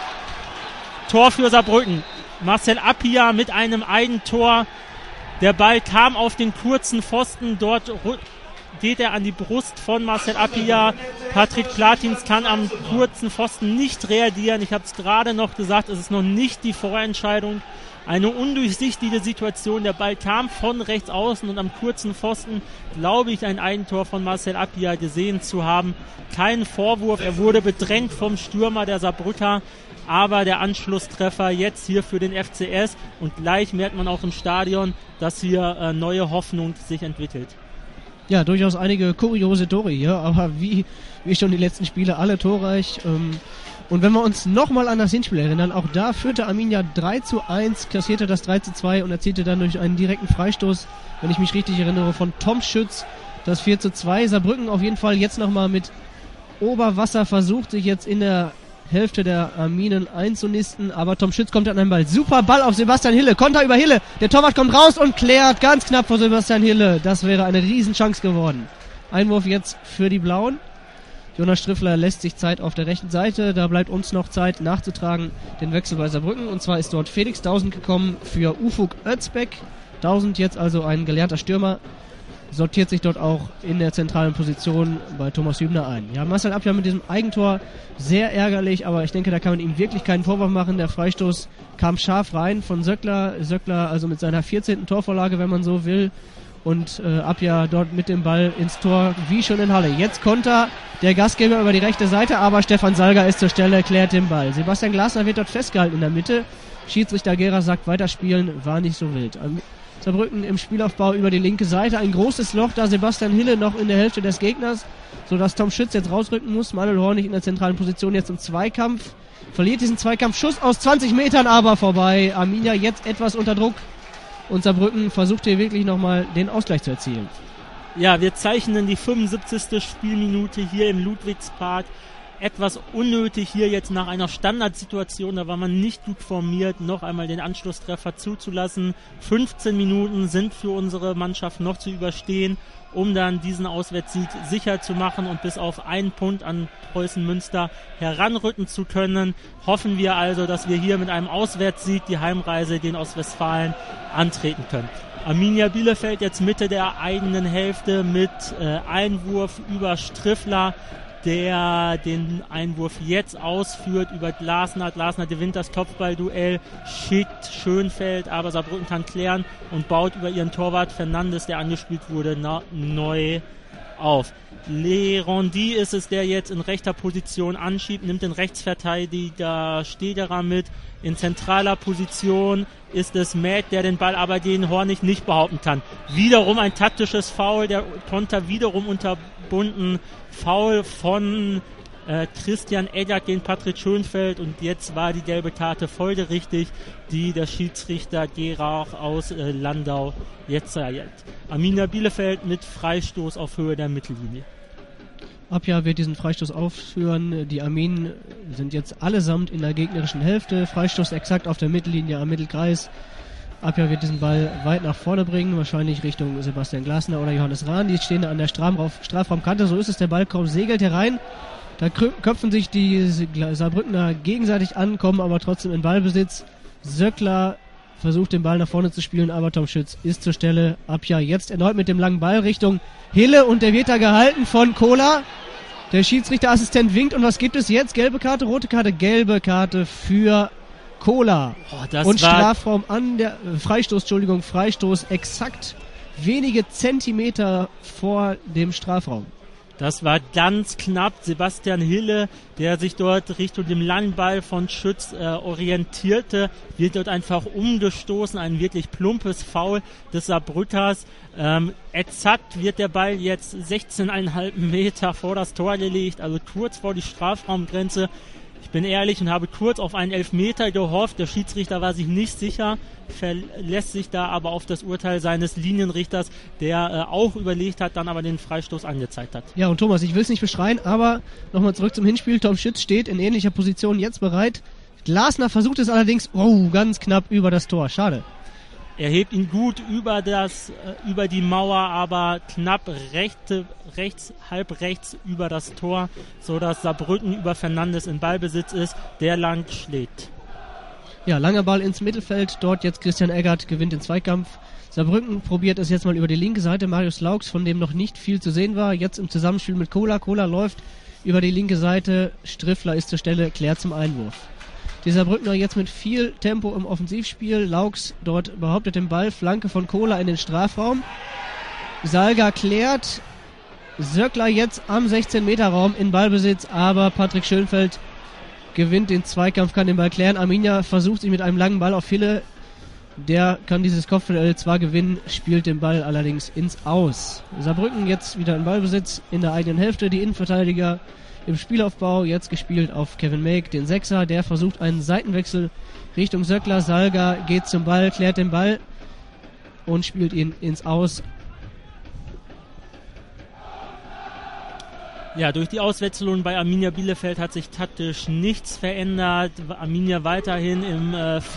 Tor für Saarbrücken. Marcel Appia mit einem Eigentor. Der Ball kam auf den kurzen Pfosten. Dort geht er an die Brust von Marcel Appia. Patrick Platins kann am kurzen Pfosten nicht reagieren. Ich habe es gerade noch gesagt, es ist noch nicht die Vorentscheidung. Eine undurchsichtige Situation. Der Ball kam von rechts außen und am kurzen Pfosten, glaube ich, ein Eigentor von Marcel Appia gesehen zu haben. Kein Vorwurf, er wurde bedrängt vom Stürmer der Saarbrücker, aber der Anschlusstreffer jetzt hier für den FCS und gleich merkt man auch im Stadion, dass hier neue Hoffnung sich entwickelt. Ja, durchaus einige kuriose Tore hier, aber wie schon die letzten Spiele, alle torreich. Und wenn wir uns nochmal an das Hinspiel erinnern, auch da führte Arminia 3:1, kassierte das 3:2 und erzielte dann durch einen direkten Freistoß, wenn ich mich richtig erinnere, von Tom Schütz das 4:2. Saarbrücken auf jeden Fall jetzt nochmal mit Oberwasser versucht, sich jetzt in der Hälfte der Arminen einzunisten, aber Tom Schütz kommt an einen Ball. Super Ball auf Sebastian Hille, Konter über Hille. Der Torwart kommt raus und klärt ganz knapp vor Sebastian Hille. Das wäre eine Riesenchance geworden. Einwurf jetzt für die Blauen. Jonas Striffler lässt sich Zeit auf der rechten Seite. Da bleibt uns noch Zeit nachzutragen den Wechsel bei Saarbrücken. Und zwar ist dort Felix Dausend gekommen für Ufuk Özbek. Dausend jetzt also ein gelernter Stürmer. Sortiert sich dort auch in der zentralen Position bei Thomas Hübner ein. Ja, Marcel Appia mit diesem Eigentor sehr ärgerlich, aber ich denke, da kann man ihm wirklich keinen Vorwurf machen. Der Freistoß kam scharf rein von Söckler. Söckler also mit seiner 14. Torvorlage, wenn man so will. Und Appia dort mit dem Ball ins Tor, wie schon in Halle. Jetzt Konter der Gastgeber über die rechte Seite, aber Stefan Salga ist zur Stelle, klärt den Ball. Sebastian Glasner wird dort festgehalten in der Mitte. Schiedsrichter Gera sagt, weiterspielen, war nicht so wild. Saarbrücken im Spielaufbau über die linke Seite. Ein großes Loch, da Sebastian Hille noch in der Hälfte des Gegners, sodass Tom Schütz jetzt rausrücken muss. Manuel Hornig in der zentralen Position jetzt im Zweikampf. Verliert diesen Zweikampf. Schuss aus 20 Metern, aber vorbei. Arminia jetzt etwas unter Druck. Und Saarbrücken versucht hier wirklich nochmal den Ausgleich zu erzielen. Ja, wir zeichnen die 75. Spielminute hier im Ludwigspark. Etwas unnötig hier jetzt nach einer Standardsituation, da war man nicht gut formiert, noch einmal den Anschlusstreffer zuzulassen. 15 Minuten sind für unsere Mannschaft noch zu überstehen, um dann diesen Auswärtssieg sicher zu machen und bis auf einen Punkt an Preußen Münster heranrücken zu können. Hoffen wir also, dass wir hier mit einem Auswärtssieg die Heimreise den Ostwestfalen antreten können. Arminia Bielefeld jetzt Mitte der eigenen Hälfte mit Einwurf über Striffler, der den Einwurf jetzt ausführt über Glasner. Glasner gewinnt das Kopfballduell, schickt Schönfeld, aber Saarbrücken kann klären und baut über ihren Torwart Fernandes, der angespielt wurde, neu auf. Lerondi ist es, der jetzt in rechter Position anschiebt, nimmt den Rechtsverteidiger Stederer mit. In zentraler Position ist es Matt, der den Ball aber den Hornig nicht behaupten kann. Wiederum ein taktisches Foul, der Konter wiederum unterbunden. Foul von Christian Eggert gegen Patrick Schönfeld und jetzt war die gelbe Karte folgerichtig, die der Schiedsrichter Gerauch aus Landau jetzt erhält. Arminia Bielefeld mit Freistoß auf Höhe der Mittellinie. Appia wird diesen Freistoß aufführen. Die Arminen sind jetzt allesamt in der gegnerischen Hälfte. Freistoß exakt auf der Mittellinie am Mittelkreis. Appia wird diesen Ball weit nach vorne bringen, wahrscheinlich Richtung Sebastian Glasner oder Johannes Rahn. Die stehen an der Strafraumkante, so ist es. Der Ball segelt herein. Da köpfen sich die Saarbrückener gegenseitig an, kommen aber trotzdem in Ballbesitz. Söckler versucht den Ball nach vorne zu spielen, aber Tom Schütz ist zur Stelle. Appia jetzt erneut mit dem langen Ball Richtung Hille und der wird da gehalten von Kohler. Der Schiedsrichterassistent winkt und was gibt es jetzt? Gelbe Karte, rote Karte, gelbe Karte für Kohler. Und Strafraum an der Freistoß exakt wenige Zentimeter vor dem Strafraum. Das war ganz knapp. Sebastian Hille, der sich dort Richtung dem langen Ball von Schütz orientierte, wird dort einfach umgestoßen. Ein wirklich plumpes Foul des Saarbrückers. Exakt wird der Ball jetzt 16,5 Meter vor das Tor gelegt, also kurz vor die Strafraumgrenze. Ich bin ehrlich und habe kurz auf einen Elfmeter gehofft. Der Schiedsrichter war sich nicht sicher, verlässt sich da aber auf das Urteil seines Linienrichters, der auch überlegt hat, dann aber den Freistoß angezeigt hat. Ja, und Thomas, ich will es nicht beschreien, aber nochmal zurück zum Hinspiel. Tom Schütz steht in ähnlicher Position jetzt bereit. Glasner versucht es allerdings, ganz knapp über das Tor. Schade. Er hebt ihn gut über die Mauer, aber knapp halb rechts über das Tor, sodass Saarbrücken über Fernandes in Ballbesitz ist, der lang schlägt. Ja, langer Ball ins Mittelfeld, dort jetzt Christian Eggert gewinnt den Zweikampf. Saarbrücken probiert es jetzt mal über die linke Seite, Marius Laux, von dem noch nicht viel zu sehen war, jetzt im Zusammenspiel mit Kohler. Kohler läuft über die linke Seite, Striffler ist zur Stelle, klärt zum Einwurf. Die Saarbrückner jetzt mit viel Tempo im Offensivspiel, Laux dort behauptet den Ball, Flanke von Kohler in den Strafraum. Salga klärt, Söckler jetzt am 16-Meter-Raum in Ballbesitz, aber Patrick Schönfeld gewinnt den Zweikampf, kann den Ball klären. Arminia versucht sich mit einem langen Ball auf Hille. Der kann dieses Kopfduell zwar gewinnen, spielt den Ball allerdings ins Aus. Saarbrücken jetzt wieder in Ballbesitz in der eigenen Hälfte. Die Innenverteidiger im Spielaufbau, jetzt gespielt auf Kevin Meek, den Sechser. Der versucht einen Seitenwechsel Richtung Söckler. Salga geht zum Ball, klärt den Ball und spielt ihn ins Aus. Ja, durch die Auswechslung bei Arminia Bielefeld hat sich taktisch nichts verändert. Arminia weiterhin im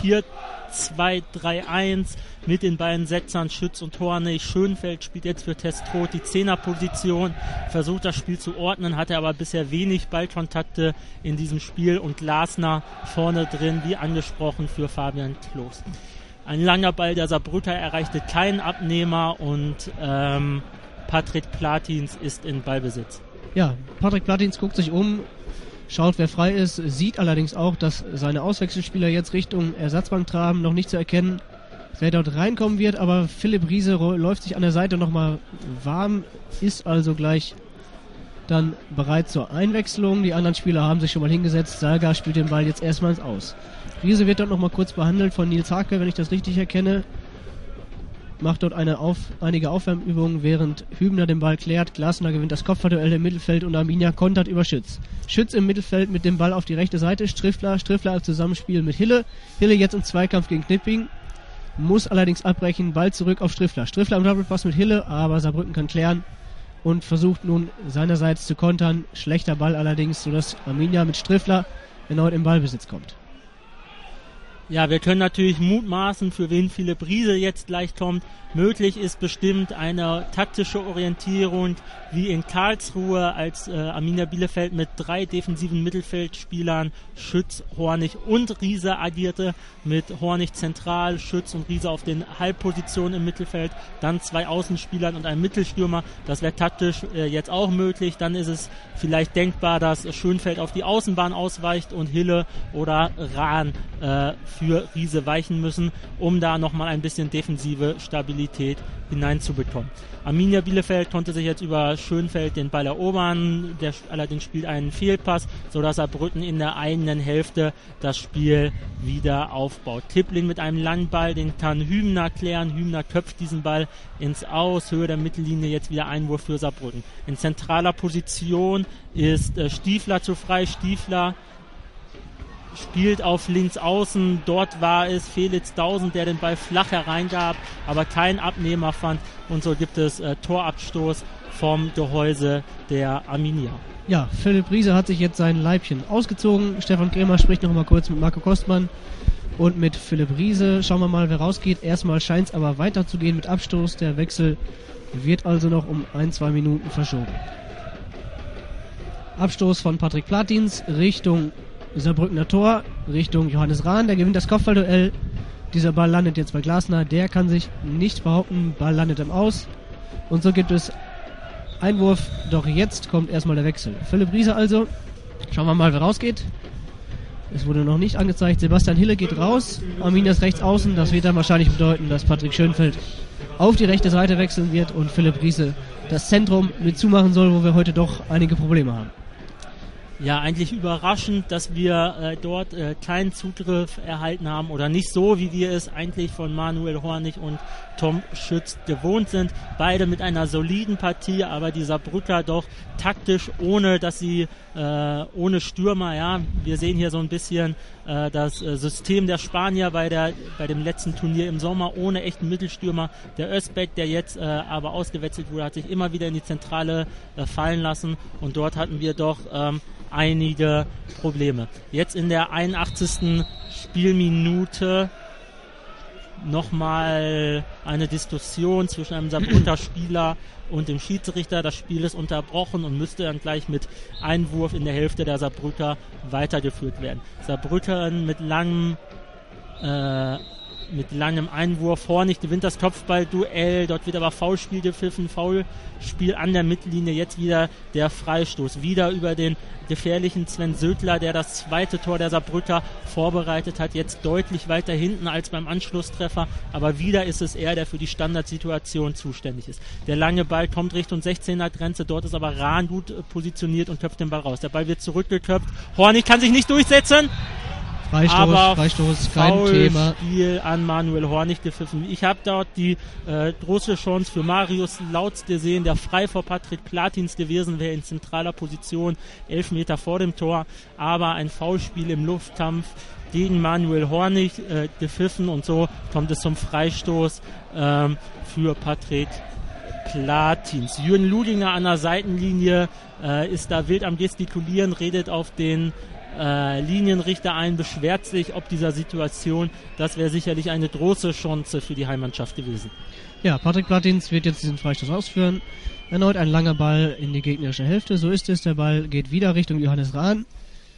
4-2-3-1 mit den beiden Setzern Schütz und Hornig. Schönfeld spielt jetzt für Testroth die Zehnerposition, versucht das Spiel zu ordnen, hatte aber bisher wenig Ballkontakte in diesem Spiel und Glasner vorne drin, wie angesprochen, für Fabian Klos. Ein langer Ball der Saarbrücker erreichte keinen Abnehmer und Patrick Platins ist in Ballbesitz. Ja, Patrick Platins guckt sich um, schaut, wer frei ist, sieht allerdings auch, dass seine Auswechselspieler jetzt Richtung Ersatzbank traben, noch nicht zu erkennen, wer dort reinkommen wird, aber Philipp Riese läuft sich an der Seite nochmal warm, ist also gleich dann bereit zur Einwechslung. Die anderen Spieler haben sich schon mal hingesetzt, Salga spielt den Ball jetzt erstmals aus. Riese wird dort nochmal kurz behandelt von Nils Hake, wenn ich das richtig erkenne. Macht dort einige Aufwärmübungen, während Hübner den Ball klärt. Glasner gewinnt das Kopfballduell im Mittelfeld und Arminia kontert über Schütz. Schütz im Mittelfeld mit dem Ball auf die rechte Seite. Striffler im Zusammenspiel mit Hille. Hille jetzt im Zweikampf gegen Knipping. Muss allerdings abbrechen. Ball zurück auf Striffler. Striffler im Doppelpass mit Hille, aber Saarbrücken kann klären und versucht nun seinerseits zu kontern. Schlechter Ball allerdings, sodass Arminia mit Striffler erneut im Ballbesitz kommt. Ja, wir können natürlich mutmaßen, für wen Philipp Riese jetzt gleich kommt. Möglich ist bestimmt eine taktische Orientierung wie in Karlsruhe, als Arminia Bielefeld mit 3 defensiven Mittelfeldspielern, Schütz, Hornig und Riese agierte, mit Hornig zentral, Schütz und Riese auf den Halbpositionen im Mittelfeld, dann 2 Außenspielern und ein Mittelstürmer. Das wäre taktisch jetzt auch möglich. Dann ist es vielleicht denkbar, dass Schönfeld auf die Außenbahn ausweicht und Hille oder Rahn für Riese weichen müssen, um da nochmal ein bisschen defensive Stabilität hineinzubekommen. Arminia Bielefeld konnte sich jetzt über Schönfeld den Ball erobern, der allerdings spielt einen Fehlpass, sodass Saarbrücken in der eigenen Hälfte das Spiel wieder aufbaut. Tippling mit einem langen Ball, den kann Hübner klären. Hübner köpft diesen Ball ins Aus, Höhe der Mittellinie, jetzt wieder Einwurf für Saarbrücken. In zentraler Position ist Stiefler zu frei. Stiefler spielt auf links außen, dort war es Felix Dausen, der den Ball flach hereingab, aber keinen Abnehmer fand und so gibt es Torabstoß vom Gehäuse der Arminia. Ja, Philipp Riese hat sich jetzt sein Leibchen ausgezogen, Stefan Krämer spricht noch mal kurz mit Marco Kostmann und mit Philipp Riese. Schauen wir mal, wer rausgeht. Erstmal scheint es aber weiterzugehen mit Abstoß, der Wechsel wird also noch um 1-2 Minuten verschoben. Abstoß von Patrick Platins Richtung Saarbrückener Tor, Richtung Johannes Rahn, der gewinnt das Kopfballduell. Dieser Ball landet jetzt bei Glasner, der kann sich nicht behaupten, Ball landet im Aus. Und so gibt es Einwurf, doch jetzt kommt erstmal der Wechsel. Philipp Riese also, schauen wir mal, wer rausgeht. Es wurde noch nicht angezeigt, Sebastian Hille geht raus, Arminia ist rechts außen, das wird dann wahrscheinlich bedeuten, dass Patrick Schönfeld auf die rechte Seite wechseln wird und Philipp Riese das Zentrum mit zumachen soll, wo wir heute doch einige Probleme haben. Ja, eigentlich überraschend, dass wir dort keinen Zugriff erhalten haben oder nicht so, wie wir es eigentlich von Manuel Hornig und Tom Schütz gewohnt sind. Beide mit einer soliden Partie, aber die Saarbrücker doch taktisch, ohne dass sie ohne Stürmer, ja, wir sehen hier so ein bisschen das System der Spanier bei dem letzten Turnier im Sommer, ohne echten Mittelstürmer. Der Özbek, der jetzt aber ausgewechselt wurde, hat sich immer wieder in die Zentrale fallen lassen und dort hatten wir doch einige Probleme. Jetzt in der 81. Spielminute nochmal eine Diskussion zwischen einem Saarbrücker Spieler und dem Schiedsrichter. Das Spiel ist unterbrochen und müsste dann gleich mit Einwurf in der Hälfte der Saarbrücker weitergeführt werden. Saarbrücker mit langem Einwurf. Hornig gewinnt das Kopfballduell, dort wird aber Foulspiel gepfiffen, Foulspiel an der Mittellinie, jetzt wieder der Freistoß, wieder über den gefährlichen Sven Södler, der das zweite Tor der Saarbrücker vorbereitet hat, jetzt deutlich weiter hinten als beim Anschlusstreffer, aber wieder ist es er, der für die Standardsituation zuständig ist. Der lange Ball kommt Richtung 16er Grenze, dort ist aber Rahn gut positioniert und köpft den Ball raus. Der Ball wird zurückgeköpft, Hornig kann sich nicht durchsetzen, Freistoß, kein Thema. Spiel an Manuel Hornig gepfiffen. Ich habe dort die große Chance für Marius Lautz gesehen, der frei vor Patrick Platins gewesen wäre in zentraler Position, 11 Meter vor dem Tor, aber ein Foulspiel im Luftkampf gegen Manuel Hornig gepfiffen und so kommt es zum Freistoß für Patrick Platins. Jürgen Ludinger an der Seitenlinie ist da wild am Gestikulieren, redet auf den Linienrichter ein, beschwert sich ob dieser Situation. Das wäre sicherlich eine große Chance für die Heimmannschaft gewesen. Ja, Patrick Platins wird jetzt diesen Freistoß ausführen. Erneut ein langer Ball in die gegnerische Hälfte. So ist es. Der Ball geht wieder Richtung Johannes Rahn.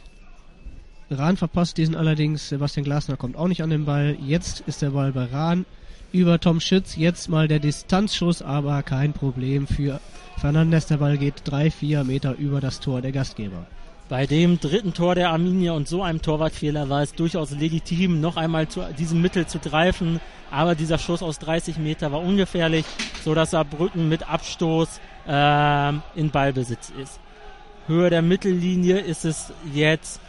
Rahn verpasst diesen allerdings. Sebastian Glasner kommt auch nicht an den Ball. Jetzt ist der Ball bei Rahn über Tom Schütz. Jetzt mal der Distanzschuss, aber kein Problem für Fernandes. Der Ball geht 3-4 Meter über das Tor der Gastgeber. Bei dem dritten Tor der Arminia und so einem Torwartfehler war es durchaus legitim, noch einmal zu diesem Mittel zu greifen. Aber dieser Schuss aus 30 Meter war ungefährlich, sodass Saarbrücken mit Abstoß in Ballbesitz ist. Höhe der Mittellinie ist es jetzt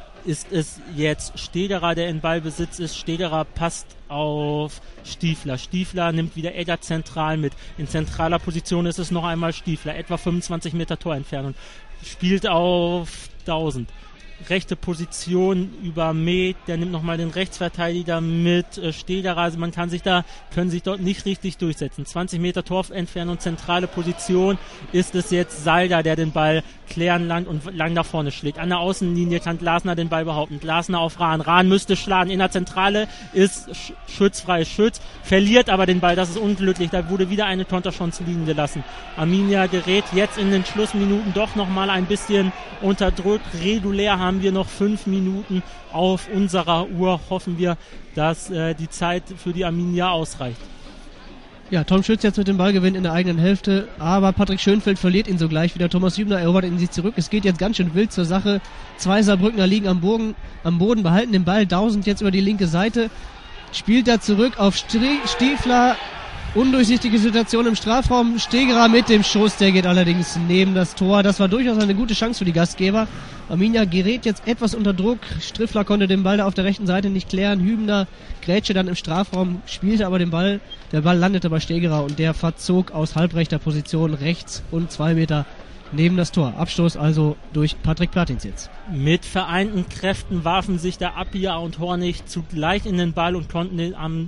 Stederer, der in Ballbesitz ist. Stederer passt auf Stiefler. Stiefler nimmt wieder Egger zentral mit. In zentraler Position ist es noch einmal Stiefler, etwa 25 Meter Torentfernung. Spielt auf 1000. Rechte Position über Med, der nimmt nochmal den Rechtsverteidiger mit Stederer, also können sich dort nicht richtig durchsetzen. 20 Meter Torentfernung, zentrale Position ist es jetzt Salda, der den Ball klären lang nach vorne schlägt. An der Außenlinie kann Glasner den Ball behaupten. Glasner auf Rahn. Rahn müsste schlagen. In der Zentrale ist Schütz frei. Schütz verliert aber den Ball. Das ist unglücklich. Da wurde wieder eine Konterchance liegen gelassen. Arminia gerät jetzt in den Schlussminuten doch nochmal ein bisschen unterdrückt. Regulär haben wir noch 5 Minuten auf unserer Uhr. Hoffen wir, dass die Zeit für die Arminia ausreicht. Ja, Tom Schütz jetzt mit dem Ballgewinn in der eigenen Hälfte, aber Patrick Schönfeld verliert ihn sogleich wieder. Thomas Hübner erobert ihn sich zurück. Es geht jetzt ganz schön wild zur Sache. 2 Saarbrückner liegen am Boden, behalten den Ball. 1000 jetzt über die linke Seite. Spielt da zurück auf Stiefler. Undurchsichtige Situation im Strafraum. Stegerer mit dem Schuss, der geht allerdings neben das Tor. Das war durchaus eine gute Chance für die Gastgeber. Arminia gerät jetzt etwas unter Druck. Striffler konnte den Ball da auf der rechten Seite nicht klären. Hübner grätschte dann im Strafraum, spielte aber den Ball. Der Ball landete bei Stegerer und der verzog aus halbrechter Position rechts und 2 Meter neben das Tor. Abstoß also durch Patrick Platins jetzt. Mit vereinten Kräften warfen sich der Appia und Hornig zugleich in den Ball und konnten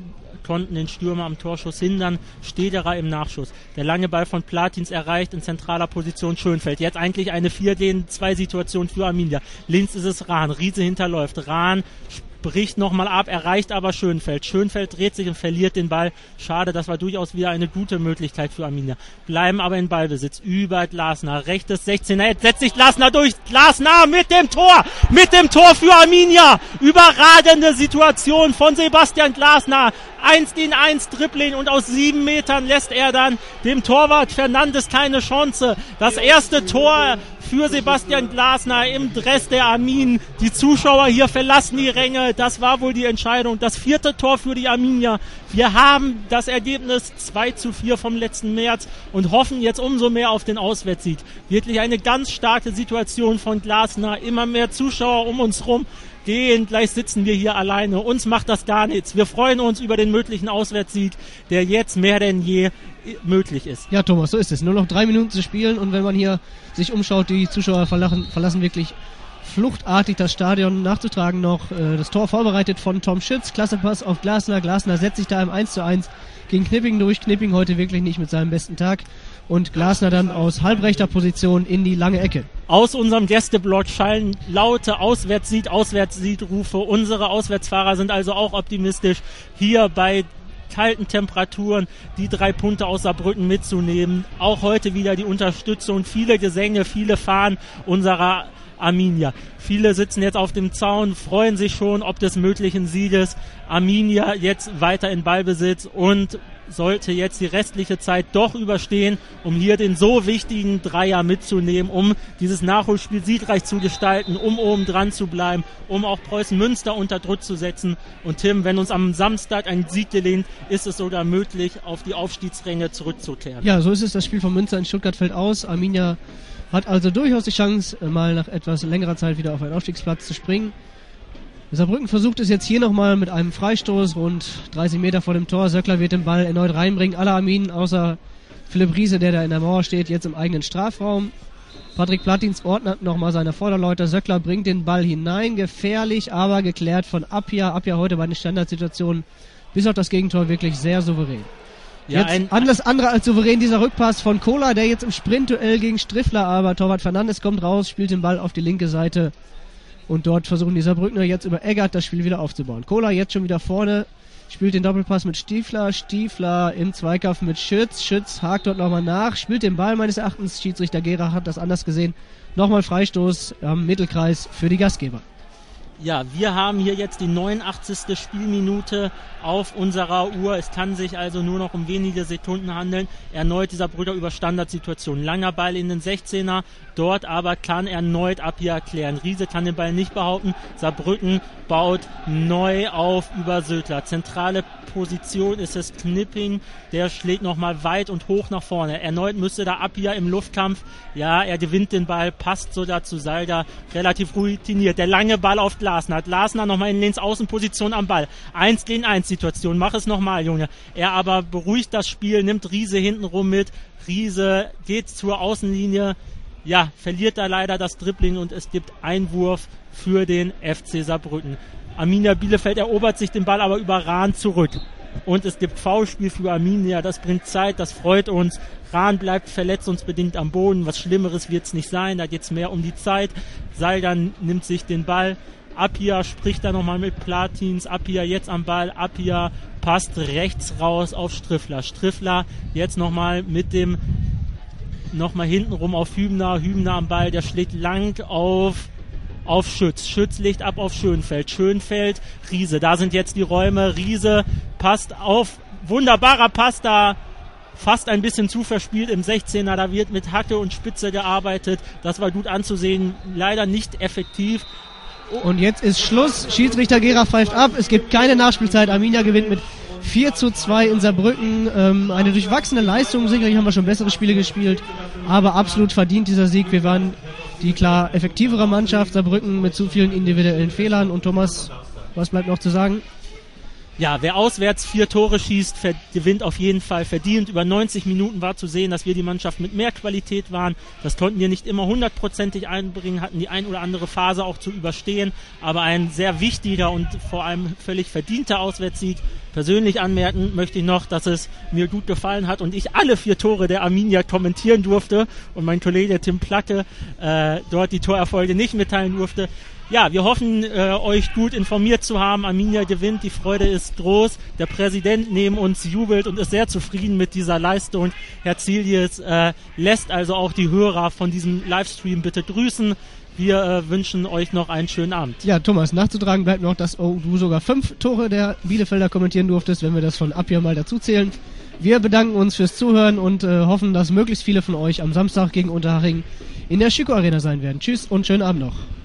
den Stürmer am Torschuss hindern. Stederer im Nachschuss. Der lange Ball von Platins erreicht in zentraler Position Schönfeld. Jetzt eigentlich eine 4-2-Situation für Arminia. Links ist es Rahn. Riese hinterläuft. Rahn bricht nochmal ab, erreicht aber Schönfeld. Schönfeld dreht sich und verliert den Ball. Schade, das war durchaus wieder eine gute Möglichkeit für Arminia. Bleiben aber in Ballbesitz. Über Glasner. Rechtes 16er. Jetzt setzt sich Glasner durch. Glasner mit dem Tor. Mit dem Tor für Arminia. Überragende Situation von Sebastian Glasner. 1-1 Dribbling und aus 7 Metern lässt er dann dem Torwart Fernandes keine Chance. Das erste Tor für Sebastian Glasner im Dress der Arminen. Die Zuschauer hier verlassen die Ränge. Das war wohl die Entscheidung. Das 4. Tor für die Arminia. Wir haben das Ergebnis 2-4 vom letzten März und hoffen jetzt umso mehr auf den Auswärtssieg. Wirklich eine ganz starke Situation von Glasner. Immer mehr Zuschauer um uns rum gehen. Gleich sitzen wir hier alleine. Uns macht das gar nichts. Wir freuen uns über den möglichen Auswärtssieg, der jetzt mehr denn je möglich ist. Ja, Thomas, so ist es. Nur noch 3 Minuten zu spielen und wenn man hier sich umschaut, die Zuschauer verlassen wirklich fluchtartig das Stadion. Nachzutragen noch das Tor vorbereitet von Tom Schütz. Klasse Pass auf Glasner. Glasner setzt sich da im 1:1 gegen Knipping durch. Knipping heute wirklich nicht mit seinem besten Tag. und Glasner dann aus halbrechter Position in die lange Ecke. Aus unserem Gästeblock schallen laute Auswärtssieg-Rufe. Unsere Auswärtsfahrer sind also auch optimistisch, hier bei kalten Temperaturen die 3 Punkte aus Saarbrücken mitzunehmen. Auch heute wieder die Unterstützung, viele Gesänge, viele Fahnen unserer Arminia. Viele sitzen jetzt auf dem Zaun, freuen sich schon ob des möglichen Sieges. Arminia jetzt weiter in Ballbesitz und sollte jetzt die restliche Zeit doch überstehen, um hier den so wichtigen Dreier mitzunehmen, um dieses Nachholspiel siegreich zu gestalten, um oben dran zu bleiben, um auch Preußen Münster unter Druck zu setzen. Und Tim, wenn uns am Samstag ein Sieg gelingt, ist es sogar möglich, auf die Aufstiegsränge zurückzukehren. Ja, so ist es. Das Spiel von Münster in Stuttgart fällt aus. Arminia hat also durchaus die Chance, mal nach etwas längerer Zeit wieder auf einen Aufstiegsplatz zu springen. Saarbrücken versucht es jetzt hier nochmal mit einem Freistoß rund 30 Meter vor dem Tor. Söckler wird den Ball erneut reinbringen. Alle Arminen außer Philipp Riese, der da in der Mauer steht, jetzt im eigenen Strafraum. Patrick Platins ordnet nochmal seine Vorderleute. Söckler bringt den Ball hinein. Gefährlich, aber geklärt von Appia. Appia heute bei den Standardsituationen bis auf das Gegentor wirklich sehr souverän. Ja, jetzt alles andere als souverän dieser Rückpass von Kohler, der jetzt im Sprintduell gegen Striffler, aber Torwart Fernandes kommt raus, spielt den Ball auf die linke Seite. Und dort versuchen die Saarbrückner jetzt über Eggert das Spiel wieder aufzubauen. Kohler jetzt schon wieder vorne, spielt den Doppelpass mit Stiefler. Stiefler im Zweikampf mit Schütz. Schütz hakt dort nochmal nach, spielt den Ball meines Erachtens. Schiedsrichter Gerach hat das anders gesehen. Nochmal Freistoß am Mittelkreis für die Gastgeber. Ja, wir haben hier jetzt die 89. Spielminute auf unserer Uhr. Es kann sich also nur noch um wenige Sekunden handeln. Erneut dieser Brücker über Standardsituation. Langer Ball in den 16er. Dort aber kann erneut Appia klären. Riese kann den Ball nicht behaupten. Saarbrücken baut neu auf über Södler. Zentrale Position ist es Knipping. Der schlägt nochmal weit und hoch nach vorne. Erneut müsste da Appia im Luftkampf. Ja, er gewinnt den Ball, passt sogar zu Salda. Relativ routiniert. Der lange Ball auf Glasner. Glasner nochmal in Links-Außenposition am Ball. 1 gegen 1 Situation. Mach es nochmal, Junge. Er aber beruhigt das Spiel, nimmt Riese hintenrum mit. Riese geht zur Außenlinie. Ja, verliert da leider das Dribbling und es gibt Einwurf für den FC Saarbrücken. Arminia Bielefeld erobert sich den Ball aber über Rahn zurück. Und es gibt Foulspiel für Arminia, das bringt Zeit, das freut uns. Rahn bleibt verletzungsbedingt am Boden, was Schlimmeres wird es nicht sein, da geht es mehr um die Zeit. Saldan nimmt sich den Ball, Appia spricht da nochmal mit Platins, Appia jetzt am Ball, Appia passt rechts raus auf Striffler. Striffler jetzt nochmal mit dem, nochmal hintenrum auf Hübner, Hübner am Ball, der schlägt lang auf Schütz. Schütz legt ab auf Schönfeld. Schönfeld, Riese. Da sind jetzt die Räume. Riese passt auf. Wunderbarer Pass da. Fast ein bisschen zu verspielt im 16er. Da wird mit Hacke und Spitze gearbeitet. Das war gut anzusehen. Leider nicht effektiv. Und jetzt ist Schluss. Schiedsrichter Gera pfeift ab. Es gibt keine Nachspielzeit. Arminia gewinnt mit 4:2 in Saarbrücken. Eine durchwachsene Leistung. Sicherlich haben wir schon bessere Spiele gespielt. Aber absolut verdient dieser Sieg. Wir waren die klar effektivere Mannschaft. Saarbrücken mit zu vielen individuellen Fehlern. Und Thomas, was bleibt noch zu sagen? Ja, wer auswärts 4 Tore schießt, gewinnt auf jeden Fall verdient. Über 90 Minuten war zu sehen, dass wir die Mannschaft mit mehr Qualität waren. Das konnten wir nicht immer 100%ig einbringen, hatten die ein oder andere Phase auch zu überstehen. Aber ein sehr wichtiger und vor allem völlig verdienter Auswärtssieg. Persönlich anmerken möchte ich noch, dass es mir gut gefallen hat und ich alle 4 Tore der Arminia kommentieren durfte und mein Kollege Tim Placke dort die Torerfolge nicht mitteilen durfte. Ja, wir hoffen, euch gut informiert zu haben. Arminia gewinnt, die Freude ist groß. Der Präsident neben uns jubelt und ist sehr zufrieden mit dieser Leistung. Herr Zilius lässt also auch die Hörer von diesem Livestream bitte grüßen. Wir wünschen euch noch einen schönen Abend. Ja, Thomas, nachzutragen bleibt noch, dass du sogar 5 Tore der Bielefelder kommentieren durftest, wenn wir das von Appia mal dazu zählen. Wir bedanken uns fürs Zuhören und hoffen, dass möglichst viele von euch am Samstag gegen Unterhaching in der Schüko Arena sein werden. Tschüss und schönen Abend noch.